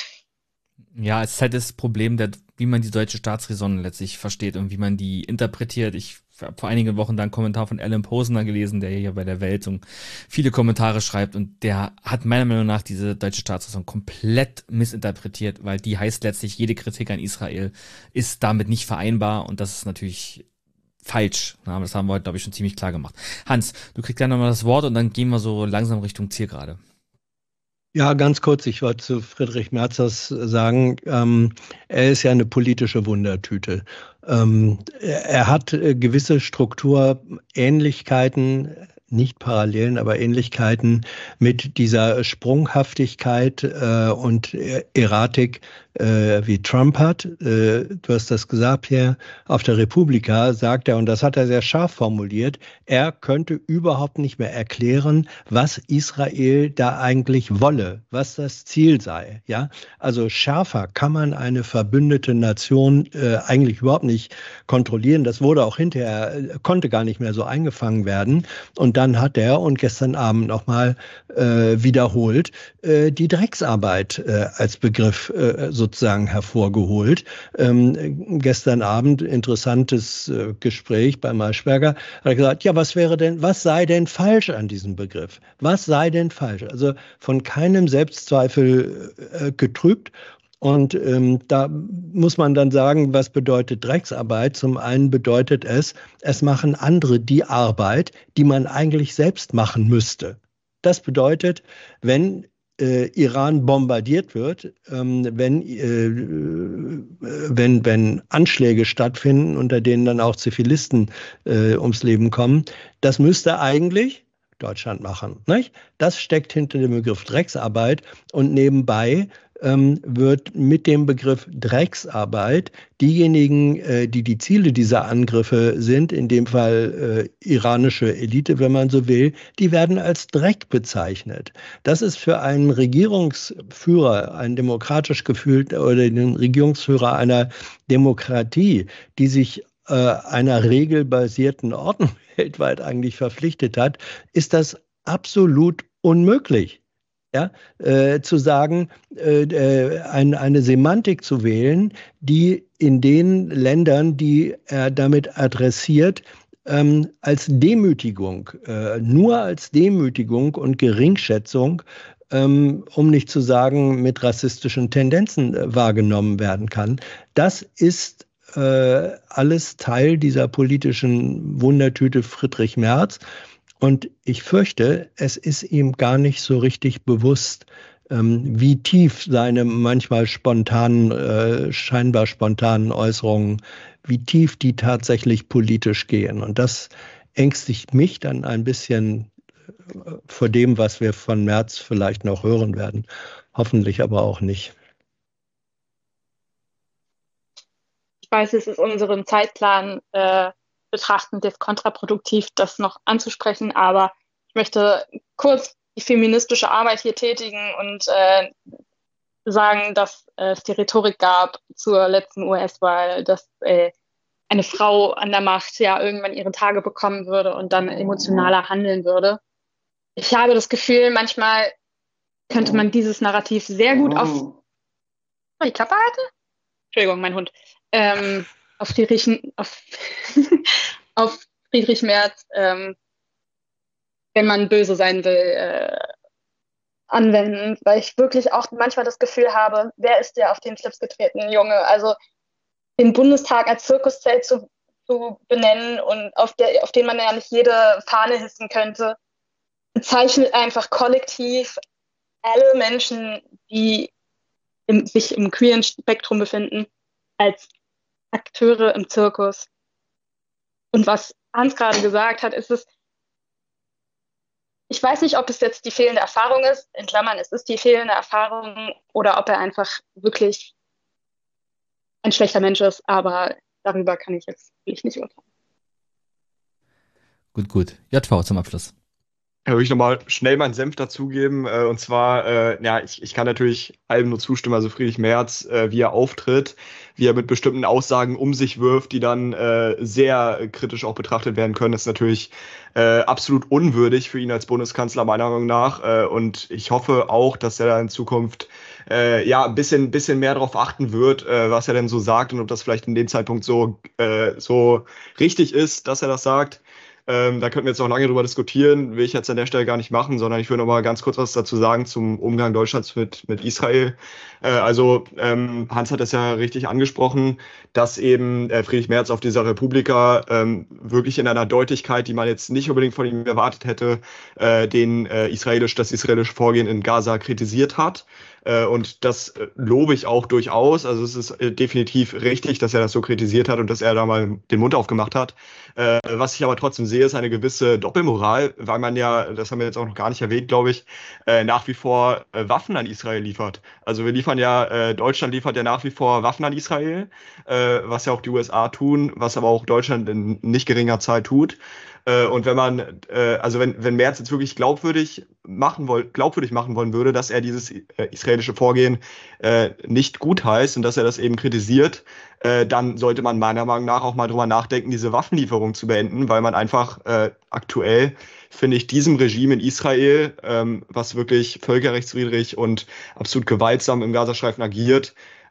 Ja, es ist halt das Problem, der, wie man die deutsche Staatsräson letztlich versteht und wie man die interpretiert. Ich habe vor einigen Wochen da einen Kommentar von Alan Posner gelesen, der hier bei der Welt und viele Kommentare schreibt und der hat meiner Meinung nach diese deutsche Staatsräson komplett missinterpretiert, weil die heißt letztlich, jede Kritik an Israel ist damit nicht vereinbar und das ist natürlich falsch. Ja, das haben wir heute, glaube ich, schon ziemlich klar gemacht. Hans, du kriegst gleich nochmal das Wort und dann gehen wir so langsam Richtung Zielgerade. Ja, ganz kurz, ich wollte zu Friedrich Merzers sagen, ähm, er ist ja eine politische Wundertüte. Ähm, er, er hat äh, gewisse Strukturähnlichkeiten, nicht Parallelen, aber Ähnlichkeiten mit dieser Sprunghaftigkeit äh, und Erratik, äh, wie Trump hat. Äh, du hast das gesagt, Pierre, auf der Republika sagt er, und das hat er sehr scharf formuliert, er könnte überhaupt nicht mehr erklären, was Israel da eigentlich wolle, was das Ziel sei. Ja, also schärfer kann man eine verbündete Nation äh, eigentlich überhaupt nicht kontrollieren. Das wurde auch hinterher, konnte gar nicht mehr so eingefangen werden. Und dann hat er, und gestern Abend nochmal äh, wiederholt, äh, die Drecksarbeit äh, als Begriff äh, so sozusagen hervorgeholt. Ähm, gestern Abend interessantes äh, Gespräch bei Maischberger, hat er gesagt, ja, was wäre denn, was sei denn falsch an diesem Begriff? Was sei denn falsch? Also von keinem Selbstzweifel äh, getrübt. Und ähm, da muss man dann sagen, was bedeutet Drecksarbeit? Zum einen bedeutet es, es machen andere die Arbeit, die man eigentlich selbst machen müsste. Das bedeutet, wenn äh, Iran bombardiert wird, ähm, wenn, äh, wenn, wenn Anschläge stattfinden, unter denen dann auch Zivilisten äh, ums Leben kommen, das müsste eigentlich Deutschland machen, nicht? Das steckt hinter dem Begriff Drecksarbeit und nebenbei ähm, wird mit dem Begriff Drecksarbeit diejenigen, äh, die die Ziele dieser Angriffe sind, in dem Fall äh, iranische Elite, wenn man so will, die werden als Dreck bezeichnet. Das ist für einen Regierungsführer, einen demokratisch gefühlten oder den Regierungsführer einer Demokratie, die sich äh, einer regelbasierten Ordnung weltweit eigentlich verpflichtet hat, ist das absolut unmöglich. Ja, äh, zu sagen, äh, ein, eine Semantik zu wählen, die in den Ländern, die er damit adressiert, ähm, als Demütigung, äh, nur als Demütigung und Geringschätzung, ähm, um nicht zu sagen, mit rassistischen Tendenzen äh, wahrgenommen werden kann. Das ist äh, alles Teil dieser politischen Wundertüte Friedrich Merz. Und ich fürchte, es ist ihm gar nicht so richtig bewusst, ähm, wie tief seine manchmal spontanen, äh, scheinbar spontanen Äußerungen, wie tief die tatsächlich politisch gehen. Und das ängstigt mich dann ein bisschen äh, vor dem, was wir von Merz vielleicht noch hören werden. Hoffentlich aber auch nicht. Ich weiß, es ist unseren Zeitplan äh betrachtend jetzt kontraproduktiv, das noch anzusprechen, aber ich möchte kurz die feministische Arbeit hier tätigen und äh, sagen, dass äh, es die Rhetorik gab zur letzten U S-Wahl, dass äh, eine Frau an der Macht ja irgendwann ihre Tage bekommen würde und dann emotionaler handeln würde. Ich habe das Gefühl, manchmal könnte man dieses Narrativ sehr gut auf die Klappe halten? Entschuldigung, mein Hund. Ähm, auf Friedrich, auf, auf Friedrich Merz, ähm, wenn man böse sein will, äh, anwenden, weil ich wirklich auch manchmal das Gefühl habe, wer ist der auf den Schlips getretene Junge? Also den Bundestag als Zirkuszelt zu, zu benennen und auf, der, auf den man ja nicht jede Fahne hissen könnte, bezeichnet einfach kollektiv alle Menschen, die im, sich im queeren Spektrum befinden, als Akteure im Zirkus. Und was Hans gerade gesagt hat, ist es, ich weiß nicht, ob es jetzt die fehlende Erfahrung ist, in Klammern, es ist die fehlende Erfahrung, oder ob er einfach wirklich ein schlechter Mensch ist, aber darüber kann ich jetzt wirklich nicht urteilen. Gut, gut. J V zum Abschluss. Da würde ich nochmal schnell meinen Senf dazugeben. Äh, und zwar, äh, ja, ich, ich kann natürlich allem nur zustimmen, also Friedrich Merz, äh, wie er auftritt, wie er mit bestimmten Aussagen um sich wirft, die dann äh, sehr kritisch auch betrachtet werden können, ist natürlich äh, absolut unwürdig für ihn als Bundeskanzler, meiner Meinung nach. Äh, und ich hoffe auch, dass er da in Zukunft äh, ja ein bisschen, bisschen mehr darauf achten wird, äh, was er denn so sagt und ob das vielleicht in dem Zeitpunkt so, äh, so richtig ist, dass er das sagt. Ähm, da könnten wir jetzt noch lange drüber diskutieren, will ich jetzt an der Stelle gar nicht machen, sondern ich will noch mal ganz kurz was dazu sagen zum Umgang Deutschlands mit, mit Israel. Äh, also ähm, Hans hat es ja richtig angesprochen, dass eben äh, Friedrich Merz auf dieser Republika ähm, wirklich in einer Deutlichkeit, die man jetzt nicht unbedingt von ihm erwartet hätte, äh, den äh, israelisch, das israelische Vorgehen in Gaza kritisiert hat. Äh, und das äh, lobe ich auch durchaus. Also es ist äh, definitiv richtig, dass er das so kritisiert hat und dass er da mal den Mund aufgemacht hat. Äh, was ich aber trotzdem sehe, ist eine gewisse Doppelmoral, weil man ja, das haben wir jetzt auch noch gar nicht erwähnt, glaube ich, äh, nach wie vor äh, Waffen an Israel liefert. Also wir liefern ja, äh, Deutschland liefert ja nach wie vor Waffen an Israel, äh, was ja auch die U S A tun, was aber auch Deutschland in nicht geringer Zahl tut. Äh, und wenn man, äh, also wenn, wenn Merz jetzt wirklich glaubwürdig machen woll, glaubwürdig machen wollen würde, dass er dieses äh, israelische Vorgehen äh, nicht gut heißt und dass er das eben kritisiert, äh, dann sollte man meiner Meinung nach auch mal drüber nachdenken, diese Waffenlieferung zu beenden, weil man einfach äh, aktuell, finde ich, diesem Regime in Israel, ähm, was wirklich völkerrechtswidrig und absolut gewaltsam im Gazastreifen agiert,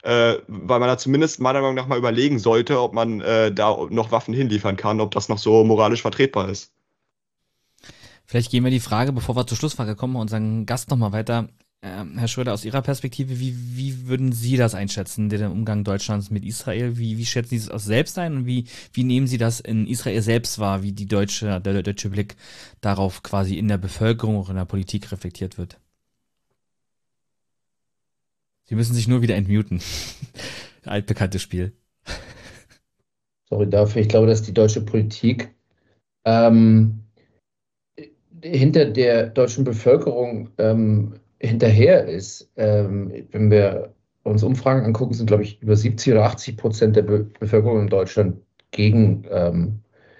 äh, weil man da zumindest meiner Meinung nach mal überlegen sollte, ob man äh, da noch Waffen hinliefern kann, ob das noch so moralisch vertretbar ist. Vielleicht gehen wir die Frage, bevor wir zur Schlussfrage kommen, unseren Gast nochmal weiter. Ähm, Herr Schröder, aus Ihrer Perspektive, wie, wie würden Sie das einschätzen, den Umgang Deutschlands mit Israel? Wie, wie schätzen Sie das selbst ein und wie, wie nehmen Sie das in Israel selbst wahr, wie die deutsche, der, der deutsche Blick darauf quasi in der Bevölkerung, auch in der Politik reflektiert wird? Sie müssen sich nur wieder entmuten. Altbekanntes Spiel. Sorry dafür. Ich glaube, dass die deutsche Politik ähm, hinter der deutschen Bevölkerung ähm, hinterher ist. Ähm, wenn wir uns Umfragen angucken, sind, glaube ich, über siebzig oder achtzig Prozent der Be Bevölkerung in Deutschland gegen ähm,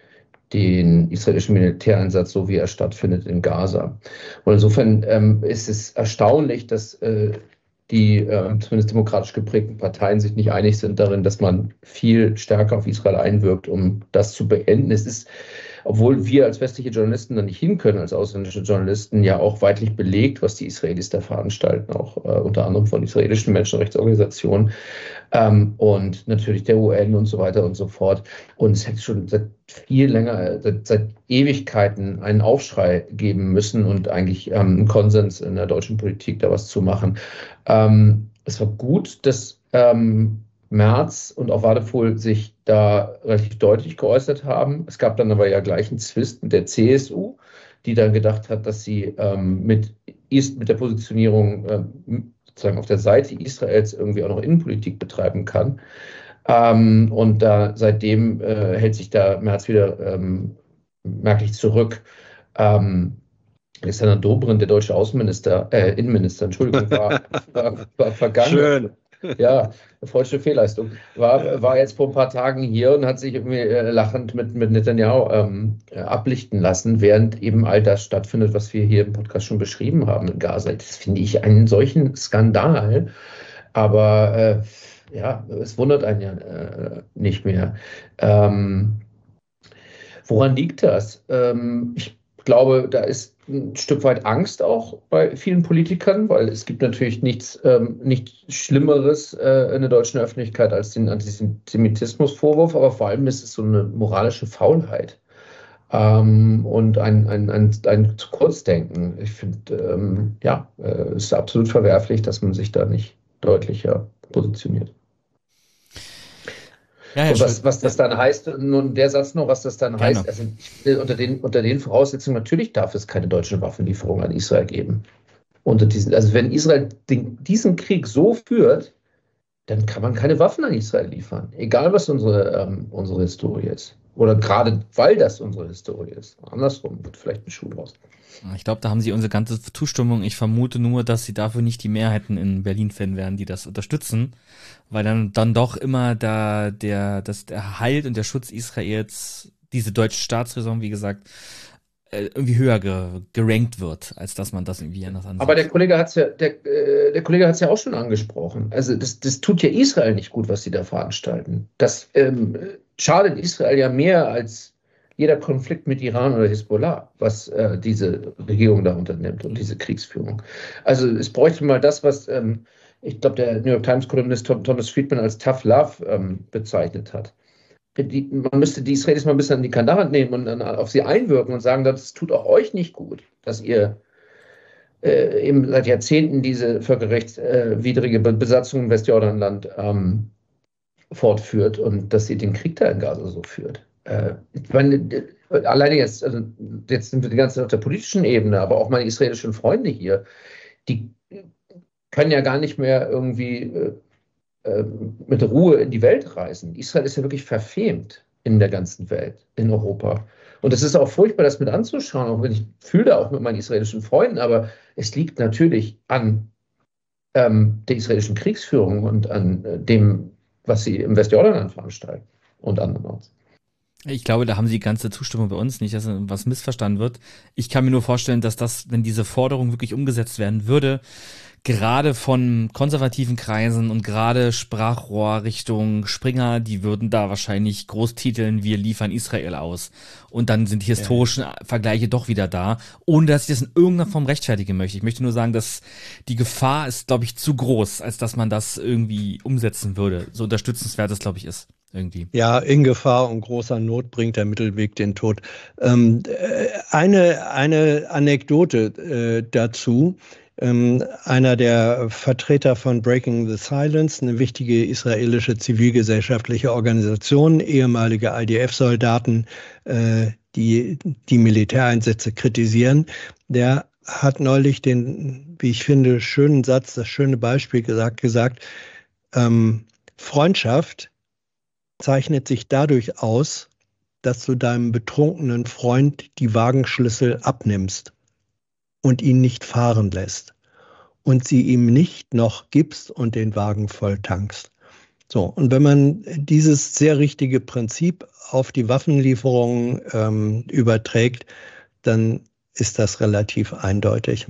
den israelischen Militäreinsatz, so wie er stattfindet in Gaza. Und insofern ähm, ist es erstaunlich, dass äh, die äh, zumindest demokratisch geprägten Parteien sich nicht einig sind darin, dass man viel stärker auf Israel einwirkt, um das zu beenden. Es ist, obwohl wir als westliche Journalisten da nicht hin können, als ausländische Journalisten, ja auch weitlich belegt, was die Israelis da veranstalten, auch äh, unter anderem von israelischen Menschenrechtsorganisationen ähm, und natürlich der U N und so weiter und so fort. Und es hätte schon seit viel länger, seit, seit Ewigkeiten einen Aufschrei geben müssen und eigentlich ähm, einen Konsens in der deutschen Politik da was zu machen. Ähm, es war gut, dass ähm, Merz und auch Wadephul sich da relativ deutlich geäußert haben. Es gab dann aber ja gleich einen Zwist mit der C S U, die dann gedacht hat, dass sie ähm, mit, mit der Positionierung ähm, sozusagen auf der Seite Israels irgendwie auch noch Innenpolitik betreiben kann. Ähm, und da seitdem äh, hält sich da Merz wieder ähm, merklich zurück. Ähm, Alexander Dobrindt, der deutsche Außenminister, äh, Innenminister, Entschuldigung, war, war, war vergangen. Schön. Ja, freudsche Fehlleistung. War, war jetzt vor ein paar Tagen hier und hat sich irgendwie äh, lachend mit, mit Netanyahu ähm, äh, ablichten lassen, während eben all das stattfindet, was wir hier im Podcast schon beschrieben haben in Gaza. Das finde ich einen solchen Skandal. Aber äh, ja, es wundert einen ja äh, nicht mehr. Ähm, woran liegt das? Ähm, ich glaube, da ist ein Stück weit Angst auch bei vielen Politikern, weil es gibt natürlich nichts, ähm, nichts Schlimmeres äh, in der deutschen Öffentlichkeit als den Antisemitismusvorwurf, aber vor allem ist es so eine moralische Faulheit ähm, und ein, ein, ein, ein zu Kurzdenken. Ich finde, ähm, ja, äh, es ist absolut verwerflich, dass man sich da nicht deutlicher positioniert. Ja, und was, was das dann heißt, nun der Satz noch, was das dann Gerne. heißt, also ich will unter den, unter den Voraussetzungen, natürlich darf es keine deutschen Waffenlieferungen an Israel geben. Unter diesen, also wenn Israel den, diesen Krieg so führt, dann kann man keine Waffen an Israel liefern, egal was unsere, ähm, unsere Historie ist. Oder gerade weil das unsere Historie ist. Andersrum wird vielleicht ein Schuh draus. Ich glaube, da haben Sie unsere ganze Zustimmung. Ich vermute nur, dass Sie dafür nicht die Mehrheiten in Berlin finden werden, die das unterstützen, weil dann dann doch immer da der das der Halt und der Schutz Israels, diese deutsche Staatsräson, wie gesagt, irgendwie höher ge, gerankt wird, als dass man das irgendwie anders ansieht. Aber der Kollege hat es ja, der, äh, der Kollege hat es ja auch schon angesprochen. Also das, das tut ja Israel nicht gut, was sie da veranstalten. Das ähm, schadet Israel ja mehr als jeder Konflikt mit Iran oder Hisbollah, was äh, diese Regierung da unternimmt und diese Kriegsführung. Also es bräuchte mal das, was ähm, ich glaube der New York Times-Kolumnist Thomas Friedman als Tough Love ähm, bezeichnet hat. Die, man müsste die Israelis mal ein bisschen an die Kandare nehmen und dann auf sie einwirken und sagen, das tut auch euch nicht gut, dass ihr äh, eben seit Jahrzehnten diese völkerrechtswidrige äh, Besatzung im Westjordanland ähm, fortführt und dass sie den Krieg da in Gaza so führt. Äh, ich meine, alleine jetzt, also jetzt sind wir die ganze Zeit auf der politischen Ebene, aber auch meine israelischen Freunde hier, die können ja gar nicht mehr irgendwie äh, mit Ruhe in die Welt reisen. Israel ist ja wirklich verfemt in der ganzen Welt, in Europa. Und es ist auch furchtbar, das mit anzuschauen, auch wenn ich fühle da auch mit meinen israelischen Freunden, aber es liegt natürlich an ähm, der israelischen Kriegsführung und an äh, dem, was sie im Westjordanland veranstalten und andernorts. Ich glaube, da haben Sie die ganze Zustimmung bei uns, nicht, dass was missverstanden wird. Ich kann mir nur vorstellen, dass das, wenn diese Forderung wirklich umgesetzt werden würde, gerade von konservativen Kreisen und gerade Sprachrohr Richtung Springer, die würden da wahrscheinlich groß titeln, wir liefern Israel aus. Und dann sind die historischen ja. Vergleiche doch wieder da, ohne dass ich das in irgendeiner Form rechtfertigen möchte. Ich möchte nur sagen, dass die Gefahr ist, glaube ich, zu groß, als dass man das irgendwie umsetzen würde. So unterstützenswert es, glaube ich, ist. Irgendwie. Ja, in Gefahr und großer Not bringt der Mittelweg den Tod. Ähm, eine, eine Anekdote äh, dazu. Ähm, einer der Vertreter von Breaking the Silence, eine wichtige israelische zivilgesellschaftliche Organisation, ehemalige I D F-Soldaten, äh, die die Militäreinsätze kritisieren, der hat neulich den, wie ich finde, schönen Satz, das schöne Beispiel gesagt, gesagt, ähm, Freundschaft zeichnet sich dadurch aus, dass du deinem betrunkenen Freund die Wagenschlüssel abnimmst und ihn nicht fahren lässt und sie ihm nicht noch gibst und den Wagen voll tankst. So, und wenn man dieses sehr richtige Prinzip auf die Waffenlieferungen ähm, überträgt, dann ist das relativ eindeutig.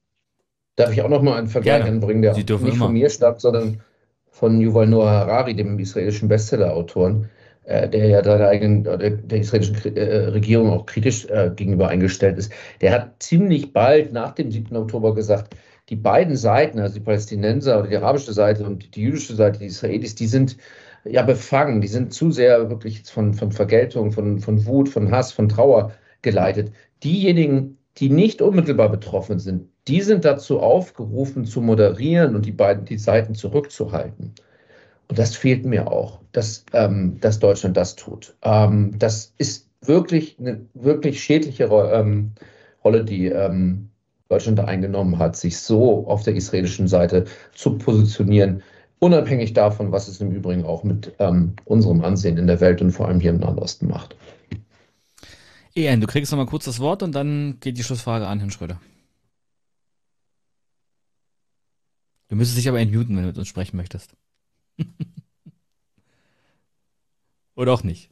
Darf ich auch noch mal einen Vergleich Gerne. anbringen, der Sie nicht dürfen von immer. mir stammt, sondern von Yuval Noah Harari, dem israelischen Bestseller-Autoren, äh, der ja seiner eigenen, der, der israelischen äh, Regierung auch kritisch äh, gegenüber eingestellt ist. Der hat ziemlich bald nach dem siebten Oktober gesagt, die beiden Seiten, also die Palästinenser oder die arabische Seite und die jüdische Seite, die Israelis, die sind ja befangen, die sind zu sehr wirklich von, von Vergeltung, von, von Wut, von Hass, von Trauer geleitet. Diejenigen, die nicht unmittelbar betroffen sind, die sind dazu aufgerufen zu moderieren und die beiden die Seiten zurückzuhalten. Und das fehlt mir auch, dass, ähm, dass Deutschland das tut. Ähm, das ist wirklich eine wirklich schädliche ähm, Rolle, die ähm, Deutschland da eingenommen hat, sich so auf der israelischen Seite zu positionieren, unabhängig davon, was es im Übrigen auch mit ähm, unserem Ansehen in der Welt und vor allem hier im Nahen Osten macht. Ian, du kriegst noch mal kurz das Wort und dann geht die Schlussfrage an Herrn Schröder. Du müsstest dich aber entmuten, wenn du mit uns sprechen möchtest. Oder auch nicht.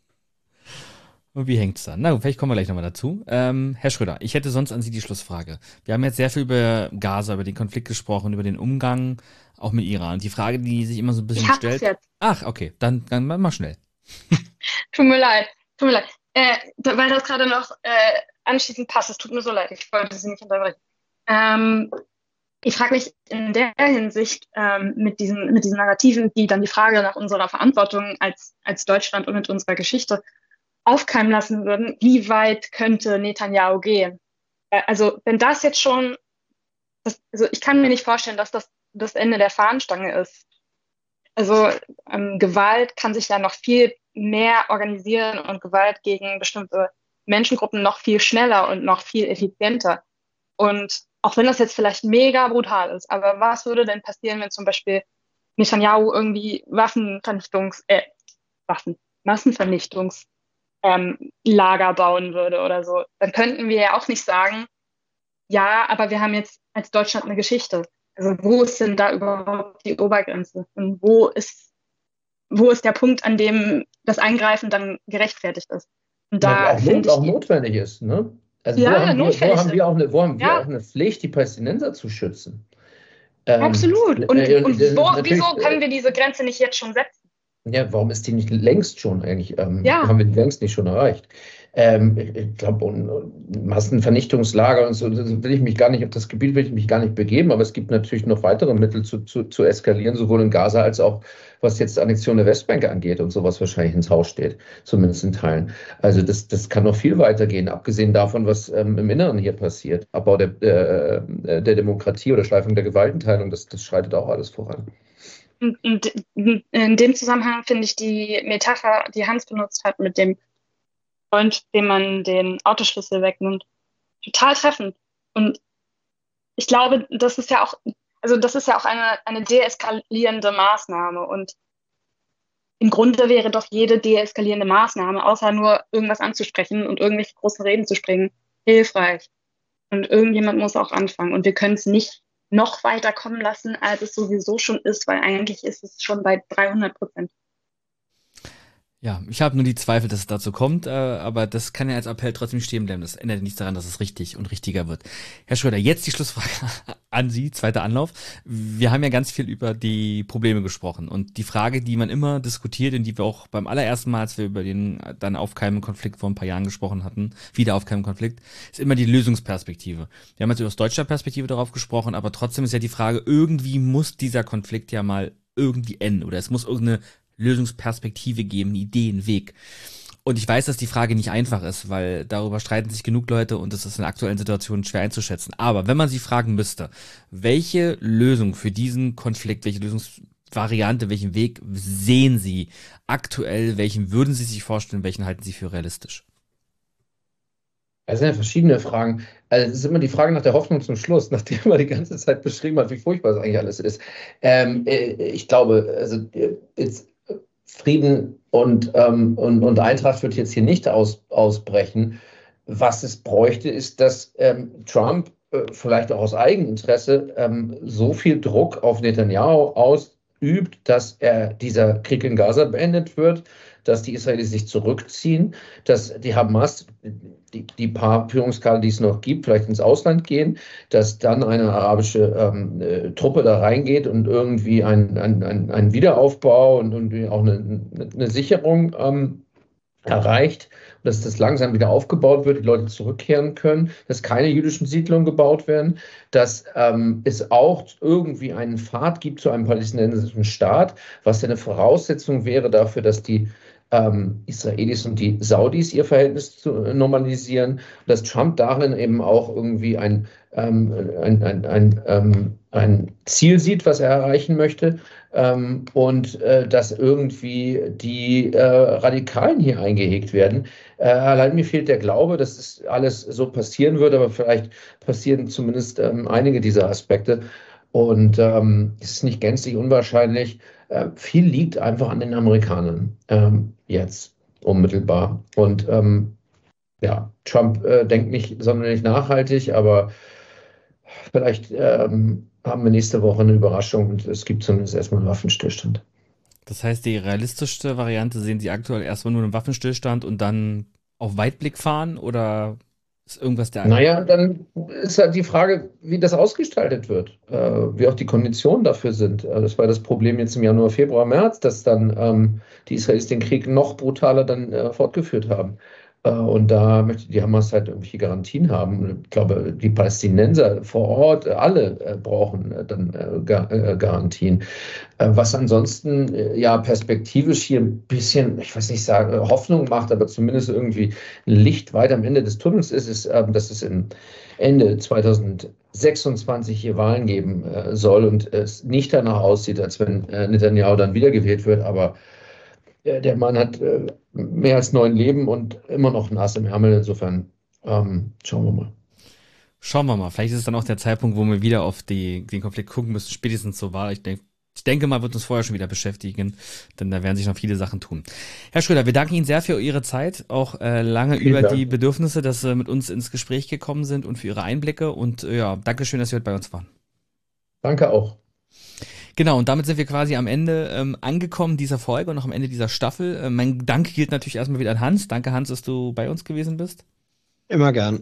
Und wie hängt's dann? Na gut, vielleicht kommen wir gleich nochmal dazu. Ähm, Herr Schröder, ich hätte sonst an Sie die Schlussfrage. Wir haben jetzt sehr viel über Gaza, über den Konflikt gesprochen, über den Umgang auch mit Iran. Die Frage, die sich immer so ein bisschen ich stellt. Jetzt. Ach, okay, dann, dann mal schnell. Tut mir leid, tut mir leid. Äh, weil das gerade noch äh, anschließend passt. Es tut mir so leid, ich wollte Sie nicht unterbrechen. Ähm, ich frage mich in der Hinsicht ähm, mit diesen mit diesen Narrativen, die dann die Frage nach unserer Verantwortung als als Deutschland und mit unserer Geschichte aufkeimen lassen würden, wie weit könnte Netanyahu gehen? Äh, also wenn das jetzt schon, das, also ich kann mir nicht vorstellen, dass das das Ende der Fahnenstange ist. Also ähm, Gewalt kann sich ja noch viel mehr organisieren und Gewalt gegen bestimmte Menschengruppen noch viel schneller und noch viel effizienter. Und auch wenn das jetzt vielleicht mega brutal ist, aber was würde denn passieren, wenn zum Beispiel Netanyahu irgendwie Waffenvernichtungs, äh, Waffen, Massenvernichtungs ähm, Lager bauen würde oder so? Dann könnten wir ja auch nicht sagen, ja, aber wir haben jetzt als Deutschland eine Geschichte. Also wo ist denn da überhaupt die Obergrenze? Und wo ist, wo ist der Punkt, an dem das Eingreifen dann gerechtfertigt ist? Und da auch, finde not, ich, auch notwendig ist, ne? Also ja, wo, haben wir, wo haben wir auch eine, wo haben wir ja. auch eine Pflicht, die Palästinenser zu schützen? Ähm, Absolut. Und, äh, und das wo, ist wieso natürlich, können wir diese Grenze nicht jetzt schon setzen? Ja, warum ist die nicht längst schon eigentlich, ähm, Ja. haben wir die längst nicht schon erreicht? Ähm, ich glaube, Massenvernichtungslager und so, das will ich mich gar nicht, auf das Gebiet will ich mich gar nicht begeben, aber es gibt natürlich noch weitere Mittel zu, zu, zu eskalieren, sowohl in Gaza als auch, was jetzt die Annexion der Westbank angeht und sowas wahrscheinlich ins Haus steht, zumindest in Teilen. Also das, das kann noch viel weitergehen, abgesehen davon, was ähm, im Inneren hier passiert. Abbau der, äh, der Demokratie oder Schleifung der Gewaltenteilung, das, das schreitet auch alles voran. Und, und in dem Zusammenhang finde ich die Metapher, die Hans benutzt hat, mit dem Freund, dem man den Autoschlüssel wegnimmt, total treffend. Und ich glaube, das ist ja auch, also das ist ja auch eine, eine deeskalierende Maßnahme. Und im Grunde wäre doch jede deeskalierende Maßnahme, außer nur irgendwas anzusprechen und irgendwelche großen Reden zu springen, hilfreich. Und irgendjemand muss auch anfangen. Und wir können es nicht noch weiter kommen lassen, als es sowieso schon ist, weil eigentlich ist es schon bei dreihundert Prozent. Ja, ich habe nur die Zweifel, dass es dazu kommt, äh, aber das kann ja als Appell trotzdem stehen bleiben. Das ändert nichts daran, dass es richtig und richtiger wird. Herr Schröder, jetzt die Schlussfrage an Sie, zweiter Anlauf. Wir haben ja ganz viel über die Probleme gesprochen und die Frage, die man immer diskutiert und die wir auch beim allerersten Mal, als wir über den dann aufkeimenden Konflikt vor ein paar Jahren gesprochen hatten, wieder aufkeimenden Konflikt, ist immer die Lösungsperspektive. Wir haben jetzt aus deutscher Perspektive darauf gesprochen, aber trotzdem ist ja die Frage, irgendwie muss dieser Konflikt ja mal irgendwie enden oder es muss irgendeine Lösungsperspektive geben, eine Idee, einen Weg. Und ich weiß, dass die Frage nicht einfach ist, weil darüber streiten sich genug Leute und es ist in der aktuellen Situation schwer einzuschätzen. Aber wenn man sie fragen müsste, welche Lösung für diesen Konflikt, welche Lösungsvariante, welchen Weg sehen Sie aktuell, welchen würden Sie sich vorstellen, welchen halten Sie für realistisch? Das sind ja verschiedene Fragen. Also es ist immer die Frage nach der Hoffnung zum Schluss, nachdem man die ganze Zeit beschrieben hat, wie furchtbar das eigentlich alles ist. Ähm, ich glaube, also jetzt Frieden und, ähm, und, und Eintracht wird jetzt hier nicht aus, ausbrechen. Was es bräuchte, ist, dass ähm, Trump äh, vielleicht auch aus Eigeninteresse ähm, so viel Druck auf Netanyahu ausübt, dass er dieser Krieg in Gaza beendet wird, dass die Israelis sich zurückziehen, dass die Hamas, die, die paar Führungskadre, die es noch gibt, vielleicht ins Ausland gehen, dass dann eine arabische ähm, äh, Truppe da reingeht und irgendwie ein, ein, ein, ein Wiederaufbau und, und auch eine, eine Sicherung ähm, erreicht, dass das langsam wieder aufgebaut wird, die Leute zurückkehren können, dass keine jüdischen Siedlungen gebaut werden, dass ähm, es auch irgendwie einen Pfad gibt zu einem palästinensischen Staat, was ja eine Voraussetzung wäre dafür, dass die ähm, Israelis und die Saudis ihr Verhältnis zu, äh, normalisieren, dass Trump darin eben auch irgendwie ein, ähm, ein, ein, ein, ähm, ein Ziel sieht, was er erreichen möchte, ähm, und äh, dass irgendwie die äh, Radikalen hier eingehegt werden. Äh, allein mir fehlt der Glaube, dass das alles so passieren würde, aber vielleicht passieren zumindest ähm, einige dieser Aspekte. Und ähm, es ist nicht gänzlich unwahrscheinlich. Äh, viel liegt einfach an den Amerikanern ähm, jetzt unmittelbar. Und ähm, ja, Trump äh, denkt nicht sonderlich nachhaltig, aber vielleicht ähm, haben wir nächste Woche eine Überraschung und es gibt zumindest erstmal einen Waffenstillstand. Das heißt, die realistischste Variante sehen Sie aktuell erstmal nur einen Waffenstillstand und dann auf Weitblick fahren oder ist irgendwas der... Naja, dann ist halt die Frage, wie das ausgestaltet wird, äh, wie auch die Konditionen dafür sind. Äh, das war das Problem jetzt im Januar, Februar, März, dass dann ähm, die Israelis den Krieg noch brutaler dann äh, fortgeführt haben. Äh, und da möchte die Hamas halt irgendwelche Garantien haben. Ich glaube, die Palästinenser vor Ort, äh, alle äh, brauchen äh, dann äh, Gar äh, Garantien. Äh, was ansonsten äh, ja perspektivisch hier ein bisschen, ich weiß nicht sagen, Hoffnung macht, aber zumindest irgendwie ein Licht weit am Ende des Tunnels ist, ist, äh, dass es im Ende zweitausendsechsundzwanzig hier Wahlen geben äh, soll und es nicht danach aussieht, als wenn äh, Netanyahu dann wiedergewählt wird, aber äh, der Mann hat äh, mehr als neun Leben und immer noch ein Ass im Ärmel, insofern ähm, schauen wir mal. Schauen wir mal, vielleicht ist es dann auch der Zeitpunkt, wo wir wieder auf die, den Konflikt gucken müssen, spätestens zur Wahl. Ich denke, ich denke mal, wird uns vorher schon wieder beschäftigen, denn da werden sich noch viele Sachen tun. Herr Schröder, wir danken Ihnen sehr für Ihre Zeit, auch äh, lange Vielen über Dank. die Bedürfnisse, dass Sie mit uns ins Gespräch gekommen sind und für Ihre Einblicke und äh, ja, Dankeschön, dass Sie heute bei uns waren. Danke auch. Genau, und damit sind wir quasi am Ende ähm, angekommen dieser Folge und auch am Ende dieser Staffel. Äh, mein Dank gilt natürlich erstmal wieder an Hans. Danke, Hans, dass du bei uns gewesen bist. Immer gern.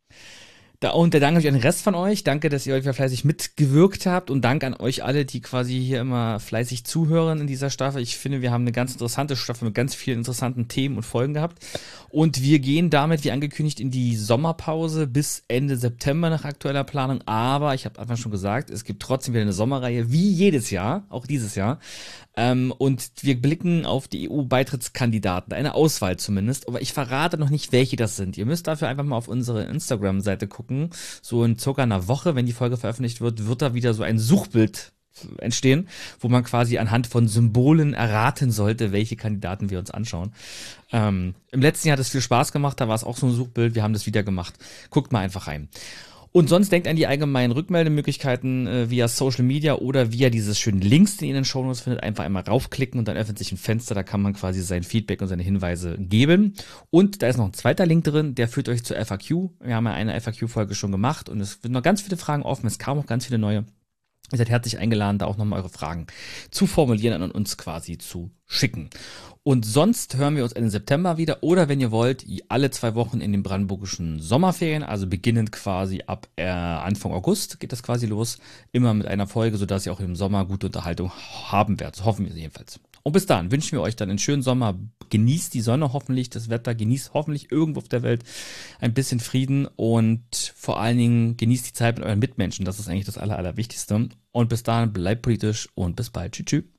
Da, und der Dank natürlich an den Rest von euch. Danke, dass ihr euch fleißig mitgewirkt habt und Dank an euch alle, die quasi hier immer fleißig zuhören in dieser Staffel. Ich finde, wir haben eine ganz interessante Staffel mit ganz vielen interessanten Themen und Folgen gehabt. Und wir gehen damit, wie angekündigt, in die Sommerpause bis Ende September nach aktueller Planung. Aber ich habe einfach schon gesagt, es gibt trotzdem wieder eine Sommerreihe, wie jedes Jahr, auch dieses Jahr. Ähm, und wir blicken auf die E U-Beitrittskandidaten, eine Auswahl zumindest, aber ich verrate noch nicht, welche das sind. Ihr müsst dafür einfach mal auf unsere Instagram-Seite gucken. So in circa einer Woche, wenn die Folge veröffentlicht wird, wird da wieder so ein Suchbild entstehen, wo man quasi anhand von Symbolen erraten sollte, welche Kandidaten wir uns anschauen. Ähm, im letzten Jahr hat es viel Spaß gemacht, da war es auch so ein Suchbild, wir haben das wieder gemacht. Guckt mal einfach rein. Und sonst denkt an die allgemeinen Rückmeldemöglichkeiten äh, via Social Media oder via dieses schönen Links, den ihr in den Shownotes findet, einfach einmal raufklicken und dann öffnet sich ein Fenster, da kann man quasi sein Feedback und seine Hinweise geben. Und da ist noch ein zweiter Link drin, der führt euch zur F A Q. Wir haben ja eine F A Q-Folge schon gemacht und es sind noch ganz viele Fragen offen, es kamen auch ganz viele neue. Ihr seid herzlich eingeladen, da auch nochmal eure Fragen zu formulieren und uns quasi zu schicken. Und sonst hören wir uns Ende September wieder oder wenn ihr wollt, alle zwei Wochen in den brandenburgischen Sommerferien, also beginnend quasi ab äh, Anfang August geht das quasi los, immer mit einer Folge, sodass ihr auch im Sommer gute Unterhaltung haben werdet. Das hoffen wir jedenfalls. Und bis dahin wünschen wir euch dann einen schönen Sommer. Genießt die Sonne hoffentlich, das Wetter, genießt hoffentlich irgendwo auf der Welt ein bisschen Frieden und vor allen Dingen genießt die Zeit mit euren Mitmenschen. Das ist eigentlich das Aller, Allerwichtigste. Und bis dahin bleibt politisch und bis bald. Tschüss, tschüss.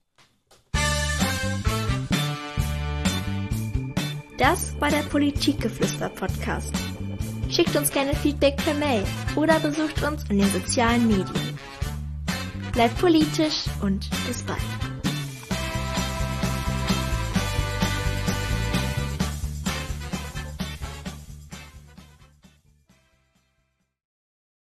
Das war der Politikgeflüster-Podcast. Schickt uns gerne Feedback per Mail oder besucht uns in den sozialen Medien. Bleibt politisch und bis bald.